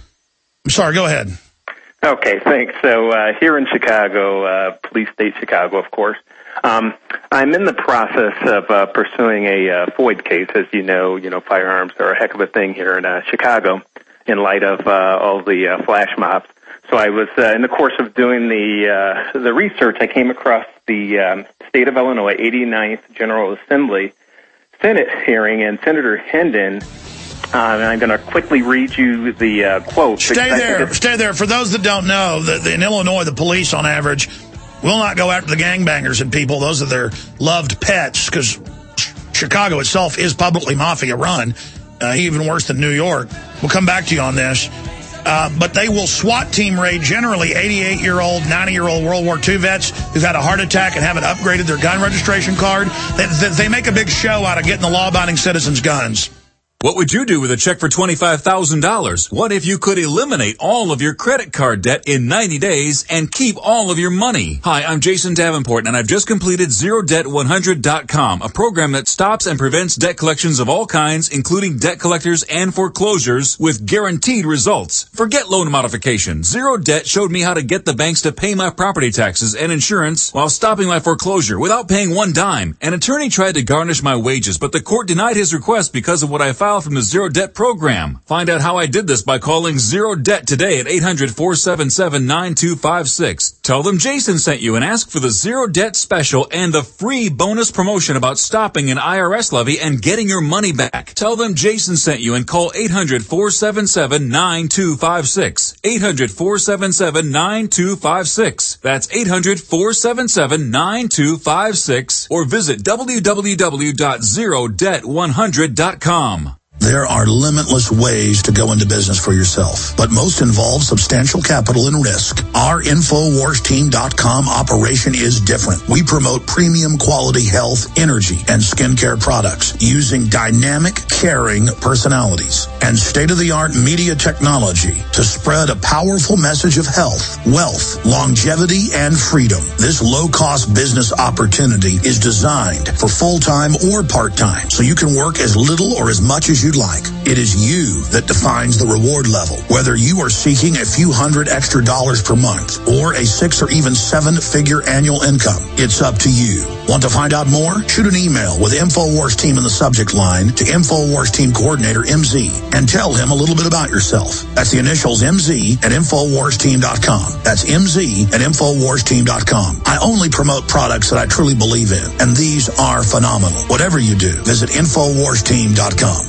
S2: I'm sorry, go ahead.
S13: Okay, thanks. So uh, here in Chicago, uh, Police State Chicago, of course, um, I'm in the process of uh, pursuing a uh, FOID case. As you know, you know, firearms are a heck of a thing here in uh, Chicago in light of uh, all the uh, flash mobs. So I was, uh, in the course of doing the uh, the research, I came across the um, State of Illinois eighty-ninth General Assembly Senate hearing, and Senator Hendon, Uh, and I'm going to quickly read you the uh, quote.
S2: Stay there. Stay there. For those that don't know, the, in Illinois, the police, on average, will not go after the gangbangers and people. Those are their loved pets, because Chicago itself is publicly mafia-run, uh, even worse than New York. We'll come back to you on this. Uh, but they will SWAT team raid generally eighty-eight-year-old, ninety-year-old World War Two vets who've had a heart attack and haven't upgraded their gun registration card. They, they make a big show out of getting the law-abiding citizens' guns.
S14: What would you do with a check for twenty-five thousand dollars? What if you could eliminate all of your credit card debt in ninety days and keep all of your money? Hi, I'm Jason Davenport, and I've just completed zero debt one hundred dot com, a program that stops and prevents debt collections of all kinds, including debt collectors and foreclosures, with guaranteed results. Forget loan modification. Zero Debt showed me how to get the banks to pay my property taxes and insurance while stopping my foreclosure without paying one dime. An attorney tried to garnish my wages, but the court denied his request because of what I filed from the Zero Debt program. Find out how I did this by calling Zero Debt today at eight hundred, four seven seven, nine two five six. Tell them Jason sent you and ask for the Zero Debt special and the free bonus promotion about stopping an I R S levy and getting your money back. Tell them Jason sent you and call eight hundred, four seven seven, nine two five six. eight hundred, four seven seven, nine two five six. That's eight hundred, four seven seven, nine two five six, or visit w w w dot zero debt one hundred dot com.
S2: There are limitless ways to go into business for yourself, but most involve substantial capital and risk. Our Infowars Team dot com operation is different. We promote premium quality health, energy, and skincare products using dynamic, caring personalities and state-of-the-art media technology to spread a powerful message of health, wealth, longevity, and freedom. This low-cost business opportunity is designed for full-time or part-time, so you can work as little or as much as you like. It is you that defines the reward level. Whether you are seeking a few hundred extra dollars per month or a six or even seven figure annual income, it's up to you. Want to find out more? Shoot an email with Infowars Team in the subject line to Infowars Team Coordinator M Z and tell him a little bit about yourself. That's the initials M Z at Infowars Team dot com. That's M Z at Infowars Team dot com. I only promote products that I truly believe in, and these are phenomenal. Whatever you do, visit Infowars Team dot com.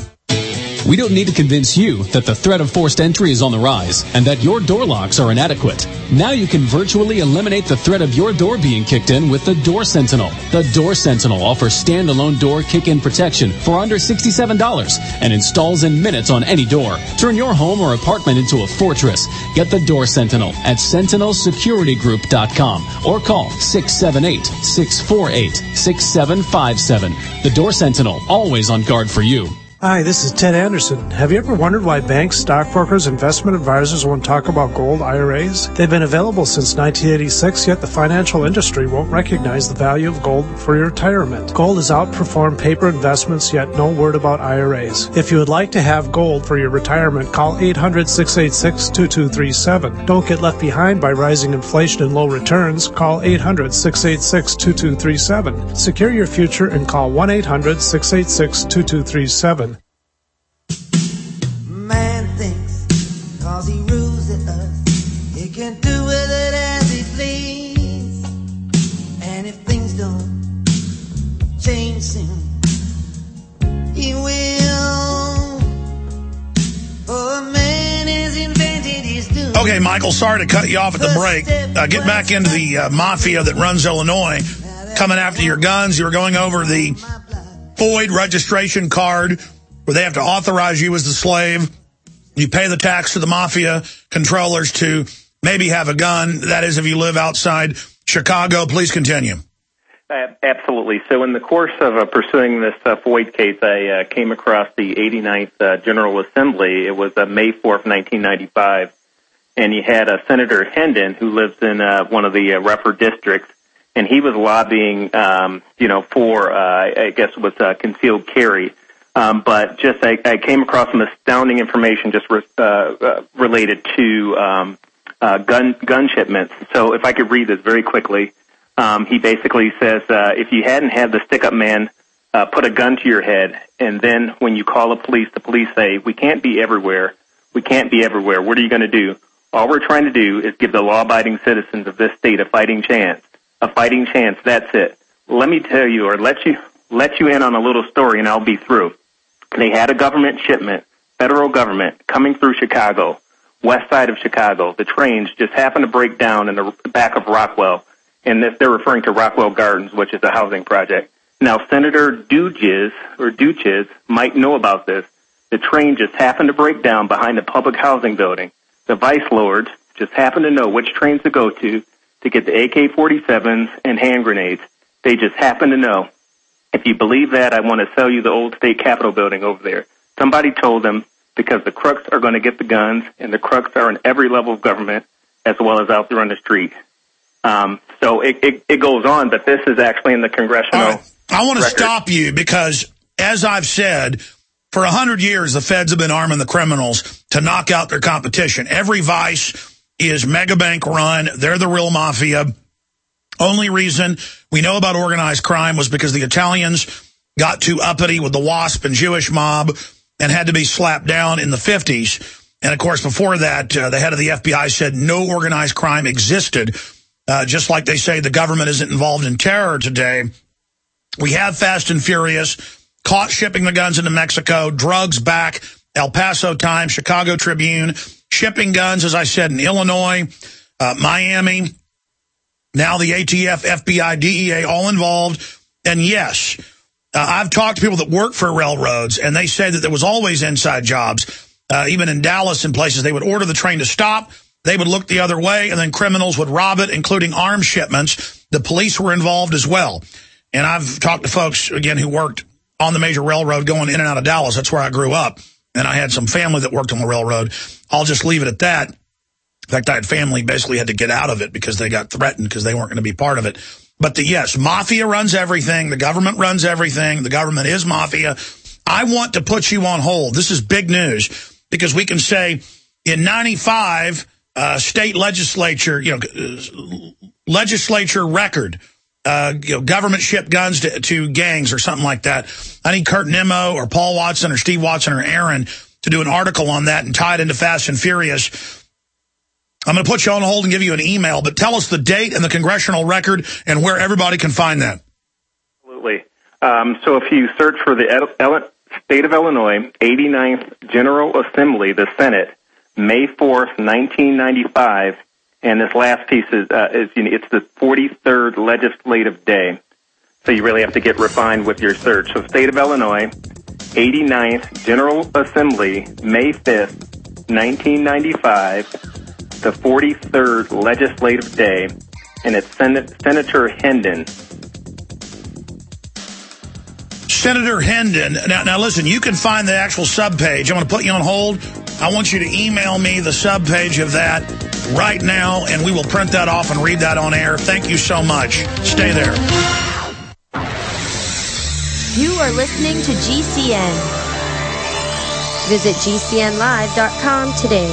S15: We don't need to convince you that the threat of forced entry is on the rise and that your door locks are inadequate. Now you can virtually eliminate the threat of your door being kicked in with the Door Sentinel. The Door Sentinel offers standalone door kick-in protection for under sixty-seven dollars and installs in minutes on any door. Turn your home or apartment into a fortress. Get the Door Sentinel at sentinel security group dot com or call six seven eight, six four eight, six seven five seven. The Door Sentinel, always on guard for you.
S8: Hi, this is Ted Anderson. Have you ever wondered why banks, stockbrokers, investment advisors won't talk about gold I R As? They've been available since nineteen eighty-six, yet the financial industry won't recognize the value of gold for your retirement. Gold has outperformed paper investments, yet no word about I R As. If you would like to have gold for your retirement, call eight hundred, six eight six, two two three seven. Don't get left behind by rising inflation and low returns. Call eight hundred, six eight six, two two three seven. Secure your future and call one eight hundred, six eight six, two two three seven.
S16: Man thinks cause he rules at us, he can do
S2: Okay, Michael, sorry to cut you off at the break. Uh, get back into the uh, mafia that runs Illinois, coming after your guns. You were going over the FOID registration card where they have to authorize you as the slave. You pay the tax to the mafia controllers to maybe have a gun. That is if you live outside Chicago. Please continue.
S13: Uh, absolutely. So in the course of uh, pursuing this uh, FOID case, I uh, came across the eighty-ninth uh, General Assembly. It was uh, May fourth, nineteen ninety-five. And you had uh, Senator Hendon, who lives in uh, one of the uh, rougher districts, and he was lobbying, um, you know, for, uh, I guess it was uh, concealed carry. Um, but just I, I came across some astounding information just re- uh, uh, related to um, uh, gun gun shipments. So if I could read this very quickly, um, he basically says, uh, if you hadn't had the stick-up man uh, put a gun to your head, and then when you call the police, the police say, we can't be everywhere, we can't be everywhere, what are you going to do? All we're trying to do is give the law-abiding citizens of this state a fighting chance. A fighting chance, that's it. Let me tell you, or let you let you in on a little story, and I'll be through. They had a government shipment, federal government, coming through Chicago, west side of Chicago. The trains just happened to break down in the back of Rockwell, and they're referring to Rockwell Gardens, which is a housing project. Now, Senator Duches, or Duches, might know about this. The train just happened to break down behind a public housing building. The vice lords just happened to know which trains to go to to get the A K forty-sevens and hand grenades. They just happened to know. If you believe that, I want to sell you the old state capitol building over there. Somebody told them because the crooks are going to get the guns, and the crooks are in every level of government as well as out there on the street. Um, so it, it, it goes on, but this is actually in the congressional
S2: right. I want to
S13: record.
S2: stop you because, as I've said, for a hundred years, the feds have been arming the criminals to knock out their competition. Every vice is mega bank run. They're the real mafia. Only reason we know about organized crime was because the Italians got too uppity with the WASP and Jewish mob and had to be slapped down in the fifties. And, of course, before that, uh, the head of the F B I said no organized crime existed, uh, just like they say the government isn't involved in terror today. We have Fast and Furious, caught shipping the guns into Mexico, drugs back, El Paso Times, Chicago Tribune, shipping guns, as I said, in Illinois, uh, Miami, now the A T F, F B I, D E A, all involved. And yes, uh, I've talked to people that work for railroads, and they say that there was always inside jobs. Uh, even in Dallas and places, they would order the train to stop, they would look the other way, and then criminals would rob it, including arms shipments. The police were involved as well. And I've talked to folks, again, who worked on the major railroad going in and out of Dallas. That's where I grew up. And I had some family that worked on the railroad. I'll just leave it at that. In fact, I had family basically had to get out of it because they got threatened because they weren't going to be part of it. But the, yes, mafia runs everything. The government runs everything. The government is mafia. I want to put you on hold. This is big news because we can say in ninety-five, uh, state legislature, you know, legislature record, Uh, you know, government shipped guns to, to gangs or something like that. I need Kurt Nimmo or Paul Watson or Steve Watson or Aaron to do an article on that and tie it into Fast and Furious. I'm going to put you on hold and give you an email, but tell us the date and the congressional record and where everybody can find that.
S13: Absolutely. Um, so if you search for the El- El- State of Illinois, eighty-ninth General Assembly, the Senate, May fourth, nineteen ninety-five, and this last piece is, uh, is you know, it's the forty-third legislative day. So you really have to get refined with your search. So State of Illinois, eighty-ninth General Assembly, May fifth, nineteen ninety-five, the forty-third legislative day, and it's Sen- Senator Hendon.
S2: Senator Hendon. Now, now, listen, you can find the actual subpage. I'm going to put you on hold. I want you to email me the subpage of that right now, and we will print that off and read that on air. Thank you so much. Stay there.
S16: You are listening to G C N. Visit G C N live dot com today.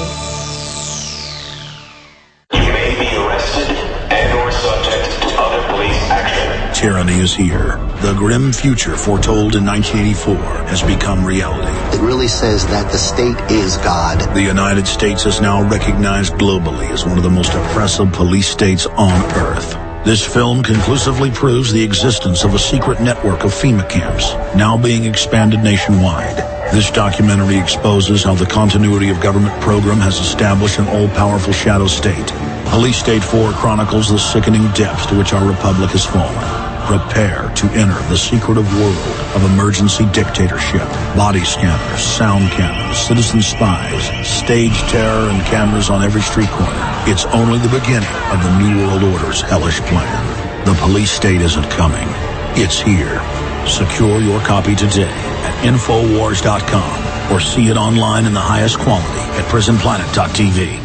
S17: You may be arrested and or subject to other police action.
S2: Tyranny is here. The grim future foretold in nineteen eighty-four has become reality.
S18: It really says that the state is God.
S2: The United States is now recognized globally as one of the most oppressive police states on earth. This film conclusively proves the existence of a secret network of FEMA camps, now being expanded nationwide. This documentary exposes how the continuity of government program has established an all-powerful shadow state. Police State four chronicles the sickening depths to which our republic has fallen. Prepare to enter the secretive world of emergency dictatorship. Body scanners, sound cameras, citizen spies, stage terror, and cameras on every street corner. It's only the beginning of the New World Order's hellish plan. The police state isn't coming. It's here. Secure your copy today at Infowars dot com or see it online in the highest quality at Prison Planet dot T V.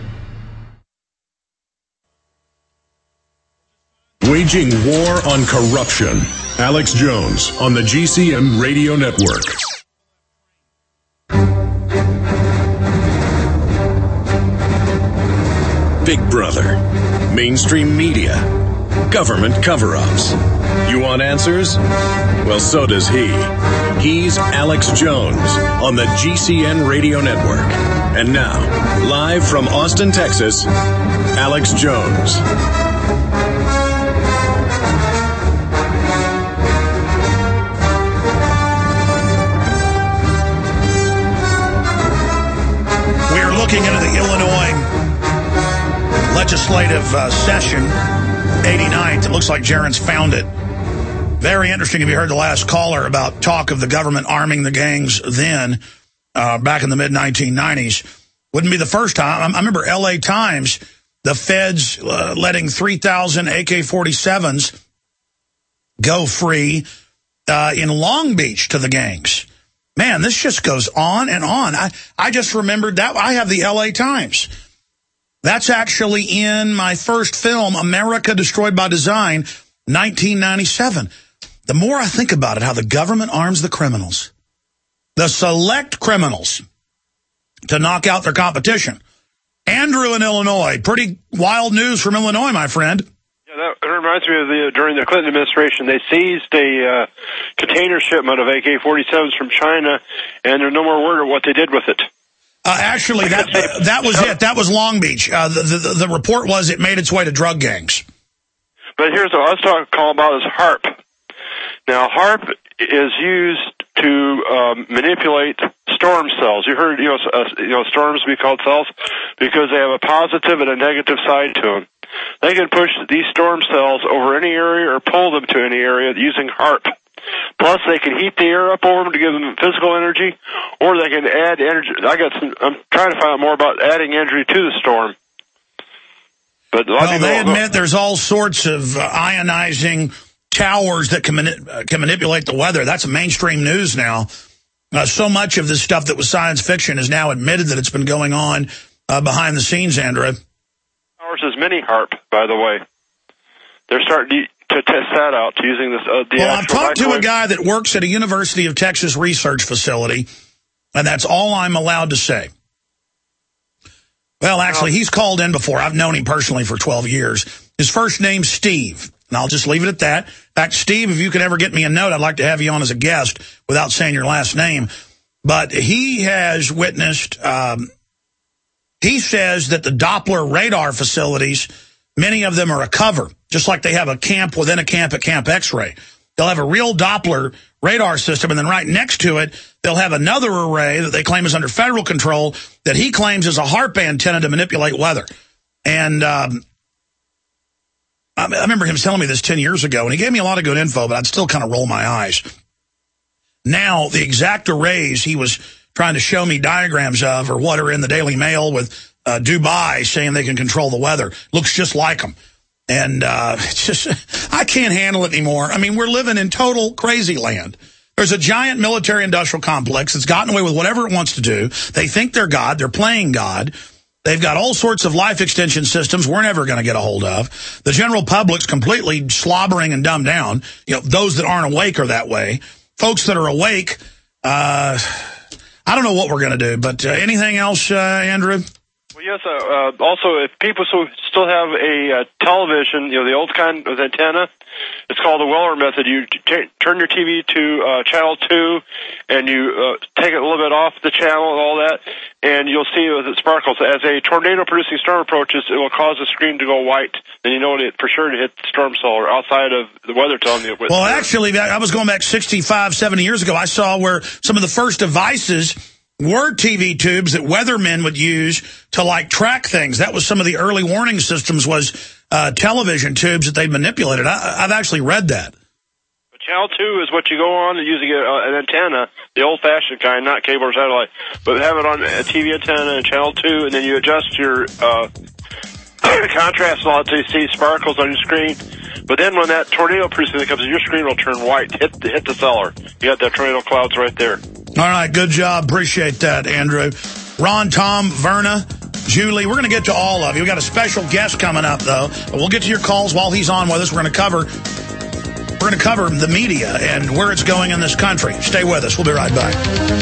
S1: Waging war on corruption. Alex Jones on the G C N Radio Network. Big Brother. Mainstream media. Government cover-ups. You want answers? Well, so does he. He's Alex Jones on the G C N Radio Network. And now, live from Austin, Texas, Alex Jones.
S2: Looking into the Illinois legislative uh, session, eighty-ninth. It looks like Jaron's found it. Very interesting if you heard the last caller about talk of the government arming the gangs then, uh, back in the mid nineteen nineties. Wouldn't be the first time. I remember L A Times, the feds uh, letting three thousand A K forty-sevens go free uh, in Long Beach to the gangs. Man, this just goes on and on. I, I just remembered that. I have the L A Times. That's actually in my first film, America Destroyed by Design, nineteen ninety-seven. The more I think about it, how the government arms the criminals, the select criminals, to knock out their competition. Andrew in Illinois, pretty wild news from Illinois, my friend.
S19: Yeah, that reminds me of the during the Clinton administration, they seized a uh, container shipment of A K forty-sevens from China, and there's no more word of what they did with it.
S2: Uh, actually, that uh, that was it. That was Long Beach. Uh, the, the the report was it made its way to drug gangs.
S19: But here's what I was talking call about is HAARP. Now, HAARP is used to um, manipulate storm cells. You heard, you know, uh, you know, storms be called cells because they have a positive and a negative side to them. They can push these storm cells over any area or pull them to any area using HAARP. Plus, they can heat the air up over them to give them physical energy, or they can add energy. I got some. I'm trying to find out more about adding energy to the storm. But a lot
S2: well,
S19: of
S2: they admit there's all sorts of uh, ionizing towers that can, mani- uh, can manipulate the weather. That's mainstream news now. Uh, so much of this stuff that was science fiction is now admitted that it's been going on uh, behind the scenes, Andrea.
S19: Ours is mini HAARP, by the way. They're starting to, to test that out using this. Uh, the
S2: well, I've talked
S19: microwave.
S2: to a guy that works at a University of Texas research facility, and that's all I'm allowed to say. Well, actually, he's called in before. I've known him personally for twelve years. His first name's Steve, and I'll just leave it at that. In fact, Steve, if you could ever get me a note, I'd like to have you on as a guest without saying your last name. But he has witnessed, um, he says that the Doppler radar facilities, many of them are a cover, just like they have a camp within a camp at Camp X-Ray. They'll have a real Doppler radar system, and then right next to it, they'll have another array that they claim is under federal control that he claims is a HAARP antenna to manipulate weather. And um, I remember him telling me this ten years ago, and he gave me a lot of good info, but I'd still kind of roll my eyes. Now, the exact arrays he was trying to show me diagrams of are what are in the Daily Mail with uh, Dubai saying they can control the weather. Looks just like them. And uh, it's just, I can't handle it anymore. I mean, we're living in total crazy land. There's a giant military-industrial complex that's gotten away with whatever it wants to do. They think they're God. They're playing God. They've got all sorts of life extension systems we're never going to get a hold of. The general public's completely slobbering and dumbed down. You know, those that aren't awake are that way. Folks that are awake, uh, I don't know what we're going to do. But uh, anything else, uh, Andrew?
S19: Well, Yes. Uh, uh, also, if people so still have a uh, television, you know, the old kind with antenna, it's called the Weller method. You t- turn your T V to uh, channel two, and you uh, take it a little bit off the channel and all that, and you'll see as it sparkles. As a tornado-producing storm approaches, it will cause the screen to go white. Then you know it for sure to hit the storm cell or outside of the weather telling you.
S2: Well, actually, I was going back sixty-five, seventy years ago. I saw where some of the first devices were T V tubes that weathermen would use to, like, track things. That was some of the early warning systems, was uh, television tubes that they manipulated. I, I've actually read that.
S19: But channel two is what you go on using a, uh, an antenna, the old-fashioned kind, not cable or satellite, but have it on a T V antenna and channel two, and then you adjust your uh, contrast a lot so you see sparkles on your screen. But then when that tornado producing comes in, your screen will turn white, hit the, hit the cellar. You got that tornado clouds right there.
S2: All right, good job. Appreciate that, Andrew. Ron, Tom, Verna, Julie, we're going to get to all of you. We've got a special guest coming up, though. But we'll get to your calls while he's on with us. We're going to cover we're going to cover the media and where it's going in this country. Stay with us. We'll be right back.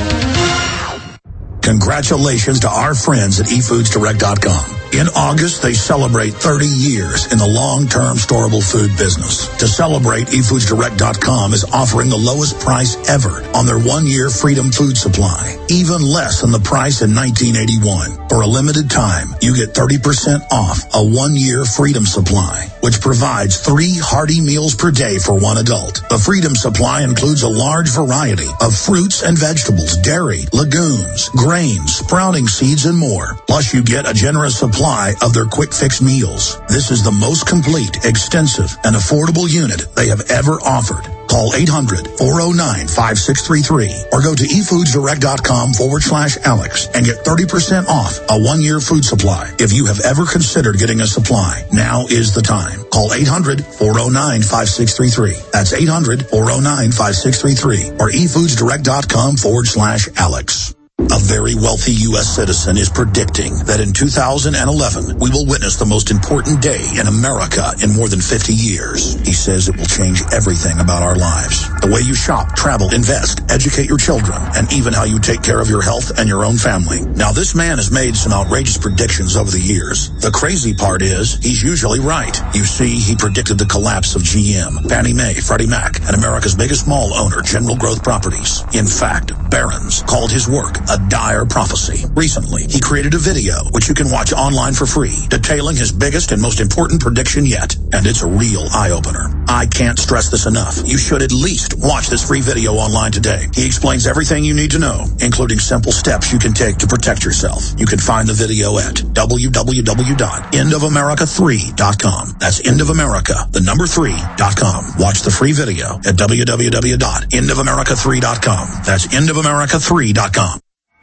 S2: Congratulations to our friends at e foods direct dot com. In August, they celebrate thirty years in the long-term storable food business. To celebrate, e foods direct dot com is offering the lowest price ever on their one-year Freedom Food Supply, even less than the price in nineteen eighty-one. For a limited time, you get thirty percent off a one-year Freedom Supply, which provides three hearty meals per day for one adult. The Freedom Supply includes a large variety of fruits and vegetables, dairy, legumes, grains, sprouting seeds, and more. Plus, you get a generous supply of their quick fix meals. This is the most complete, extensive, and affordable unit they have ever offered. Call eight hundred, four oh nine, five six three three or go to e foods direct dot com forward slash Alex and get thirty percent off a one-year food supply. If you have ever considered getting a supply, now is the time. Call eight hundred, four oh nine, five six three three. That's eight hundred, four oh nine, five six three three or e foods direct dot com forward slash Alex. A very wealthy U S citizen is predicting that in two thousand eleven, we will witness the most important day in America in more than fifty years. He says it will change everything about our lives. The way you shop, travel, invest, educate your children, and even how you take care of your health and your own family. Now, this man has made some outrageous predictions over the years. The crazy part is, he's usually right. You see, he predicted the collapse of G M, Fannie Mae, Freddie Mac, and America's biggest mall owner, General Growth Properties. In fact, Barron's called his work a dire prophecy. Recently, he created a video, which you can watch online for free, detailing his biggest and most important prediction yet. And it's a real eye-opener. I can't stress this enough. You should at least watch this free video online today. He explains everything you need to know, including simple steps you can take to protect yourself. You can find the video at w w w dot end of america three dot com. That's end of america, the number three dot com. Watch the free video at w w w dot end of america three dot com. That's end of america three dot com.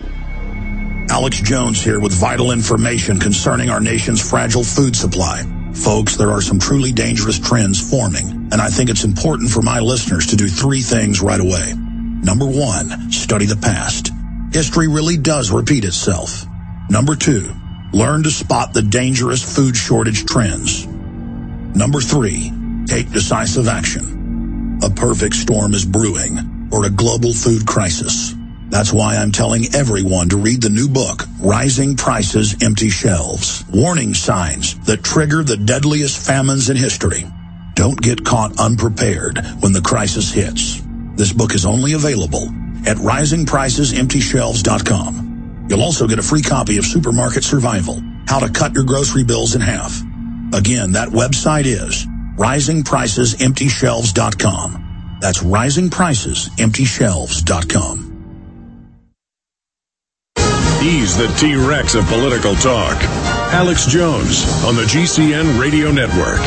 S2: Alex Jones here with vital information concerning our nation's fragile food supply. Folks, there are some truly dangerous trends forming, and I think it's important for my listeners to do three things right away. Number one, study the past. History really does repeat itself. Number two, learn to spot the dangerous food shortage trends. Number three, take decisive action. A perfect storm is brewing, or a global food crisis. That's why I'm telling everyone to read the new book, Rising Prices, Empty Shelves. Warning signs that trigger the deadliest famines in history. Don't get caught unprepared when the crisis hits. This book is only available at rising prices empty shelves dot com. You'll also get a free copy of Supermarket Survival, How to Cut Your Grocery Bills in Half. Again, that website is rising prices empty shelves dot com. That's rising prices empty shelves dot com.
S1: He's the T-Rex of political talk. Alex Jones on the G C N Radio Network.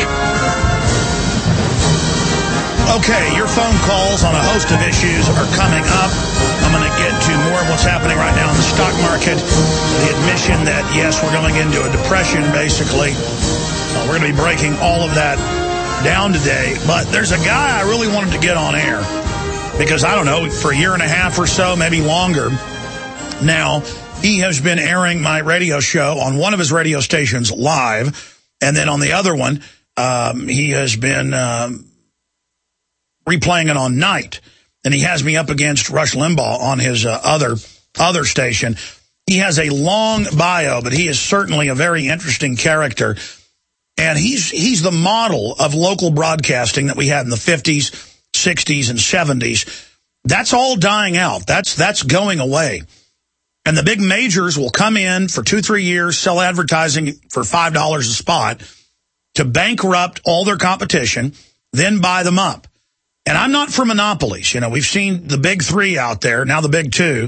S2: Okay, your phone calls on a host of issues are coming up. I'm going to get to more of what's happening right now in the stock market. The admission that, yes, we're going into a depression, basically. Uh, we're going to be breaking all of that down today. But there's a guy I really wanted to get on air because, I don't know, for a year and a half or so, maybe longer now, he has been airing my radio show on one of his radio stations live, and then on the other one, um, he has been um, replaying it on night. And he has me up against Rush Limbaugh on his uh, other other station. He has a long bio, but he is certainly a very interesting character. And he's he's the model of local broadcasting that we had in the fifties, sixties, and seventies. That's all dying out. That's that's going away. And the big majors will come in for two, three years, sell advertising for five dollars a spot to bankrupt all their competition, then buy them up. And I'm not for monopolies. You know, we've seen the big three out there, now the big two,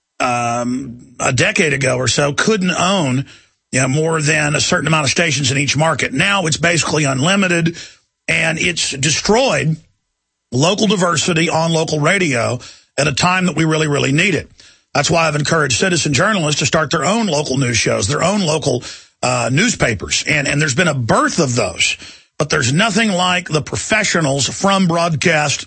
S2: um, a decade ago or so, couldn't own, you know, more than a certain amount of stations in each market. Now it's basically unlimited, and it's destroyed local diversity on local radio at a time that we really, really need it. That's why I've encouraged citizen journalists to start their own local news shows, their own local uh, newspapers. And, and there's been a birth of those. But there's nothing like the professionals from broadcast,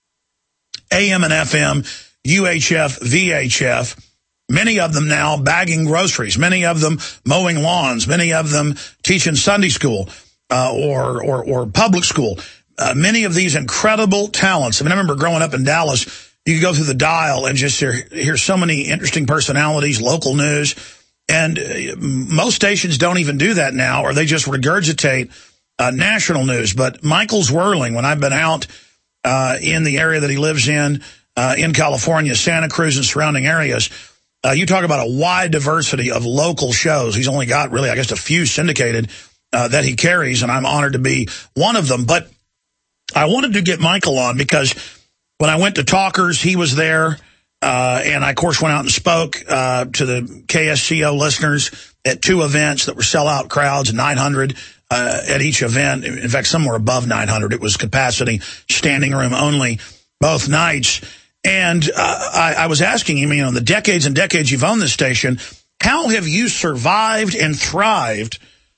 S2: A M and F M, U H F, V H F, many of them now bagging groceries, many of them mowing lawns, many of them teaching Sunday school uh, or, or, or public school. Uh, many of these incredible talents. I mean, I remember growing up in Dallas, you could go through the dial and just hear, hear so many interesting personalities, local news. And uh, most stations don't even do that now, or they just regurgitate uh, national news. But Michael Zwirling, when I've been out uh, in the area that he lives in, uh, in California, Santa Cruz and surrounding areas, uh, you talk about a wide diversity of local shows. He's only got really, I guess, a few syndicated uh, that he carries, and I'm honored to be one of them. But I wanted to get Michael on because when I went to Talkers, he was there, uh, and I, of course, went out and spoke uh, to the K S C O listeners at two events that were sellout crowds, nine hundred uh, at each event. In fact, some were above nine hundred. It was capacity, standing room only, both nights. And uh, I, I was asking him, you know, in the decades and decades you've owned this station, how have you survived and thrived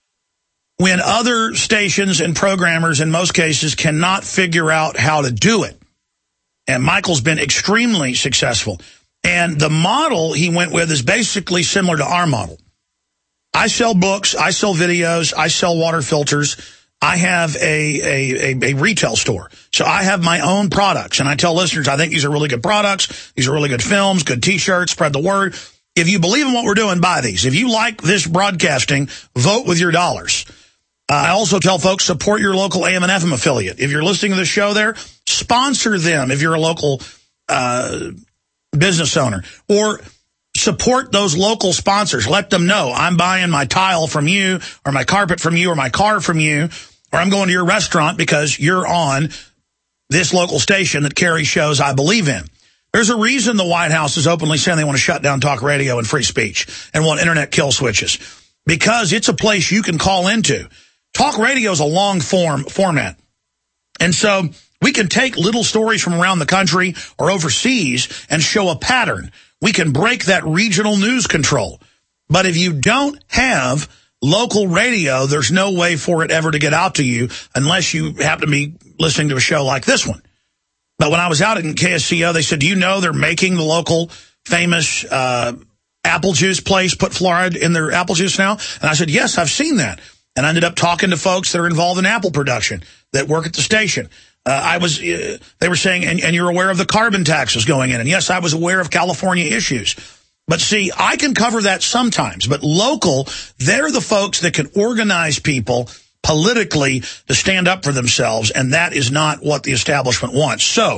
S2: when other stations and programmers, in most cases, cannot figure out how to do it? And Michael's been extremely successful. And the model he went with is basically similar to our model. I sell books, I sell videos, I sell water filters. I have a, a, a, a retail store. So I have my own products. And I tell listeners, I think these are really good products. These are really good films, good T-shirts, spread the word. If you believe in what we're doing, buy these. If you like this broadcasting, vote with your dollars. Uh, I also tell folks, support your local A M and F M affiliate. If you're listening to the show there, sponsor them if you're a local uh, business owner. Or support those local sponsors. Let them know, I'm buying my tile from you, or my carpet from you, or my car from you, or I'm going to your restaurant because you're on this local station that carries shows I believe in. There's a reason the White House is openly saying they want to shut down talk radio and free speech and want internet kill switches. Because it's a place you can call into. Talk radio is a long form format. And so we can take little stories from around the country or overseas and show a pattern. We can break that regional news control. But if you don't have local radio, there's no way for it ever to get out to you unless you happen to be listening to a show like this one. But when I was out in K S C O, they said, do you know they're making the local famous uh, apple juice place put fluoride in their apple juice now? And I said, yes, I've seen that. And I ended up talking to folks that are involved in apple production that work at the station. Uh, I was, uh, they were saying, and, and you're aware of the carbon taxes going in. And yes, I was aware of California issues. But see, I can cover that sometimes. But local, they're the folks that can organize people politically to stand up for themselves. And that is not what the establishment wants. So,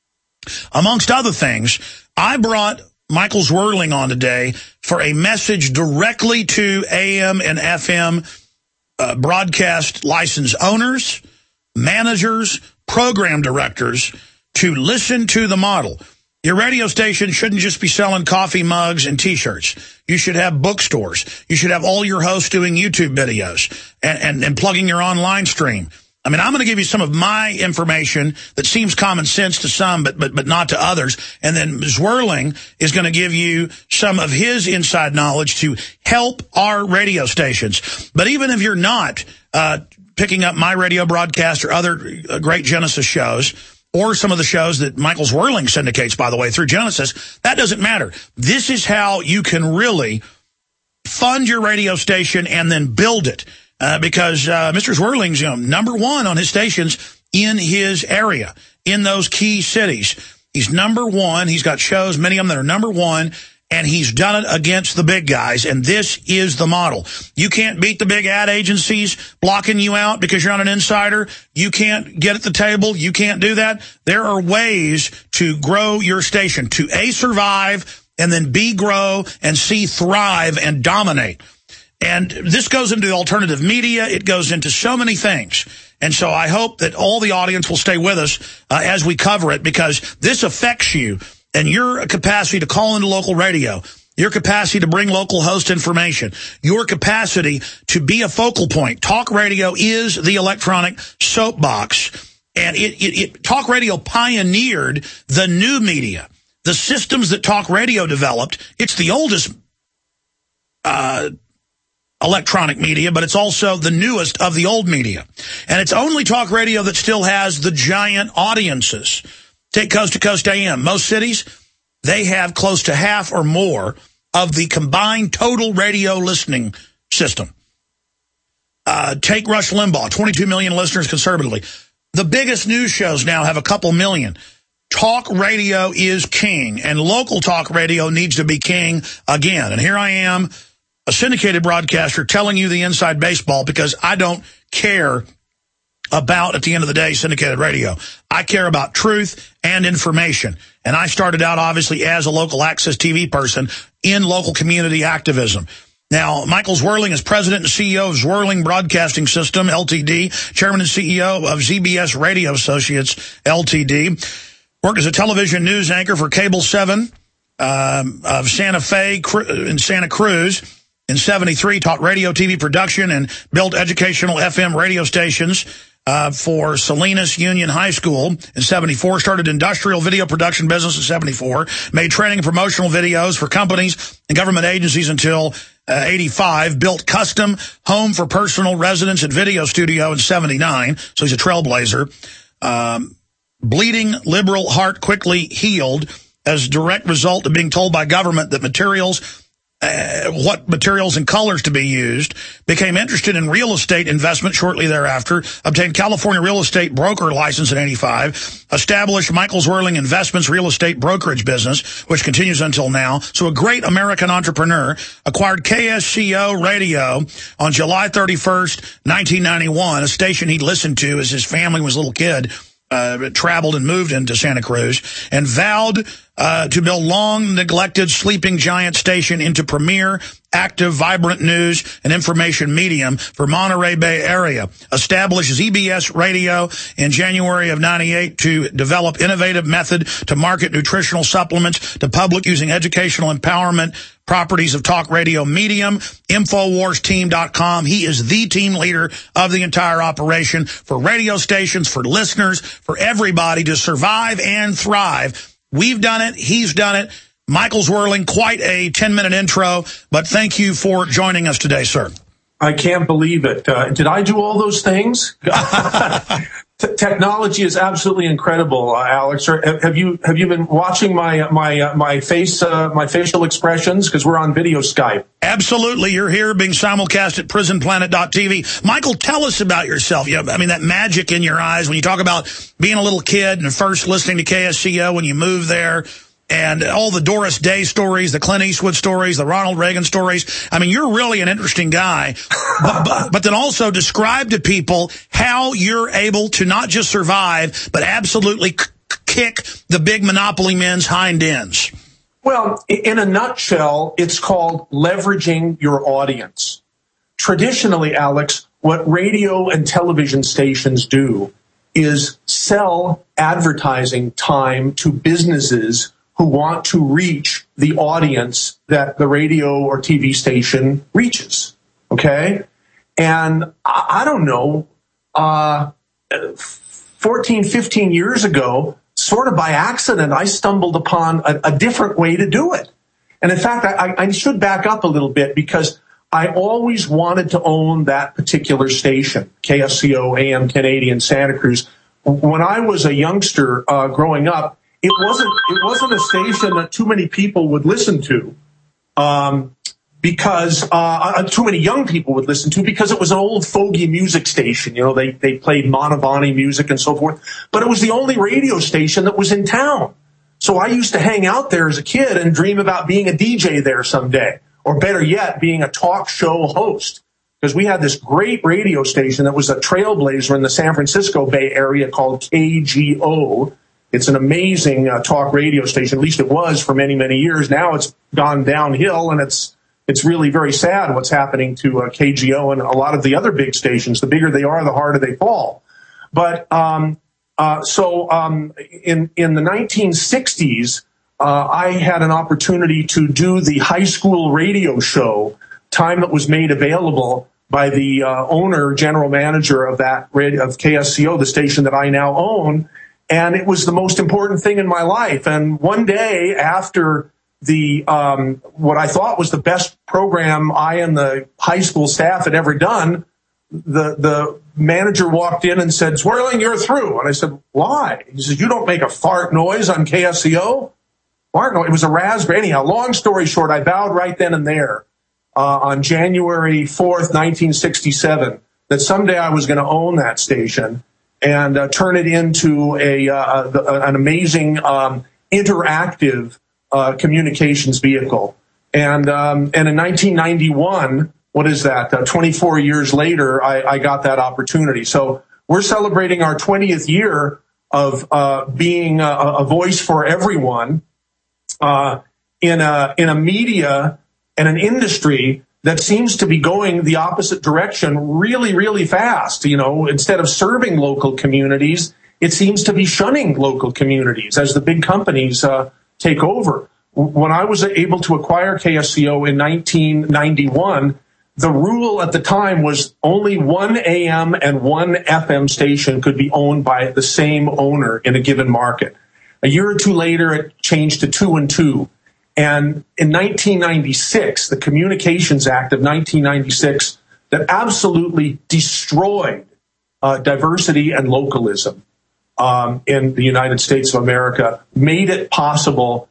S2: amongst other things, I brought Michael Zwirling on today for a message directly to A M and F M uh, broadcast license owners, managers, program directors to listen to the model. Your radio station shouldn't just be selling coffee mugs and T-shirts. You should have bookstores. You should have all your hosts doing YouTube videos and, and, and plugging your online stream. I mean, I'm going to give you some of my information that seems common sense to some, but but but not to others. And then Zwirling is going to give you some of his inside knowledge to help our radio stations. But even if you're not uh, picking up my radio broadcast or other uh, great Genesis shows, or some of the shows that Michael Zwirling syndicates, by the way, through Genesis, that doesn't matter. This is how you can really fund your radio station and then build it. Uh, because uh, Mister Zwirling's, you know, number one on his stations in his area, in those key cities. He's number one. He's got shows, many of them that are number one. and he's done it against the big guys, and this is the model. You can't beat the big ad agencies blocking you out because you're not an insider. You can't get at the table. You can't do that. There are ways to grow your station, to A, survive, and then B, grow, and C, thrive and dominate. And this goes into the alternative media. It goes into so many things. And so I hope that all the audience will stay with us uh, as we cover it, because this affects you and your capacity to call into local radio, your capacity to bring local host information, your capacity to be a focal point. Talk radio is the electronic soapbox. And it, it, it talk radio pioneered the new media, the systems that talk radio developed. It's the oldest uh electronic media, but it's also the newest of the old media. And it's only talk radio that still has the giant audiences. Take Coast to Coast A M. Most cities, they have close to half or more of the combined total radio listening system. Uh, take Rush Limbaugh, twenty-two million listeners conservatively. The biggest news shows now have a couple million. Talk radio is king, and local talk radio needs to be king again. And here I am, a syndicated broadcaster, telling you the inside baseball, because I don't care about, at the end of the day, syndicated radio. I care about truth and information. And I started out, obviously, as a local access T V person in local community activism. Now, Michael Zwirling is president and C E O of Zwirling Broadcasting System, L T D, chairman and C E O of Z B S Radio Associates, L T D. Worked as a television news anchor for Cable seven um, of Santa Fe in Santa Cruz. In seventy-three, taught radio, T V production, and built educational F M radio stations uh, for Salinas Union High School. In seventy-four, started industrial video production business in seventy-four, made training and promotional videos for companies and government agencies until uh, eighty-five, built custom home for personal residence and video studio in seventy-nine, so he's a trailblazer. Um, bleeding liberal heart quickly healed as a direct result of being told by government that materials Uh, what materials and colors to be used, became interested in real estate investment shortly thereafter, obtained California real estate broker license in eighty-five, established Michael Zwirling Investments real estate brokerage business, which continues until now. So a great American entrepreneur, acquired K S C O Radio on July thirty-first, nineteen ninety-one, a station he'd listened to as his family was a little kid, uh, traveled and moved into Santa Cruz, and vowed Uh, to build long-neglected sleeping giant station into premier, active, vibrant news and information medium for Monterey Bay area. Established Z B S Radio in January of ninety-eight to develop innovative method to market nutritional supplements to public using educational empowerment properties of talk radio medium. Infowars team dot com. He is the team leader of the entire operation for radio stations, for listeners, for everybody to survive and thrive. We've done it. He's done it. Michael Zwirling, quite a ten-minute intro, but thank you for joining us today, sir.
S3: I can't believe it. Uh, did I do all those things? T- technology is absolutely incredible, uh, Alex. Or, have you have you been watching my my uh, my face uh, my facial expressions, because we're on video Skype?
S2: Absolutely, you're here being simulcast at prison planet dot t v. Michael, tell us about yourself. You know, I mean, that magic in your eyes when you talk about being a little kid and first listening to K S C O when you moved there. And all the Doris Day stories, the Clint Eastwood stories, the Ronald Reagan stories. I mean, you're really an interesting guy. But, but, but then also describe to people how you're able to not just survive, but absolutely k- kick the big monopoly men's hind ends.
S3: Well, in a nutshell, it's called leveraging your audience. Traditionally, Alex, what radio and television stations do is sell advertising time to businesses who want to reach the audience that the radio or T V station reaches, okay? And I, I don't know, uh, fourteen, fifteen years ago, sort of by accident, I stumbled upon a, a different way to do it. And in fact, I, I should back up a little bit, because I always wanted to own that particular station, K S C O A M ten eighty in Santa Cruz. When I was a youngster uh, growing up, It wasn't. It wasn't a station that too many people would listen to, um, because uh, too many young people would listen to, because it was an old fogey music station. You know, they they played Mantovani music and so forth. But it was the only radio station that was in town. So I used to hang out there as a kid and dream about being a D J there someday, or better yet, being a talk show host. Because we had this great radio station that was a trailblazer in the San Francisco Bay Area called K G O. It's an amazing uh, talk radio station. At least it was for many, many years. Now it's gone downhill, and it's it's really very sad what's happening to uh, K G O and a lot of the other big stations. The bigger they are, the harder they fall. But um, uh, so um, in in the nineteen sixties, uh, I had an opportunity to do the high school radio show, time that was made available by the uh, owner, general manager of that radio, of K S C O, the station that I now own. And it was the most important thing in my life. And one day after the um, what I thought was the best program I and the high school staff had ever done, the the manager walked in and said, "Swirling, you're through." And I said, "Why?" He says, "You don't make a fart noise on K S C O." Fart noise. It was a raspberry. Anyhow, long story short, I vowed right then and there uh, on January fourth, nineteen sixty-seven, that someday I was going to own that station and uh, turn it into a uh, the, an amazing um, interactive uh, communications vehicle. And um, and in nineteen ninety-one, what is that? Uh, twenty-four years later, I, I got that opportunity. So we're celebrating our twentieth year of uh, being a, a voice for everyone uh, in a in a media and an industry that seems to be going the opposite direction really, really fast. You know, instead of serving local communities, it seems to be shunning local communities as the big companies uh, take over. When I was able to acquire K S C O in nineteen ninety-one, the rule at the time was only one A M and one F M station could be owned by the same owner in a given market. A year or two later, it changed to two and two. And in nineteen ninety-six, the Communications Act of nineteen ninety-six that absolutely destroyed uh, diversity and localism um, in the United States of America made it possible,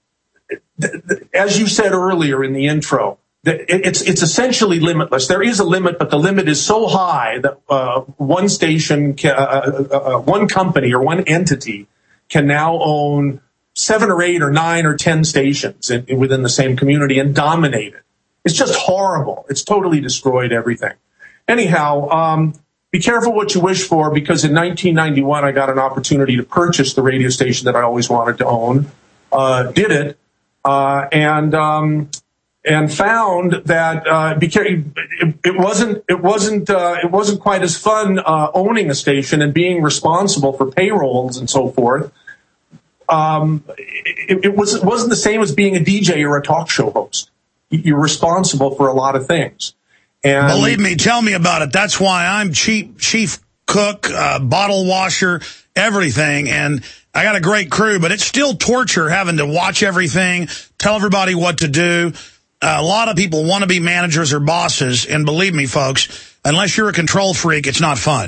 S3: as you said earlier in the intro, that it's it's essentially limitless. There is a limit, but the limit is so high that uh, one station, can, uh, uh, uh, one company or one entity can now own seven or eight or nine or ten stations in, in, within the same community and dominate it. It's just horrible. It's totally destroyed everything. Anyhow, um, be careful what you wish for, because in nineteen ninety-one, I got an opportunity to purchase the radio station that I always wanted to own, uh, did it, uh, and, um, and found that, uh, it, it wasn't, it wasn't, uh, it wasn't quite as fun, uh, owning a station and being responsible for payrolls and so forth. Um, it, it, was, it wasn't the same as being a D J or a talk show host. You're responsible for a lot of things. And
S2: believe me, tell me about it. That's why I'm chief, chief cook, uh, bottle washer, everything. And I got a great crew, but it's still torture having to watch everything, tell everybody what to do. Uh, a lot of people want to be managers or bosses. And believe me, folks, unless you're a control freak, it's not fun.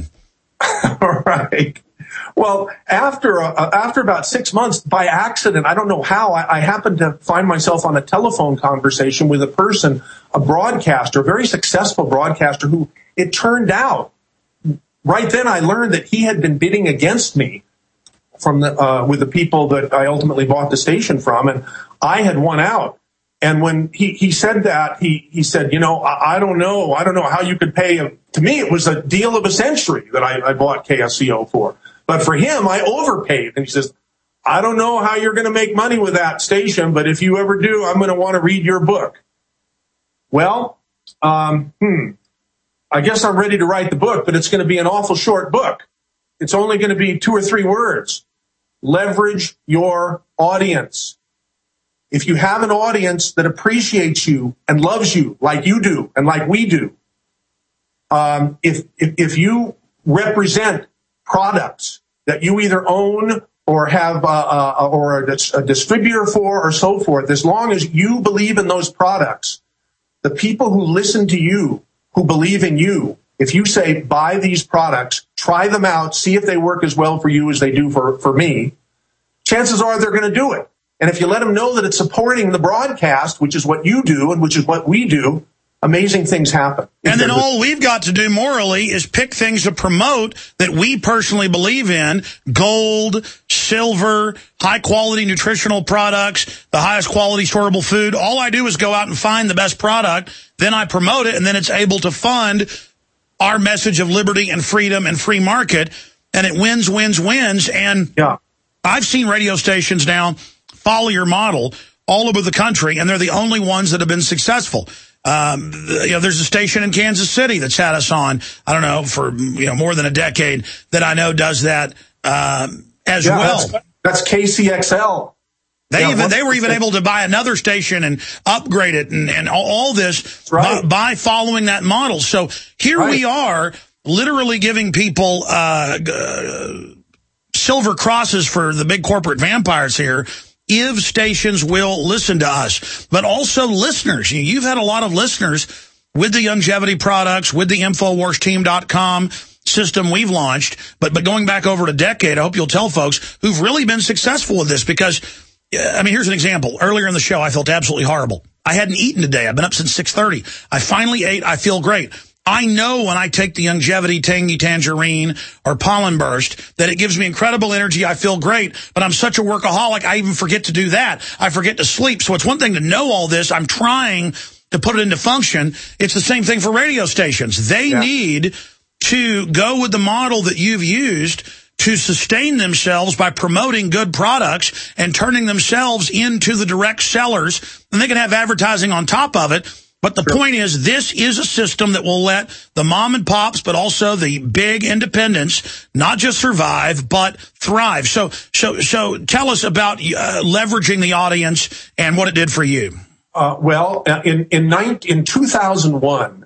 S3: Right. Well, after uh, after about six months, by accident, I don't know how, I, I happened to find myself on a telephone conversation with a person, a broadcaster, a very successful broadcaster, who it turned out, right then I learned that he had been bidding against me from the uh, with the people that I ultimately bought the station from, and I had won out. And when he, he said that, he, he said, you know, I, I don't know, I don't know how you could pay. A, to me, it was a deal of a century that I, I bought K S C O for. But for him, I overpaid. And he says, I don't know how you're going to make money with that station, but if you ever do, I'm going to want to read your book. Well, um, hmm, I guess I'm ready to write the book, but it's going to be an awful short book. It's only going to be two or three words. Leverage your audience. If you have an audience that appreciates you and loves you like you do and like we do, um, if, if, if you represent products that you either own or have uh, uh, or a, a distributor for or so forth, as long as you believe in those products, the people who listen to you, who believe in you, if you say, buy these products, try them out, see if they work as well for you as they do for, for me, chances are they're going to do it. And if you let them know that it's supporting the broadcast, which is what you do and which is what we do, amazing things happen.
S2: And then all we've got to do morally is pick things to promote that we personally believe in: gold, silver, high-quality nutritional products, the highest quality storable food. All I do is go out and find the best product, then I promote it, and then it's able to fund our message of liberty and freedom and free market, and it wins, wins, wins. And
S3: yeah.
S2: I've seen radio stations now follow your model all over the country, and they're the only ones that have been successful. Um, you know, there's a station in Kansas City that's had us on, I don't know, for you know more than a decade that I know does that um, as
S3: yeah,
S2: well.
S3: That's, that's K C X L.
S2: They
S3: yeah,
S2: even they were even able to buy another station and upgrade it and, and all, all this right. by, by following that model. So here right. we are, literally giving people uh, uh, silver crosses for the big corporate vampires here. If stations will listen to us, but also listeners. You've had a lot of listeners with the longevity products, with the Infowars Team dot com system we've launched. But but going back over a decade, I hope you'll tell folks who've really been successful with this, because, I mean, here's an example. Earlier in the show, I felt absolutely horrible. I hadn't eaten today. I've been up since six thirty. I finally ate. I feel great. I know when I take the longevity tangy tangerine or pollen burst that it gives me incredible energy. I feel great, but I'm such a workaholic, I even forget to do that. I forget to sleep. So it's one thing to know all this. I'm trying to put it into function. It's the same thing for radio stations. They yeah. need to go with the model that you've used to sustain themselves by promoting good products and turning themselves into the direct sellers. And they can have advertising on top of it. But the point is, this is a system that will let the mom and pops, but also the big independents, not just survive, but thrive. So, so, so tell us about uh, leveraging the audience and what it did for you.
S3: Uh, well, in in, in two thousand one,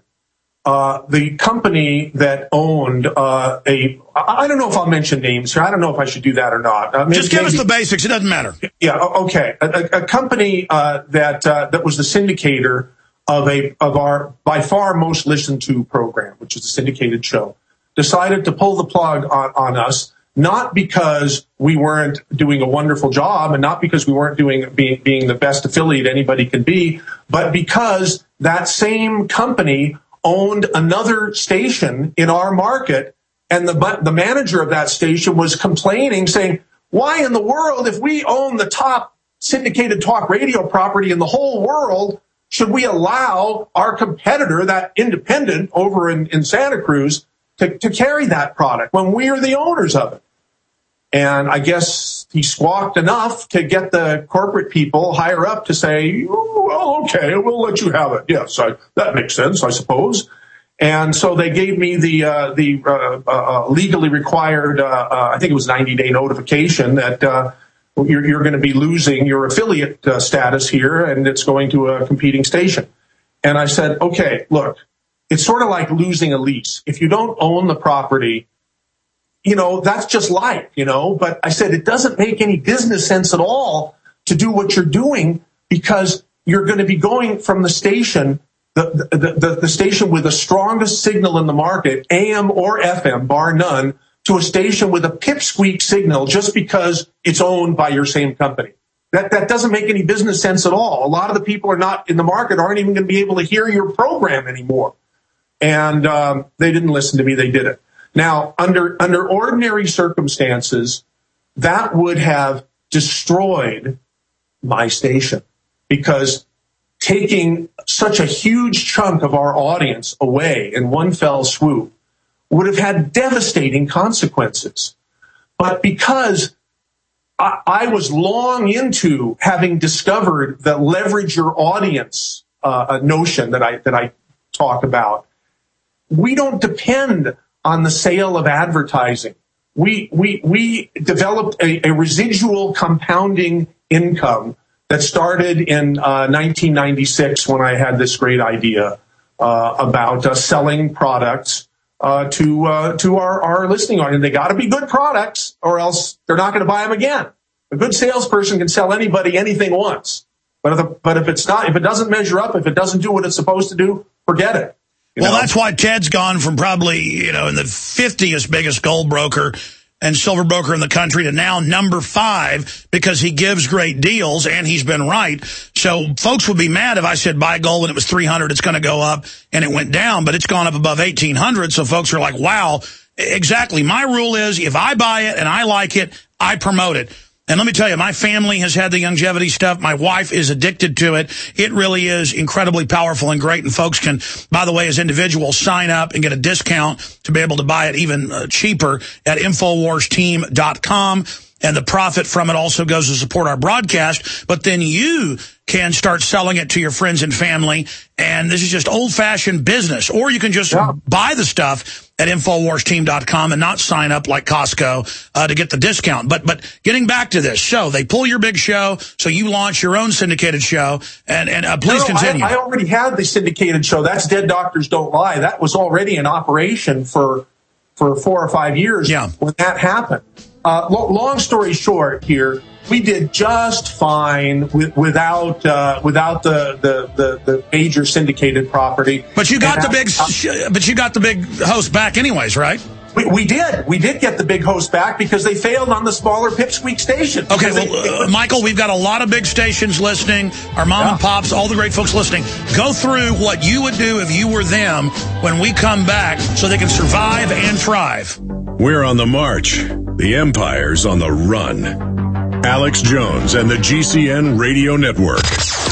S3: uh, the company that owned uh, a, I don't know if I'll mention names here. I don't know if I should do that or not. Uh, maybe,
S2: just give
S3: maybe,
S2: us the basics. It doesn't matter.
S3: Yeah. Okay. A, a company uh, that uh, that was the syndicator of a of our by far most listened to program, which is a syndicated show, decided to pull the plug on, on us, not because we weren't doing a wonderful job and not because we weren't doing being, being the best affiliate anybody can be, but because that same company owned another station in our market, and the the manager of that station was complaining, saying, why in the world, if we own the top syndicated talk radio property in the whole world, should we allow our competitor, that independent over in, in Santa Cruz, to, to carry that product when we are the owners of it? And I guess he squawked enough to get the corporate people higher up to say, oh, well, okay, we'll let you have it. Yes, I, that makes sense, I suppose. And so they gave me the uh, the uh, uh, legally required, uh, uh, I think it was ninety-day notification that uh, You're, you're going to be losing your affiliate uh, status here, and it's going to a competing station. And I said, okay, look, it's sort of like losing a lease. If you don't own the property, you know, that's just life, you know. But I said, it doesn't make any business sense at all to do what you're doing, because you're going to be going from the station, the, the, the, the station with the strongest signal in the market, A M or F M, bar none, to a station with a pipsqueak signal just because it's owned by your same company. That that doesn't make any business sense at all. A lot of the people are not in the market, aren't even going to be able to hear your program anymore. And um, they didn't listen to me. They did it. Now, under under ordinary circumstances, that would have destroyed my station, because taking such a huge chunk of our audience away in one fell swoop would have had devastating consequences. But because I, I was long into having discovered the leverage your audience uh, notion that I that I talk about, we don't depend on the sale of advertising. We we we developed a, a residual compounding income that started in uh, nineteen ninety-six, when I had this great idea uh, about uh, selling products Uh, to uh, to our, our listening audience. They got to be good products, or else they're not going to buy them again. A good salesperson can sell anybody anything once, but if the, but if it's not, if it doesn't measure up, if it doesn't do what it's supposed to do, forget it. You
S2: well,
S3: know?
S2: That's why Ted's gone from probably, you know, in the fiftieth biggest gold broker and silver broker in the country to now number five because he gives great deals and he's been right. So folks would be mad if I said buy gold when it was three hundred, it's going to go up, and it went down, but it's gone up above eighteen hundred. So folks are like, wow, exactly. My rule is if I buy it and I like it, I promote it. And let me tell you, my family has had the longevity stuff. My wife is addicted to it. It really is incredibly powerful and great. And folks can, by the way, as individuals, sign up and get a discount to be able to buy it even uh, cheaper at Infowars Team dot com. And the profit from it also goes to support our broadcast. But then you can start selling it to your friends and family. And this is just old-fashioned business. Or you can just yeah. buy the stuff at Infowars Team dot com and not sign up like Costco uh, to get the discount. But but getting back to this, so they pull your big show, so you launch your own syndicated show. And, and uh, please
S3: no,
S2: continue.
S3: I, I already had the syndicated show. That's Dead Doctors Don't Lie. That was already in operation for, for four or five years
S2: yeah.
S3: when that happened. Uh, lo- long story short here, we did just fine with, without uh, without the, the, the, the major syndicated property.
S2: But you got
S3: and
S2: the big, uh, but you got the big host back anyways, right?
S3: We, we did. We did get the big host back because they failed on the smaller pipsqueak station.
S2: Okay,
S3: they,
S2: well, uh, Michael, we've got a lot of big stations listening, our mom yeah. and pops, all the great folks listening. Go through what you would do if you were them when we come back so they can survive and thrive.
S1: We're on the march. The empire's on the run. Alex Jones and the G C N Radio Network.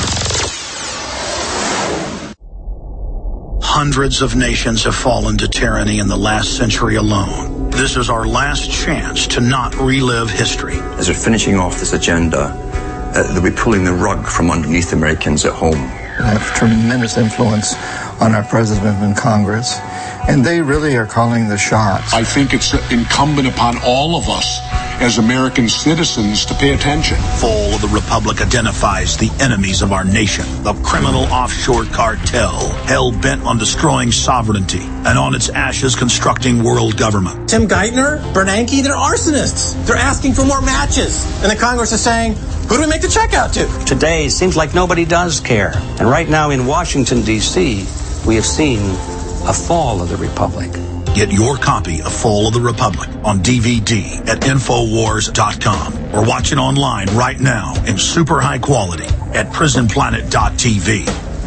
S2: Hundreds of nations have fallen to tyranny in the last century alone. This is our last chance to not relive history.
S5: As we're finishing off this agenda, uh, they'll be pulling the rug from underneath Americans at home.
S20: I have tremendous influence on our president and Congress, and they really are calling the shots.
S21: I think it's incumbent upon all of us as American citizens to pay attention.
S2: Fall of the Republic identifies the enemies of our nation, the criminal offshore cartel, hell-bent on destroying sovereignty, and on its ashes constructing world government.
S22: Tim Geithner, Bernanke, they're arsonists. They're asking for more matches. And the Congress is saying, who do we make the check out to?
S23: Today, it seems like nobody does care. And right now in Washington, D C, we have seen a fall of the Republic.
S2: Get your copy of Fall of the Republic on D V D at Infowars dot com or watch it online right now in super high quality at Prison Planet dot T V.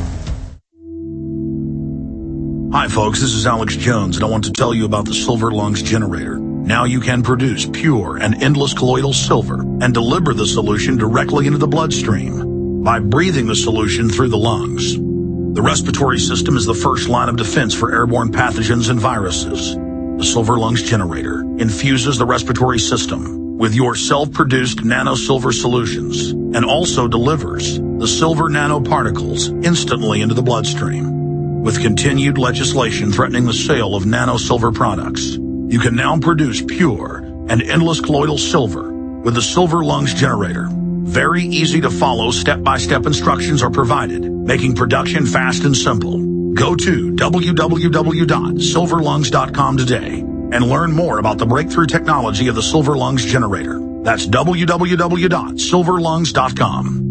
S2: Hi folks, this is Alex Jones and I want to tell you about the Silver Lungs Generator. Now you can produce pure and endless colloidal silver and deliver the solution directly into the bloodstream by breathing the solution through the lungs. The respiratory system is the first line of defense for airborne pathogens and viruses. The Silver Lungs Generator infuses the respiratory system with your self-produced nano-silver solutions and also delivers the silver nanoparticles instantly into the bloodstream. With continued legislation threatening the sale of nano-silver products, you can now produce pure and endless colloidal silver with the Silver Lungs Generator. Very easy to follow step-by-step instructions are provided, making production fast and simple. Go to w w w dot silver lungs dot com today and learn more about the breakthrough technology of the Silver Lungs Generator. That's w w w dot silver lungs dot com.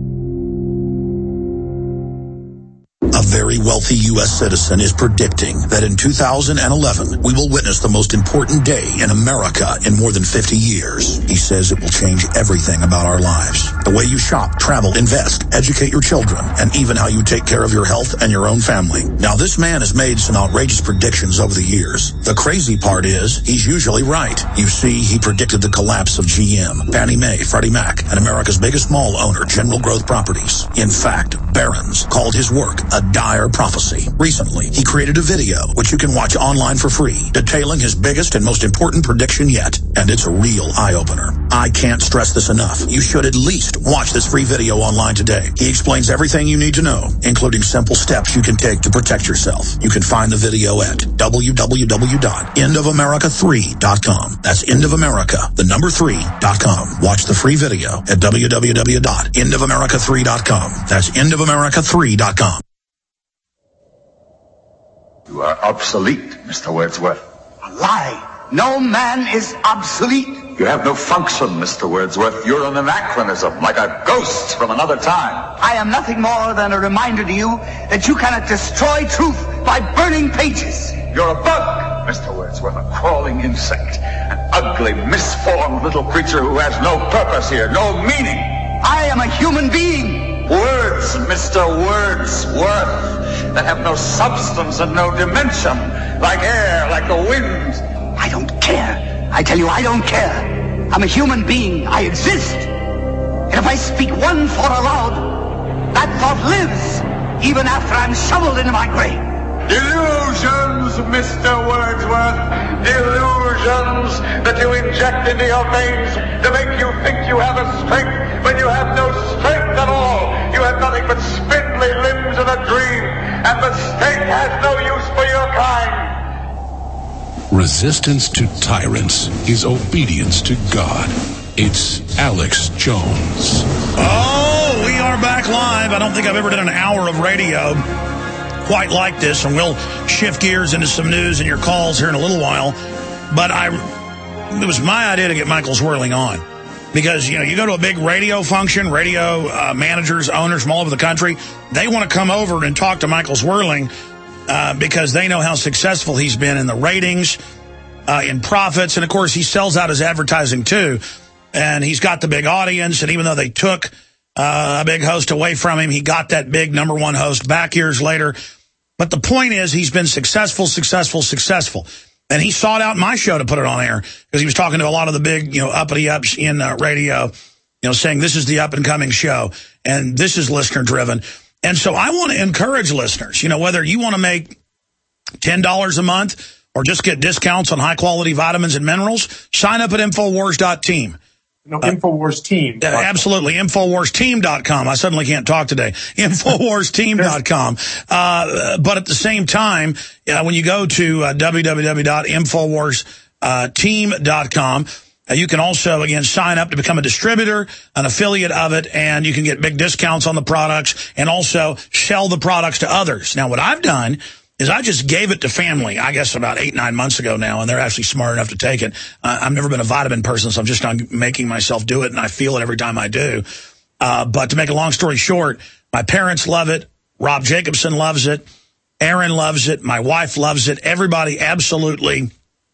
S2: A very wealthy U S citizen is predicting that in two thousand eleven, we will witness the most important day in America in more than fifty years. He says it will change everything about our lives. The way you shop, travel, invest, educate your children, and even how you take care of your health and your own family. Now, this man has made some outrageous predictions over the years. The crazy part is, he's usually right. You see, he predicted the collapse of G M, Fannie Mae, Freddie Mac, and America's biggest mall owner, General Growth Properties. In fact, Barron's called his work a dire prophecy. Recently, he created a video, which you can watch online for free, detailing his biggest and most important prediction yet. And it's a real eye-opener. I can't stress this enough. You should at least watch this free video online today. He explains everything you need to know, including simple steps you can take to protect yourself. You can find the video at w w w dot end of america three dot com. That's End of America, the number three dot com. Watch the free video at w w w dot end of america three dot com. That's end of america three dot com.
S25: You are obsolete, Mister Wordsworth.
S26: A lie. No man is obsolete.
S25: You have no function, Mister Wordsworth. You're an anachronism, like a ghost from another time.
S26: I am nothing more than a reminder to you that you cannot destroy truth by burning pages.
S25: You're a bug, Mister Wordsworth, a crawling insect, an ugly, misformed little creature who has no purpose here, no meaning.
S26: I am a human being.
S25: Words, Mister Wordsworth, that have no substance and no dimension, like air, like the wind.
S26: I don't care. I tell you, I don't care. I'm a human being. I exist. And if I speak one thought aloud, that thought lives, even after I'm shoveled into my grave.
S25: Delusions, Mister Wordsworth. Delusions that you inject into your veins to make you think you have a strength when you have no strength at all. You have nothing but spindly limbs and a dream, and the state has no use for your kind.
S12: Resistance to tyrants is obedience to God. It's Alex Jones.
S2: Oh, we are back live. I don't think I've ever done an hour of radio quite like this, and we'll shift gears into some news and your calls here in a little while. But I, it was my idea to get Michael Zwirling on. Because, you know, you go to a big radio function, radio uh, managers, owners from all over the country, they want to come over and talk to Michael Zwirling uh, because they know how successful he's been in the ratings, uh, in profits, and, of course, he sells out his advertising, too. And he's got the big audience, and even though they took uh, a big host away from him, he got that big number one host back years later. But the point is, he's been successful, successful, successful. And he sought out my show to put it on air because he was talking to a lot of the big, you know, uppity-ups in uh, radio, you know, saying this is the up-and-coming show and this is listener-driven. And so I want to encourage listeners, you know, whether you want to make ten dollars a month or just get discounts on high-quality vitamins and minerals, sign up at Infowars dot team.
S3: No, Infowars Team.
S2: Uh, absolutely. Infowars team dot com. I suddenly can't talk today. Infowars team dot com. Uh, but at the same time, uh, when you go to uh, w w w dot infowars team dot com, uh, you can also, again, sign up to become a distributor, an affiliate of it, and you can get big discounts on the products and also sell the products to others. Now, what I've done is I just gave it to family, I guess about eight, nine months ago now, and they're actually smart enough to take it. Uh, I've never been a vitamin person, so I'm just not making myself do it, and I feel it every time I do. Uh, but to make a long story short, my parents love it. Rob Jacobson loves it. Aaron loves it. My wife loves it. Everybody absolutely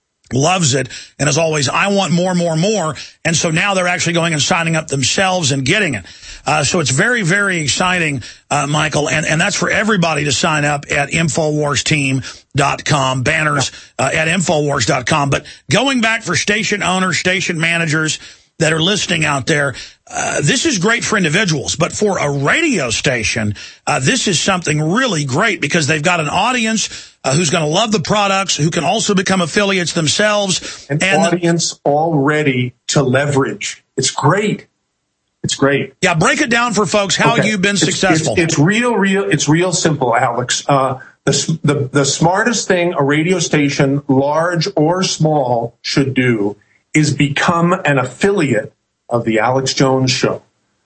S2: loves it. And as always, I want more, more, more. And so now they're actually going and signing up themselves and getting it. Uh, so it's very, very exciting, uh, Michael. And, and that's for everybody to sign up at Infowars team dot com, banners uh, at Infowars dot com. But going back for station owners, station managers that are listening out there, uh, this is great for individuals. But for a radio station, uh, this is something really great because they've got an audience Uh, who's going to love the products, who can also become affiliates themselves.
S3: An
S2: and
S3: audience all ready to leverage. It's great. It's great.
S2: Yeah, break it down for folks how
S3: okay.
S2: you've been
S3: it's,
S2: successful.
S3: It's, it's real, real. It's real simple, Alex. Uh, the, the, the smartest thing a radio station, large or small, should do is become an affiliate of the Alex Jones Show.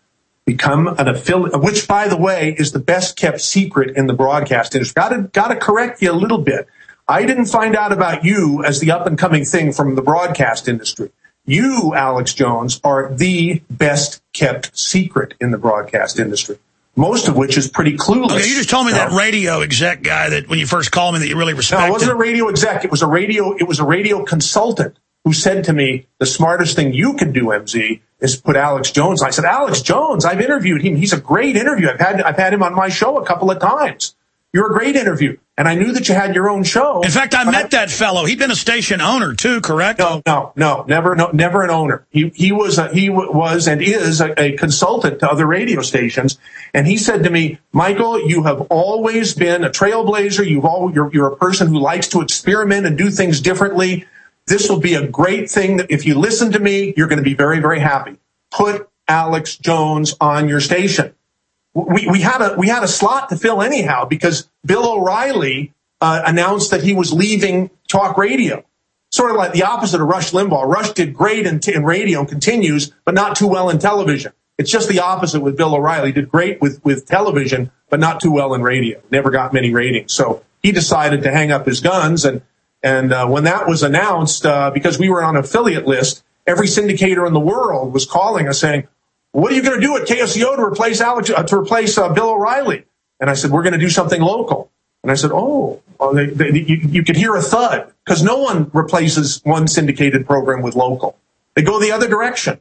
S3: Become an affiliate, which, by the way, is the best kept secret in the broadcast industry. Got to, got to correct you a little bit. I didn't find out about you as the up and coming thing from the broadcast industry. You, Alex Jones, are the best kept secret in the broadcast industry. Most of which is pretty clueless.
S2: Okay, you just told me
S3: now,
S2: that radio exec guy that when you first called me that you really respected.
S3: No, it wasn't a radio exec. It was a radio. It was a radio consultant who said to me, "The smartest thing you can do, M Z, is put Alex Jones." I said, "Alex Jones, I've interviewed him. He's a great interview. I've had I've had him on my show a couple of times. You're a great interview." And I knew that you had your own show.
S2: In fact, I met I, that fellow. He'd been a station owner too, correct?
S3: No, no, no, never, no, never an owner. He he was a, he w- was and is a, a consultant to other radio stations. And he said to me, "Michael, you have always been a trailblazer. You've all you're you're a person who likes to experiment and do things differently. This will be a great thing that if you listen to me, you're going to be very, very happy. Put Alex Jones on your station." We, we had a we had a slot to fill anyhow because Bill O'Reilly uh, announced that he was leaving talk radio. Sort of like the opposite of Rush Limbaugh. Rush did great in, t- in radio and continues, but not too well in television. It's just the opposite with Bill O'Reilly. He did great with, with television, but not too well in radio. Never got many ratings. So he decided to hang up his guns. And and uh, when that was announced, uh, because we were on an affiliate list, every syndicator in the world was calling us saying, "What are you going to do at K S C O to replace Alex, uh, to replace uh, Bill O'Reilly?" And I said, "We're going to do something local." And I said, oh, well, they, they, you, you could hear a thud because no one replaces one syndicated program with local. They go the other direction.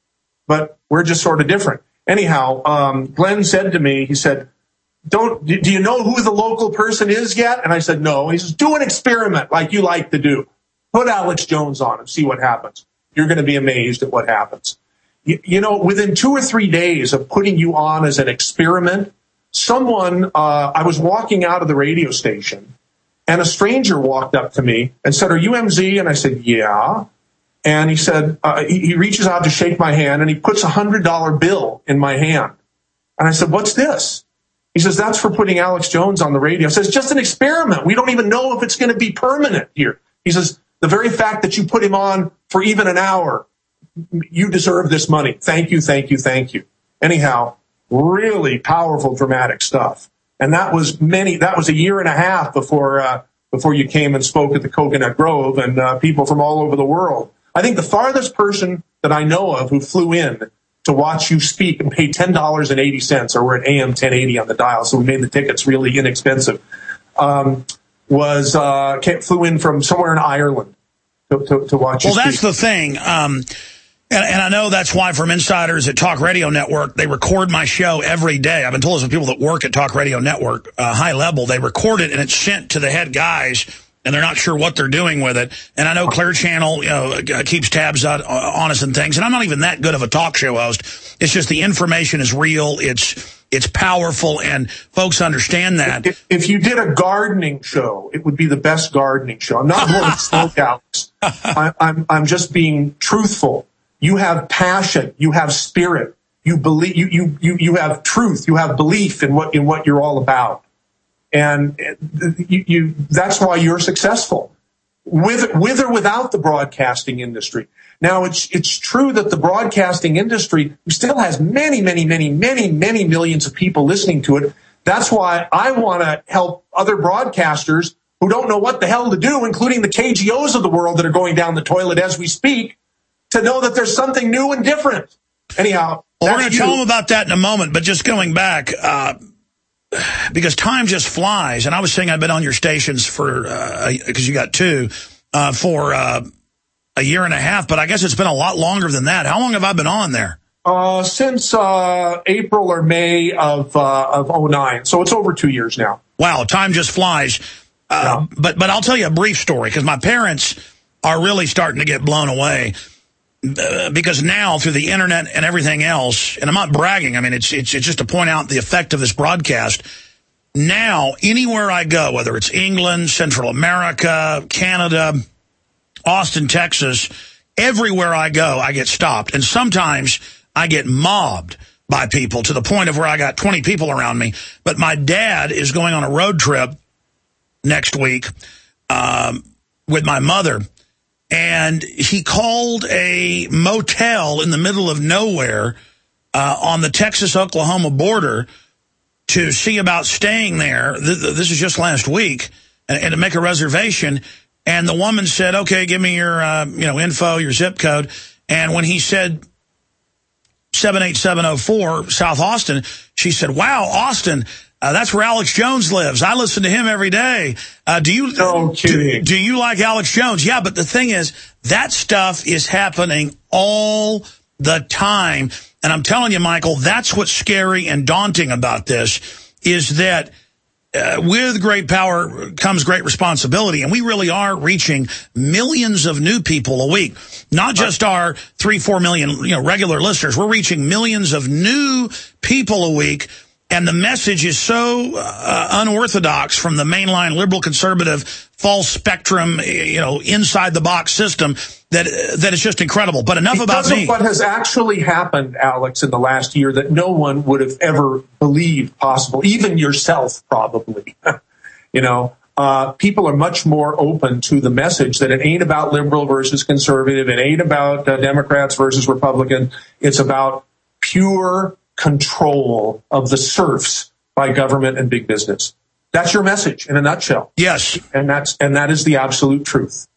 S3: But we're just sort of different. Anyhow, um, Glenn said to me, he said, "Don't do you know who the local person is yet?" And I said, no. He says, do an experiment like you like to do. Put Alex Jones on and see what happens. You're going to be amazed at what happens. You, you know, within two or three days of putting you on as an experiment, someone, uh, I was walking out of the radio station and a stranger walked up to me and said, "Are you M Z?" And I said, "Yeah." And he said, uh, he, he reaches out to shake my hand and he puts a hundred dollar bill in my hand. And I said, "What's this?" He says, "That's for putting Alex Jones on the radio." I says, "It's just an experiment. We don't even know if it's going to be permanent here." He says, "The very fact that you put him on for even an hour, you deserve this money. Thank you, thank you, thank you." Anyhow, really powerful, dramatic stuff. And that was many, that was a year and a half before, uh, before you came and spoke at the Coconut Grove and, uh, people from all over the world. I think the farthest person that I know of who flew in to watch you speak and pay ten dollars and eighty cents, or we're at A M ten eighty on the dial, so we made the tickets really inexpensive, um, was, uh, flew in from somewhere in Ireland to, to, to watch you
S2: well,
S3: speak.
S2: Well, that's the thing. Um, and, and I know that's why from insiders at Talk Radio Network, they record my show every day. I've been told as people that work at Talk Radio Network, uh, high level, they record it and it's sent to the head guys, and they're not sure what they're doing with it. And I know Clear Channel, you know, keeps tabs on, on us and things. And I'm not even that good of a talk show host. It's just the information is real. It's it's powerful, and folks understand that.
S3: If, if you did a gardening show, it would be the best gardening show. I'm not blowing smoke out. I, I'm I'm just being truthful. You have passion. You have spirit. You believe. You you you you have truth. You have belief in what in what you're all about. And you, you, that's why you're successful, with, with or without the broadcasting industry. Now, it's, it's true that the broadcasting industry still has many, many, many, many, many millions of people listening to it. That's why I want to help other broadcasters who don't know what the hell to do, including the K G Os of the world that are going down the toilet as we speak, to know that there's something new and different. Anyhow,
S2: well, we're going to tell them about that in a moment, but just going back, uh, because time just flies, and I was saying I've been on your stations for, because uh, you got two, uh, for uh, a year and a half, but I guess it's been a lot longer than that. How long have I been on there?
S3: Uh, since uh, April or May of uh, of oh nine, so it's over two years now.
S2: Wow, time just flies. Uh, yeah. But but I'll tell you a brief story, because my parents are really starting to get blown away. Uh, because now through the internet and everything else, and I'm not bragging, I mean, it's, it's, it's just to point out the effect of this broadcast. Now, anywhere I go, whether it's England, Central America, Canada, Austin, Texas, everywhere I go, I get stopped. And sometimes I get mobbed by people to the point of where I got twenty people around me. But my dad is going on a road trip next week um, with my mother. And he called a motel in the middle of nowhere uh, on the Texas-Oklahoma border to see about staying there. Th this is just last week, and, and to make a reservation. And the woman said, "Okay, give me your uh, you know info, your zip code." And when he said seven eight seven oh four South Austin, she said, "Wow, Austin. Uh, that's where Alex Jones lives. I listen to him every day. Uh, do you
S3: no
S2: do, do you like Alex Jones?" Yeah, but the thing is, that stuff is happening all the time. And I'm telling you, Michael, that's what's scary and daunting about this, is that uh, with great power comes great responsibility. And we really are reaching millions of new people a week, not just our three, four million you know, regular listeners. We're reaching millions of new people a week. And the message is so uh, unorthodox from the mainline liberal conservative false spectrum, you know, inside the box system that uh, that it's just incredible. But enough
S3: because
S2: about me.
S3: Of what has actually happened, Alex, in the last year that no one would have ever believed possible, even yourself probably. you know, uh, people are much more open to the message that it ain't about liberal versus conservative. It ain't about uh, Democrats versus Republicans. It's about pure control of the serfs by government and big business. That's your message in a nutshell.
S2: Yes.
S3: And that's and that is the absolute truth.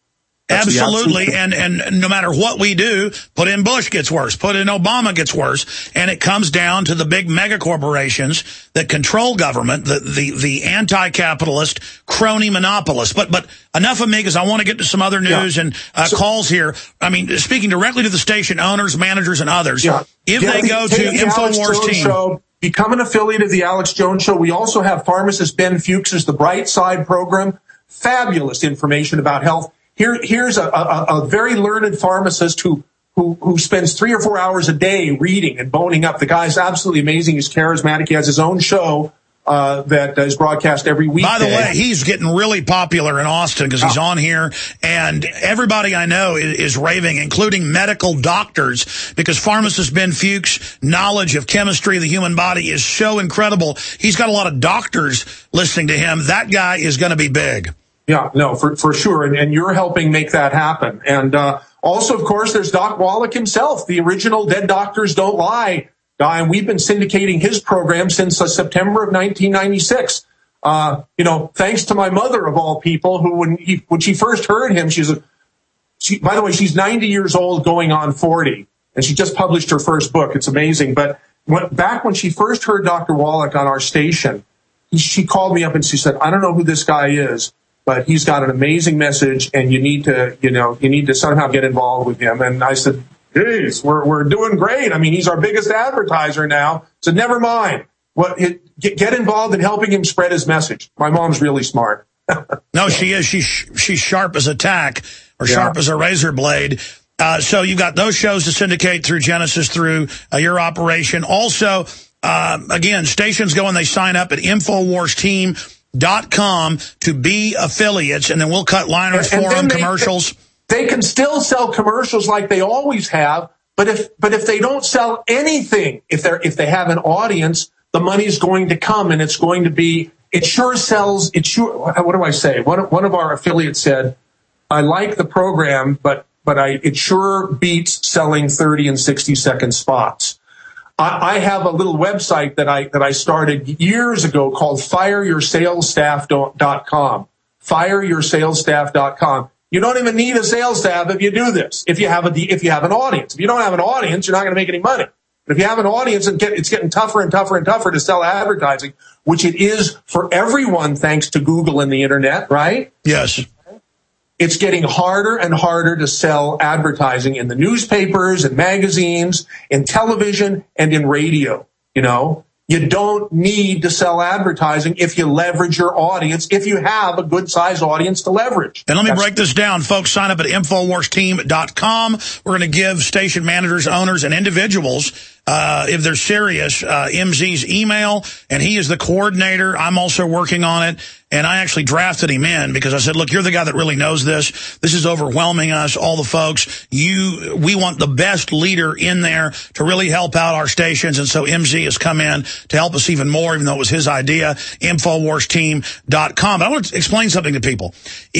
S2: Absolutely, and and no matter what we do, put in Bush gets worse, put in Obama gets worse, and it comes down to the big mega corporations that control government, the the, the anti-capitalist crony monopolists. But but enough of me, because I want to get to some other news yeah. and uh, so, calls here. I mean, speaking directly to the station owners, managers, and others, yeah. if
S3: yeah,
S2: they
S3: the,
S2: go to InfoWars team.
S3: Show, become an affiliate of the Alex Jones Show. We also have pharmacist Ben Fuchs' The Bright Side program. Fabulous information about health. Here, here's a, a, a very learned pharmacist who, who, who spends three or four hours a day reading and boning up. The guy's absolutely amazing. He's charismatic. He has his own show uh, that is broadcast every week.
S2: By the way, he's getting really popular in Austin because he's oh. on here, and everybody I know is, is raving, including medical doctors, because pharmacist Ben Fuchs' knowledge of chemistry of the human body is so incredible. He's got a lot of doctors listening to him. That guy is going to be big.
S3: Yeah, no, for, for sure. And, and you're helping make that happen. And uh, also, of course, there's Doc Wallach himself, the original Dead Doctors Don't Lie guy. And we've been syndicating his program since uh, September of nineteen ninety-six. Uh, you know, thanks to my mother, of all people, who when, he, when she first heard him, she's a, she, by the way, she's ninety years old going on forty. And she just published her first book. It's amazing. But when, back when she first heard Doctor Wallach on our station, he, she called me up and she said, I don't know who this guy is, but he's got an amazing message, and you need to, you know, you need to somehow get involved with him. And I said, geez, we're we're doing great. I mean, he's our biggest advertiser now. So never mind. What it, get, get involved in helping him spread his message. My mom's really smart.
S2: No, she is. She's she's sharp as a tack, or yeah. sharp as a razor blade. Uh, so you've got those shows to syndicate through Genesis, through uh, your operation. Also, uh, again, stations go and they sign up at InfoWars Team. Dot com to be affiliates, and then we'll cut liners for them, commercials.
S3: They, they can still sell commercials like they always have, but if but if they don't sell anything, if they're if they have an audience, the money's going to come, and it's going to be. It sure sells. It sure. What do I say? One one of our affiliates said, "I like the program, but but I it sure beats selling thirty and sixty second spots." I have a little website that I that I started years ago called fire your sales staff dot com. fire your sales staff dot com. You don't even need a sales staff if you do this. If you have a if you have an audience. If you don't have an audience, you're not going to make any money. But if you have an audience, and get, it's getting tougher and tougher and tougher to sell advertising, which it is for everyone thanks to Google and the internet, right?
S2: Yes.
S3: It's getting harder and harder to sell advertising in the newspapers and magazines, in television and in radio. You know, you don't need to sell advertising if you leverage your audience, if you have a good size audience to leverage.
S2: And let me That's break this down. Folks, sign up at InfoWars Team dot com. We're going to give station managers, owners, and individuals, uh, if they're serious, uh, M Z's email, and he is the coordinator. I'm also working on it. And I actually drafted him in because I said, look, you're the guy that really knows this. This is overwhelming us, all the folks. You, we want the best leader in there to really help out our stations. And so M Z has come in to help us even more, even though it was his idea, InfoWars Team dot com. But I want to explain something to people.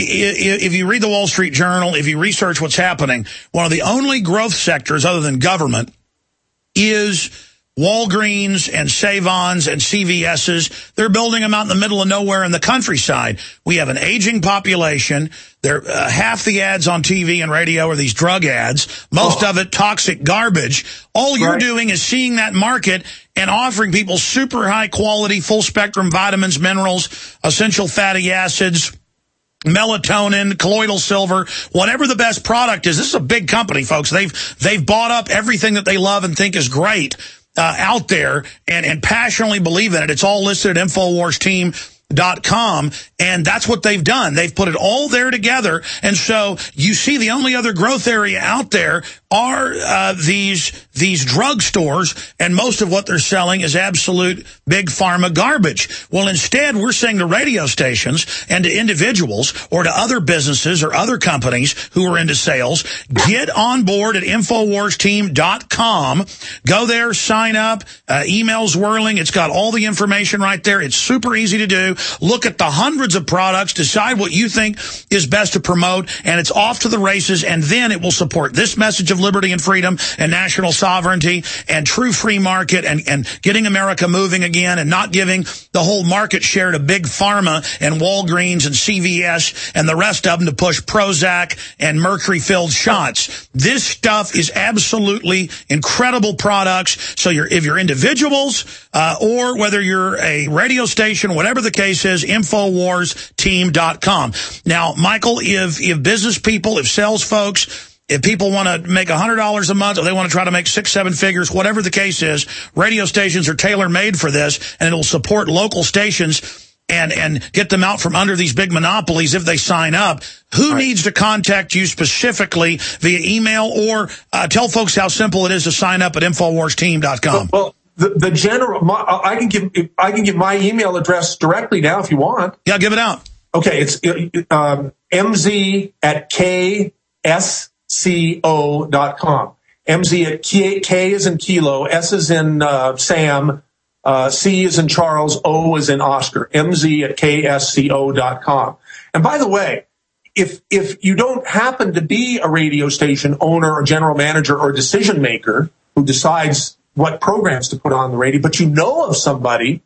S2: If you read the Wall Street Journal, if you research what's happening, one of the only growth sectors other than government is Walgreens and Save-Ons and C V S's. They're building them out in the middle of nowhere in the countryside. We have an aging population. They're, uh, half the ads on T V and radio are these drug ads. Most oh. of it toxic garbage. All you're right. doing is seeing that market and offering people super high quality, full spectrum vitamins, minerals, essential fatty acids, melatonin, colloidal silver, whatever the best product is. This is a big company, folks. They've they've bought up everything that they love and think is great Uh, out there and, and passionately believe in it. It's all listed at InfoWars Team dot com, and that's what they've done. They've put it all there together, and so you see the only other growth area out there are uh, these these drugstores, and most of what they're selling is absolute big pharma garbage. Well, instead, we're saying to radio stations and to individuals or to other businesses or other companies who are into sales, get on board at InfoWars Team dot com. Go there, sign up, uh, emails whirling. It's got all the information right there. It's super easy to do. Look at the hundreds of products, decide what you think is best to promote, and it's off to the races, and then it will support this message of of liberty and freedom and national sovereignty and true free market and, and getting America moving again and not giving the whole market share to big pharma and Walgreens and C V S and the rest of them to push Prozac and mercury-filled shots. This stuff is absolutely incredible products. So you're, if you're individuals uh, or whether you're a radio station, whatever the case is, Infowars Team dot com. Now, Michael, if, if business people, if sales folks, if people want to make one hundred dollars a month or they want to try to make six, seven figures, whatever the case is, radio stations are tailor-made for this, and it'll support local stations and, and get them out from under these big monopolies if they sign up. Who right. needs to contact you specifically via email, or uh, tell folks how simple it is to sign up at Infowars Team dot com?
S3: Well, the, the general, my, I can give I can give my email address directly now if you want.
S2: Yeah, give it out.
S3: Okay, it's um, M Z at K S C O dot com. M Z at K, K is in Kilo, S is in uh, Sam, uh, C is in Charles, O is in Oscar. M Z at K S C O dot com. And by the way, if if you don't happen to be a radio station owner or general manager or decision maker who decides what programs to put on the radio, but you know of somebody,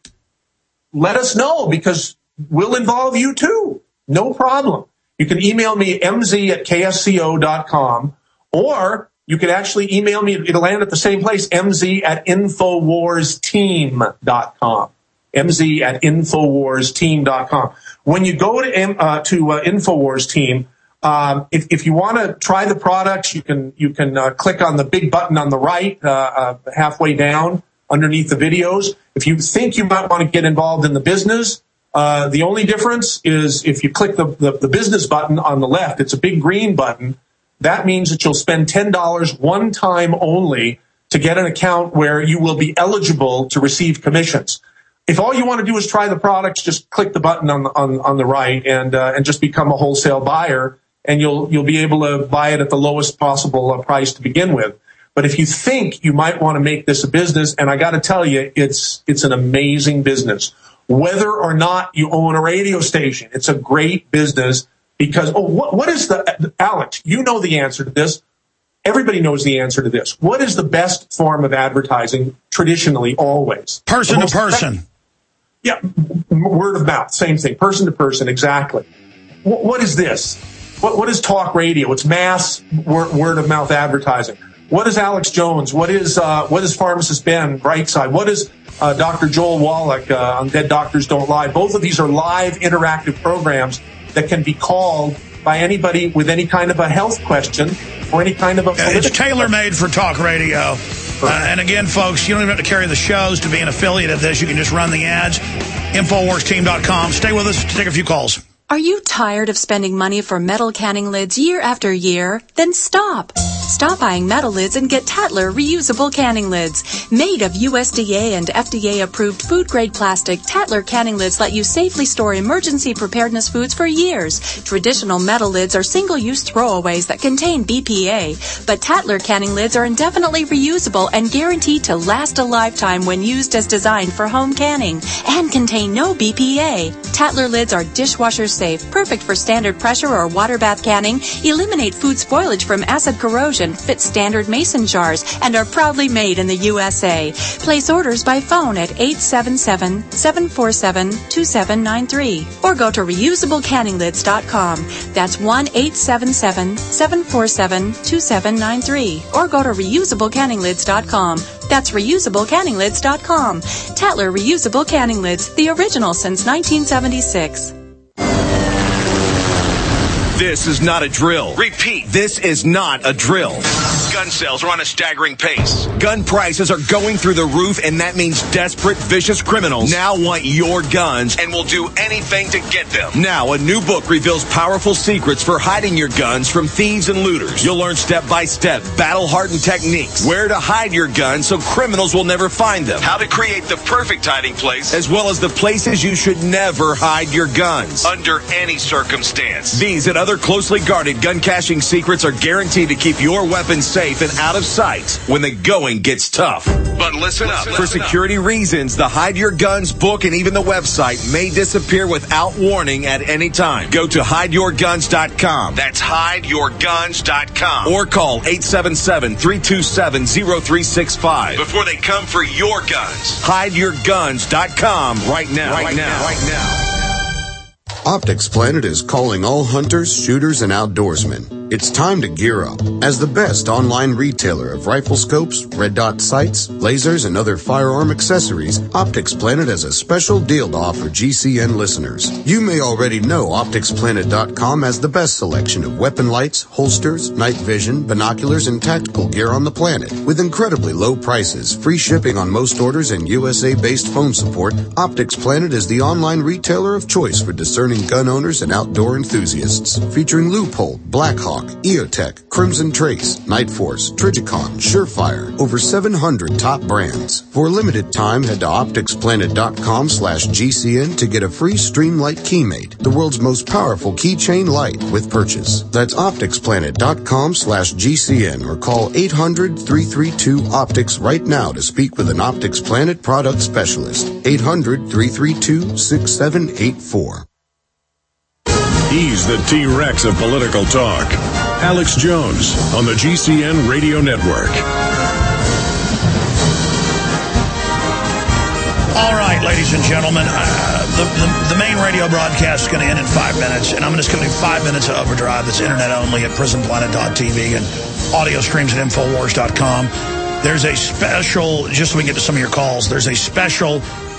S3: let us know, because we'll involve you too. No problem. You can email me M Z at K S C O dot com, or you can actually email me. It'll land at the same place, M Z at Infowars Team dot com. M Z at Infowars Team dot com. When you go to uh, to uh, Infowars Team, um, if, if you want to try the products, you can you can uh, click on the big button on the right, uh, uh, halfway down underneath the videos. If you think you might want to get involved in the business, Uh, the only difference is if you click the, the, the business button on the left, it's a big green button. That means that you'll spend ten dollars one time only to get an account where you will be eligible to receive commissions. If all you want to do is try the products, just click the button on the, on, on the right and, uh, and just become a wholesale buyer, and you'll, you'll be able to buy it at the lowest possible uh, price to begin with. But if you think you might want to make this a business, and I got to tell you, it's, it's an amazing business. Whether or not you own a radio station, it's a great business because, oh, what, what is the, Alex, you know the answer to this. Everybody knows the answer to this. What is the best form of advertising traditionally, always?
S2: Person to person.
S3: Effective, yeah, word of mouth, same thing. Person to person, exactly. What, what is this? What, what is talk radio? It's mass word, word of mouth advertising. What is Alex Jones? What is uh, what is Pharmacist Ben, Brightside? What is uh, Doctor Joel Wallach uh, on Dead Doctors Don't Lie? Both of these are live interactive programs that can be called by anybody with any kind of a health question or any kind of a...
S2: It's tailor-made for talk radio. Uh, and again, folks, you don't even have to carry the shows to be an affiliate of this. You can just run the ads. Infowars Team dot com. Stay with us to take a few calls.
S4: Are you tired of spending money for metal canning lids year after year? Then stop. Stop buying metal lids and get Tatler reusable canning lids. Made of U S D A and F D A-approved food-grade plastic, Tatler canning lids let you safely store emergency preparedness foods for years. Traditional metal lids are single-use throwaways that contain B P A, but Tatler canning lids are indefinitely reusable and guaranteed to last a lifetime when used as designed for home canning and contain no B P A. Tatler lids are dishwasher safe, perfect for standard pressure or water bath canning, eliminate food spoilage from acid corrosion, fit standard mason jars, and are proudly made in the U S A. Place orders by phone at eight seven seven, seven four seven, two seven nine three or go to reusable canning lids dot com. That's one eight seven seven, seven four seven, two seven nine three or go to reusable canning lids dot com. That's reusable canning lids dot com. Tatler Reusable Canning Lids, the original since nineteen seventy-six.
S7: This is not a drill. Repeat, this is not a drill. Gun sales are on a staggering pace. Gun prices are going through the roof, and that means desperate, vicious criminals now want your guns and will do anything to get them. Now, a new book reveals powerful secrets for hiding your guns from thieves and looters. You'll learn step-by-step, battle-hardened techniques, where to hide your guns so criminals will never find them, how to create the perfect hiding place, as well as the places you should never hide your guns, under any circumstance. These and other closely guarded gun caching secrets are guaranteed to keep your weapons safe and out of sight when the going gets tough. But listen up. For security reasons, the Hide Your Guns book and even the website may disappear without warning at any time. Go to hide your guns dot com. That's hide your guns dot com. Or call eight seven seven, three two seven, zero three six five before they come for your guns. hide your guns dot com right now. Right, right now. now. Right now.
S6: Optics Planet is calling all hunters, shooters, and outdoorsmen. It's time to gear up. As the best online retailer of rifle scopes, red dot sights, lasers, and other firearm accessories, Optics Planet has a special deal to offer G C N listeners. You may already know optics planet dot com has the best selection of weapon lights, holsters, night vision, binoculars, and tactical gear on the planet. With incredibly low prices, free shipping on most orders, and U S A-based phone support, Optics Planet is the online retailer of choice for discerning gun owners and outdoor enthusiasts. Featuring Loophole, Blackhawk, E O Tech, Crimson Trace, Night Force, Trijicon, Surefire, over seven hundred top brands. For a limited time, head to optics planet dot com slash G C N to get a free Streamlight Keymate, the world's most powerful keychain light with purchase. That's optics planet dot com slash G C N or call eight hundred, three three two, optics right now to speak with an Optics Planet product specialist. eight hundred, three three two, six seven eight four.
S1: He's the T-Rex of political talk. Alex Jones on the G C N Radio Network.
S2: All right, ladies and gentlemen, uh, the, the, the main radio broadcast is going to end in five minutes, and I'm just going to do five minutes of Overdrive that's internet only at prison planet dot T V and audio streams at infowars dot com. There's a special, just so we can get to some of your calls, there's a special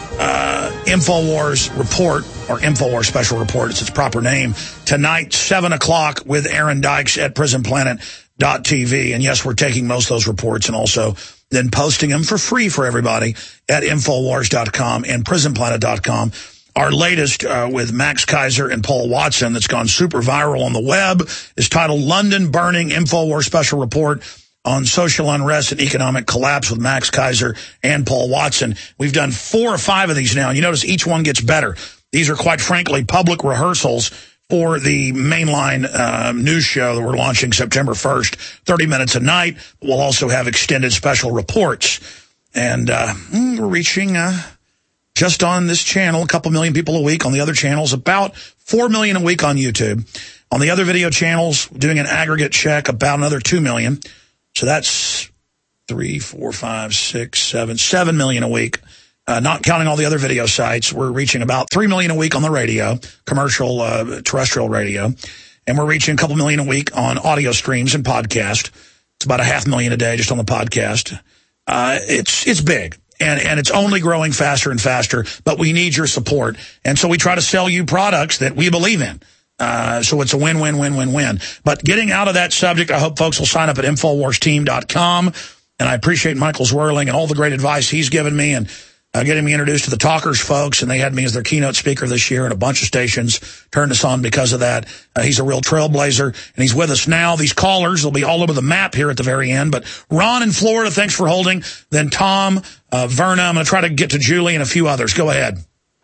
S2: uh, InfoWars report, or InfoWars Special Report, it's its proper name, tonight, seven o'clock with Aaron Dykes at prison planet dot T V. And yes, we're taking most of those reports and also then posting them for free for everybody at infowars dot com and prison planet dot com. Our latest uh, with Max Keiser and Paul Watson that's gone super viral on the web is titled London Burning InfoWars Special Report on Social Unrest and Economic Collapse with Max Keiser and Paul Watson. We've done four or five of these now, and you notice each one gets better. These are, quite frankly, public rehearsals for the mainline uh, news show that we're launching September first, thirty minutes a night. We'll also have extended special reports. And uh, we're reaching, uh, just on this channel, a couple million people a week. On the other channels, about four million a week on YouTube. On the other video channels, doing an aggregate check, about another two million. So that's three, four, five, six, seven, seven million a week. Uh, not counting all the other video sites, we're reaching about three million a week on the radio, commercial, uh, terrestrial radio. And we're reaching a couple million a week on audio streams and podcast. It's about a half million a day just on the podcast. Uh, it's, it's big. And, and it's only growing faster and faster, but we need your support. And so we try to sell you products that we believe in. Uh, so it's a win, win, win, win, win. But getting out of that subject, I hope folks will sign up at infowars team dot com. And I appreciate Michael Zwirling and all the great advice he's given me and uh, getting me introduced to the Talkers folks. And they had me as their keynote speaker this year, and a bunch of stations turned us on because of that. Uh, he's a real trailblazer, and he's with us now. These callers will be all over the map here at the very end. But Ron in Florida, thanks for holding. Then Tom, uh, Verna. I'm going to try to get to Julie and a few others. Go ahead.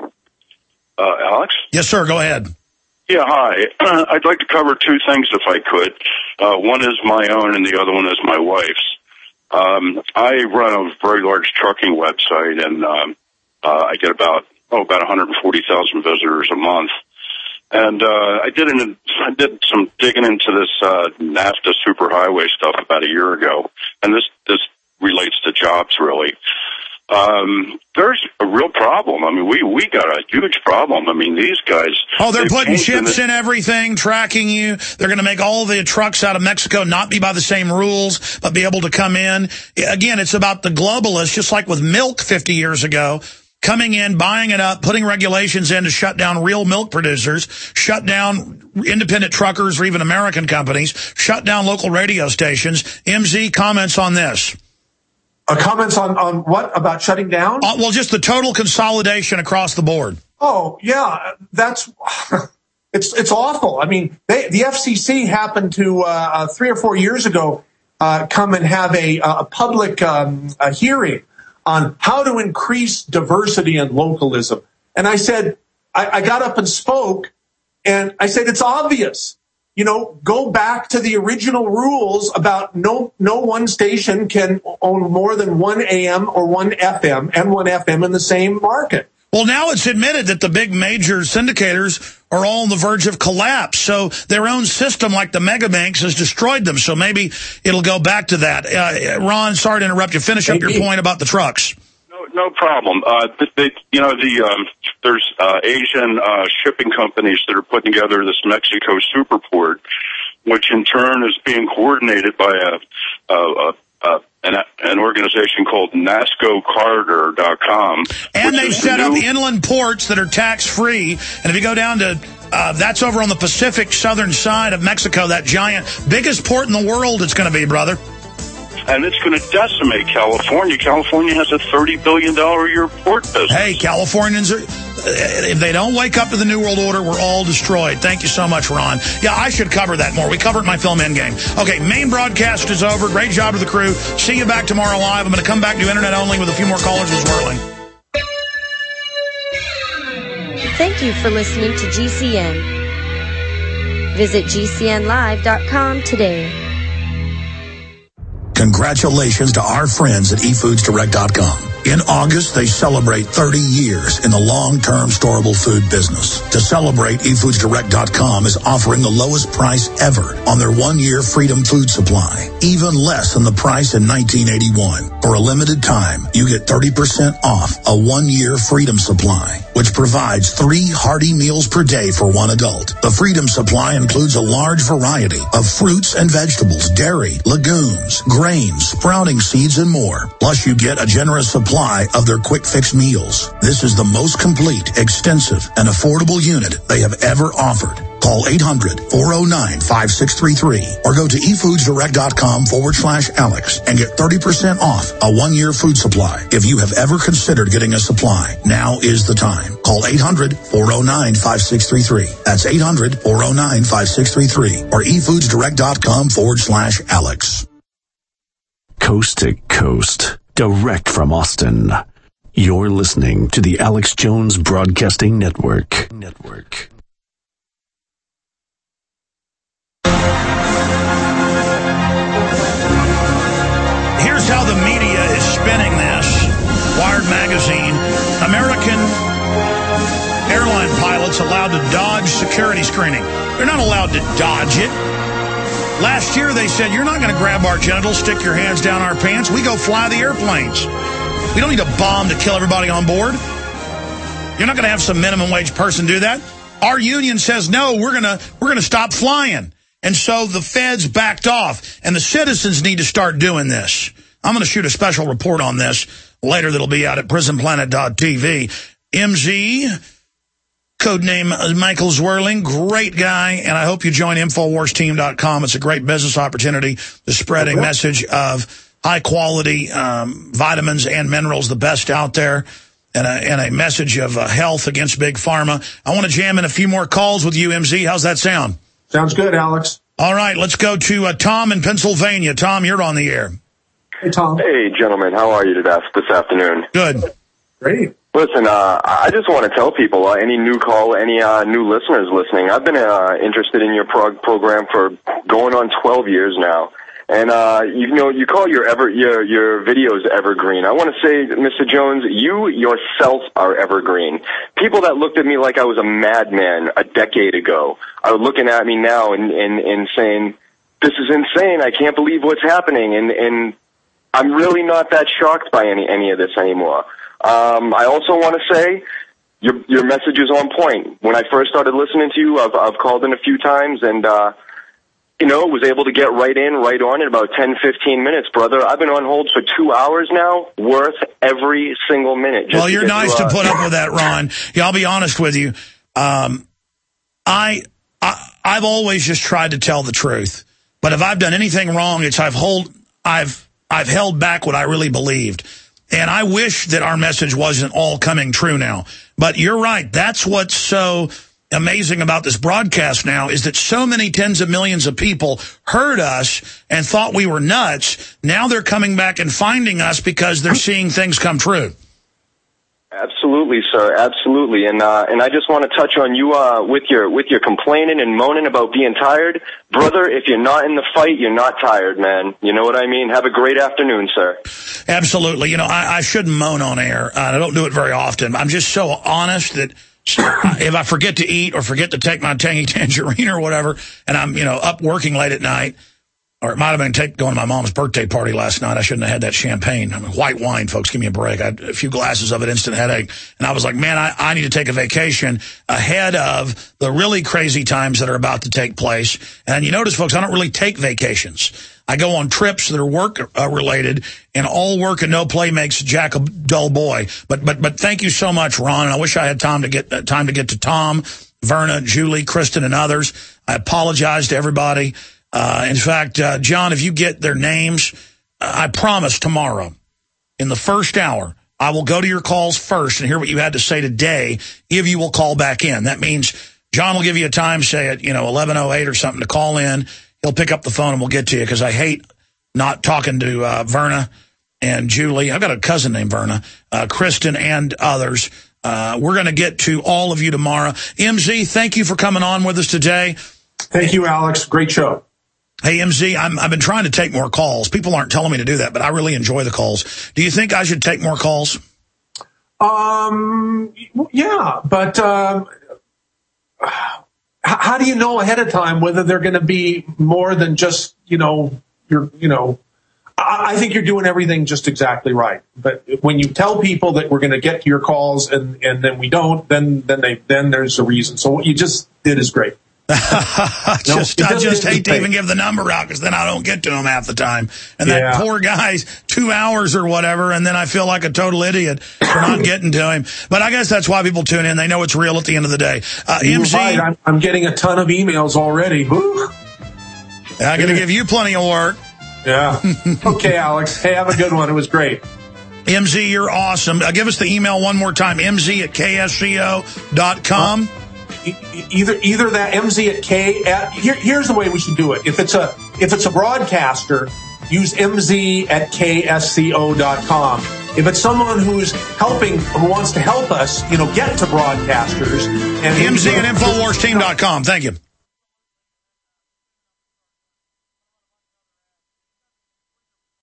S9: Uh, Alex?
S2: Yes, sir. Go ahead.
S9: Yeah, hi. I'd like to cover two things if I could. Uh, one is my own and the other one is my wife's. Um, I run a very large trucking website, and um, uh, I get about, oh, about one hundred forty thousand visitors a month. And uh, I did an, I did some digging into this uh, NAFTA superhighway stuff about a year ago, and this, this relates to jobs, really. Um, there's a real problem. I mean, we, we got a huge problem. I mean, these guys...
S2: Oh, they're putting chips in everything, tracking you. They're going to make all the trucks out of Mexico not be by the same rules, but be able to come in. Again, it's about the globalists, just like with milk fifty years ago, coming in, buying it up, putting regulations in to shut down real milk producers, shut down independent truckers or even American companies, shut down local radio stations. M Z, comments on this.
S3: Uh, comments on, on what? About shutting down?
S2: Uh, well, just the total consolidation across the board.
S3: Oh, yeah. That's, it's, it's awful. I mean, they, the F C C happened to, uh, three or four years ago, uh, come and have a, a public, um, a hearing on how to increase diversity and localism. And I said, I, I got up and spoke, and I said, it's obvious. you know, go back to the original rules about no no one station can own more than one A M or one F M and one F M in the same market.
S2: Well, now it's admitted that the big major syndicators are all on the verge of collapse. So their own system, like the mega banks, has destroyed them. So maybe it'll go back to that. Uh, Ron, sorry to interrupt you. Finish up your point about the trucks.
S9: No, no problem. Uh, they, you know, the um, there's uh, Asian uh, shipping companies that are putting together this Mexico superport, which in turn is being coordinated by a, a, a, a an, an organization called Nasco Carter dot com.
S2: And they've set up inland ports that are tax-free. And if you go down to, uh, that's over on the Pacific southern side of Mexico, that giant, biggest port in the world it's going to be, brother.
S9: And it's going to decimate California. California has a thirty billion dollars a year port business.
S2: Hey, Californians, are, if they don't wake up to the New World Order, we're all destroyed. Thank you so much, Ron. Yeah, I should cover that more. We covered my film Endgame. Okay, main broadcast is over. Great job to the crew. See you back tomorrow live. I'm going to come back to internet only with a few more callers with Swirling.
S16: Thank you for listening to G C N. Visit G C N live dot com today.
S2: Congratulations to our friends at e foods direct dot com. In August, they celebrate thirty years in the long-term storable food business. To celebrate, e foods direct dot com is offering the lowest price ever on their one-year Freedom Food Supply, even less than the price in nineteen eighty-one. For a limited time, you get thirty percent off a one-year Freedom Supply, which provides three hearty meals per day for one adult. The Freedom Supply includes a large variety of fruits and vegetables, dairy, legumes, grains, sprouting seeds, and more. Plus, you get a generous supply of their quick fix meals. This is the most complete, extensive, and affordable unit they have ever offered. Call eight hundred, four oh nine, five six three three or go to e foods direct dot com forward slash Alex and get thirty percent off a one-year food supply. If you have ever considered getting a supply, now is the time. Call eight hundred, four oh nine, five six three three. That's eight hundred, four oh nine, five six three three or e foods direct dot com forward slash Alex.
S8: Coast to coast, direct from Austin. You're listening to the Alex Jones Broadcasting Network. Network.
S2: Here's how the media is spinning this. Wired Magazine. American airline pilots allowed to dodge security screening. They're not allowed to dodge it. Last year they said, you're not going to grab our genitals, stick your hands down our pants. We go fly the airplanes. We don't need a bomb to kill everybody on board. You're not going to have some minimum wage person do that. Our union says, no, we're going to we're going to stop flying. And so the feds backed off, and the citizens need to start doing this. I'm going to shoot a special report on this later that'll be out at prison planet dot t v. M Z, codename Michael Zwirling, great guy, and I hope you join Infowars Team dot com. It's a great business opportunity to spread a message of high-quality um, vitamins and minerals, the best out there, and a, and a message of uh, health against Big Pharma. I want to jam in a few more calls with you, M Z. How's that sound?
S3: Sounds good, Alex.
S2: All right, let's go to uh, Tom in Pennsylvania. Tom, you're on the air.
S3: Hey, Tom.
S10: Hey, gentlemen. How are you today, this afternoon?
S2: Good.
S3: Great.
S10: Listen, uh, I just want to tell people, uh, any new call, any uh, new listeners listening, I've been uh, interested in your prog- program for going on twelve years now. And, uh, you know, you call your ever, your, your videos evergreen. I want to say, Mister Jones, you yourself are evergreen. People that looked at me like I was a madman a decade ago are looking at me now and, and, and saying, this is insane. I can't believe what's happening. And, and I'm really not that shocked by any, any of this anymore. Um, I also want to say your, your message is on point. When I first started listening to you, I've, I've called in a few times and, uh, you know, was able to get right in, right on in about ten, fifteen minutes, brother. I've been on hold for two hours now, worth every single minute. Just
S2: well, you're
S10: to
S2: nice
S10: to, uh,
S2: to put up with that, Ron. Yeah, I'll be honest with you. Um, I, I, I've always just tried to tell the truth. But if I've done anything wrong, it's I've hold, I've, I've held back what I really believed. And I wish that our message wasn't all coming true now. But you're right. That's what's so amazing about this broadcast now is that so many tens of millions of people heard us and thought we were nuts. Now they're coming back and finding us because they're seeing things come true.
S10: Absolutely, sir. Absolutely. And uh, and I just want to touch on you uh, with your with your complaining and moaning about being tired. Brother, if you're not in the fight, you're not tired, man. You know what I mean? Have a great afternoon, sir.
S2: Absolutely. You know, I, I shouldn't moan on air. Uh, I don't do it very often. I'm just so honest that if I forget to eat or forget to take my tangy tangerine or whatever, and I'm, you know, up working late at night, or it might have been take, going to my mom's birthday party last night. I shouldn't have had that champagne. I mean, white wine, folks, give me a break. I had a few glasses of it, instant headache. And I was like, man, I, I need to take a vacation ahead of the really crazy times that are about to take place. And you notice, folks, I don't really take vacations. I go on trips that are work-related, and all work and no play makes Jack a dull boy. But but but thank you so much, Ron. And I wish I had time to get uh, time to get to Tom, Verna, Julie, Kristen, and others. I apologize to everybody. Uh, in fact, uh, John, if you get their names, uh, I promise tomorrow, in the first hour, I will go to your calls first and hear what you had to say today if you will call back in. That means John will give you a time, say at, you know, eleven oh eight or something to call in. He'll pick up the phone and we'll get to you, because I hate not talking to uh, Verna and Julie. I've got a cousin named Verna, uh, Kristen, and others. Uh, we're going to get to all of you tomorrow. M Z, thank you for coming on with us today.
S3: Thank you, Alex. Great show.
S2: Hey, M Z, I'm, I've been trying to take more calls. People aren't telling me to do that, but I really enjoy the calls. Do you think I should take more calls?
S3: Um, yeah, but um, how do you know ahead of time whether they're going to be more than just, you know, you're, you know, I, I think you're doing everything just exactly right. But when you tell people that we're going to get to your calls and, and then we don't, then then they then there's a reason. So what you just did is great.
S2: I just, no, I just hate to even give the number out, because then I don't get to them half the time. And
S3: yeah.
S2: that poor guy's two hours or whatever, and then I feel like a total idiot for not getting to him. But I guess that's why people tune in. They know it's real at the end of the day. Uh, M Z,
S3: right. I'm, I'm getting a ton of emails already. Woo.
S2: I'm going to give you plenty of work.
S3: Yeah. Okay, Alex. Hey, have a good one. It was great.
S2: M Z, you're awesome. Uh, give us the email one more time, M Z at K S C O dot com. Uh,
S3: Either either that M Z at K at here, here's the way we should do it. If it's a if it's a broadcaster, use M Z at K S C O dot com. If it's someone who's helping, who wants to help us, you know, get to broadcasters, and
S2: M Z at Infowars Team dot com. Thank you.